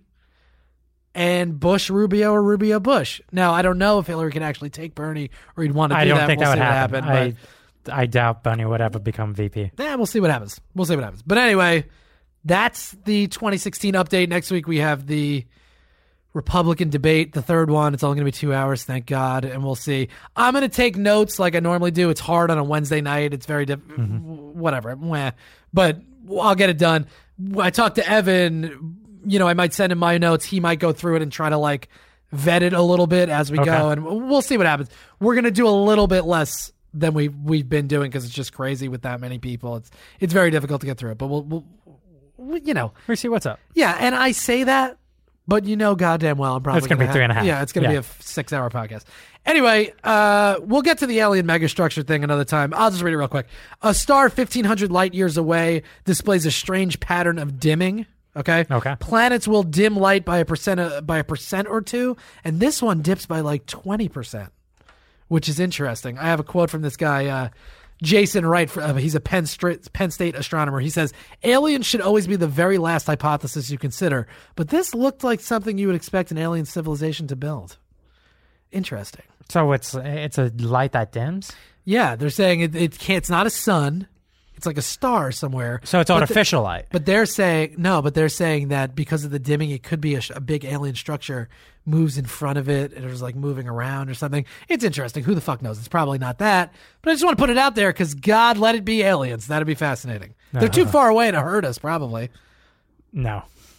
Speaker 2: and Bush, Rubio, or Rubio, Bush. Now, I don't know if Hillary can actually take Bernie, or he'd want to do
Speaker 4: I don't
Speaker 2: that.
Speaker 4: think
Speaker 2: we'll
Speaker 4: that would
Speaker 2: see
Speaker 4: happen.
Speaker 2: What happen
Speaker 4: I, I doubt Bernie would ever become V P.
Speaker 2: Yeah, we'll see what happens. We'll see what happens. But anyway, that's the twenty sixteen update. Next week we have the Republican debate, the third one. It's only going to be two hours, thank God, and we'll see. I'm going to take notes like I normally do. It's hard on a Wednesday night. It's very diff- mm-hmm. whatever. But I'll get it done. I talked to Evan. You know, I might send him my notes. He might go through it and try to like vet it a little bit as we okay. go, and we'll see what happens. We're going to do a little bit less than we we've been doing because it's just crazy with that many people. It's it's very difficult to get through it, but we'll, we'll, we'll you know
Speaker 4: we see what's up.
Speaker 2: Yeah, and I say that, but you know goddamn well I'm probably
Speaker 4: it's gonna,
Speaker 2: gonna
Speaker 4: be three and a half.
Speaker 2: Yeah, it's gonna
Speaker 4: yeah.
Speaker 2: be a six hour podcast. Anyway, uh, we'll get to the alien megastructure thing another time. I'll just read it real quick. A star fifteen hundred light years away displays a strange pattern of dimming. Okay.
Speaker 4: Okay.
Speaker 2: Planets will dim light by a percent uh, by a percent or two, and this one dips by like twenty percent, which is interesting. I have a quote from this guy, uh, Jason Wright. Uh, he's a Penn, St- Penn State astronomer. He says, aliens should always be the very last hypothesis you consider, but this looked like something you would expect an alien civilization to build. Interesting.
Speaker 4: So it's it's a light that dims?
Speaker 2: Yeah, they're saying it, it can't, it's not a sun. It's like a star somewhere.
Speaker 4: So it's artificial light.
Speaker 2: But they're saying, no, but they're saying that because of the dimming, it could be a, a big alien structure moves in front of it and it's like moving around or something. It's interesting. Who the fuck knows? It's probably not that. But I just want to put it out there because God, let it be aliens. That'd be fascinating. Uh-huh. They're too far away to hurt us, probably.
Speaker 4: No.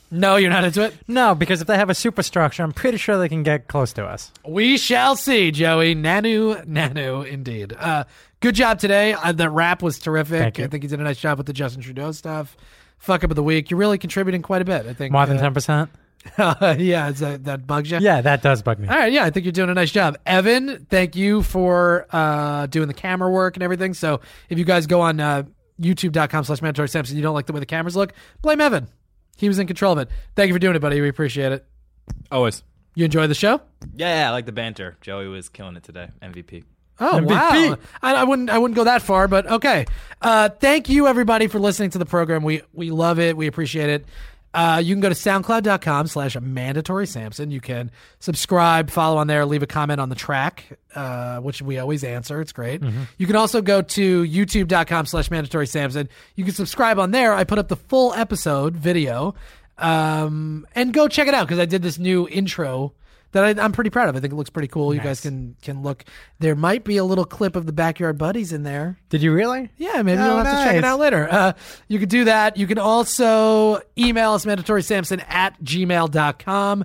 Speaker 2: No, you're not into it?
Speaker 4: No, because if they have a superstructure, I'm pretty sure they can get close to us.
Speaker 2: We shall see, Joey. Nanu, Nanu, indeed. Uh, good job today. Uh, the rap was terrific.
Speaker 4: Thank you.
Speaker 2: I think you did a nice job with the Justin Trudeau stuff. Fuck up of the week. You're really contributing quite a bit, I think.
Speaker 4: More than
Speaker 2: uh,
Speaker 4: ten percent?
Speaker 2: yeah, is that, that bugs you?
Speaker 4: Yeah, that does bug me.
Speaker 2: All right, yeah, I think you're doing a nice job. Evan, thank you for uh, doing the camera work and everything. So if you guys go on uh, youtube.com slash mandatory Sampson, you don't like the way the cameras look, blame Evan. He was in control of it. Thank you for doing it, buddy. We appreciate it.
Speaker 3: Always.
Speaker 2: You enjoy the show?
Speaker 3: Yeah, I like the banter. Joey was killing it today. M V P.
Speaker 2: Oh,
Speaker 4: M V P.
Speaker 2: wow. I, I wouldn't I wouldn't go that far, but okay. Uh, thank you, everybody, for listening to the program. We we love it. We appreciate it. Uh, you can go to soundcloud.com slash mandatory Sampson. You can subscribe, follow on there, leave a comment on the track, uh, which we always answer. It's great.
Speaker 4: Mm-hmm.
Speaker 2: You can also go to youtube.com slash mandatory Sampson. You can subscribe on there. I put up the full episode video, um, and go check it out because I did this new intro that I, I'm pretty proud of. I think it looks pretty cool.
Speaker 4: Nice.
Speaker 2: You guys can can look. There might be a little clip of the Backyard Buddies in there.
Speaker 4: Did you really?
Speaker 2: Yeah, maybe
Speaker 4: Oh,
Speaker 2: you'll have to check it
Speaker 4: nice.
Speaker 2: out later. Uh, you can do that. You can also email us mandatory Sampson at gmail dot com,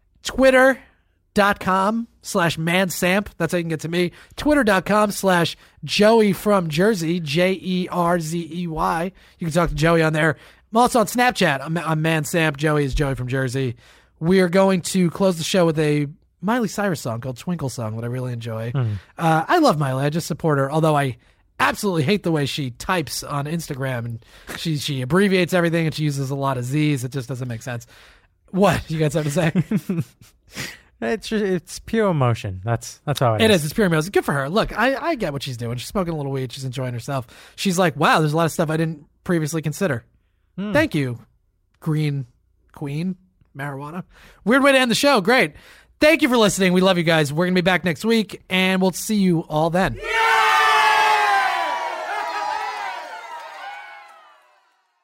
Speaker 2: twitter.com slash mansamp. That's how you can get to me. Twitter.com slash Joey from Jersey, J E R Z E Y. You can talk to Joey on there. I'm also on Snapchat. I'm, I'm mansamp. Joey is Joey from Jersey. We are going to close the show with a Miley Cyrus song called Twinkle Song that I really enjoy.
Speaker 4: Mm.
Speaker 2: Uh, I love Miley. I just support her, although I absolutely hate the way she types on Instagram, and she she abbreviates everything and she uses a lot of Z's. It just doesn't make sense. What? You got something to say?
Speaker 4: It's it's pure emotion. That's that's all it,
Speaker 2: It is. It's pure music. Good for her. Look, I, I get what she's doing. She's smoking a little weed. She's enjoying herself. She's like, wow, there's a lot of stuff I didn't previously consider.
Speaker 4: Mm.
Speaker 2: Thank you, Green Queen. Marijuana. Weird way to end the show. Great. Thank you for listening. We love you guys. We're going to be back next week, and we'll see you all then.
Speaker 13: Yeah!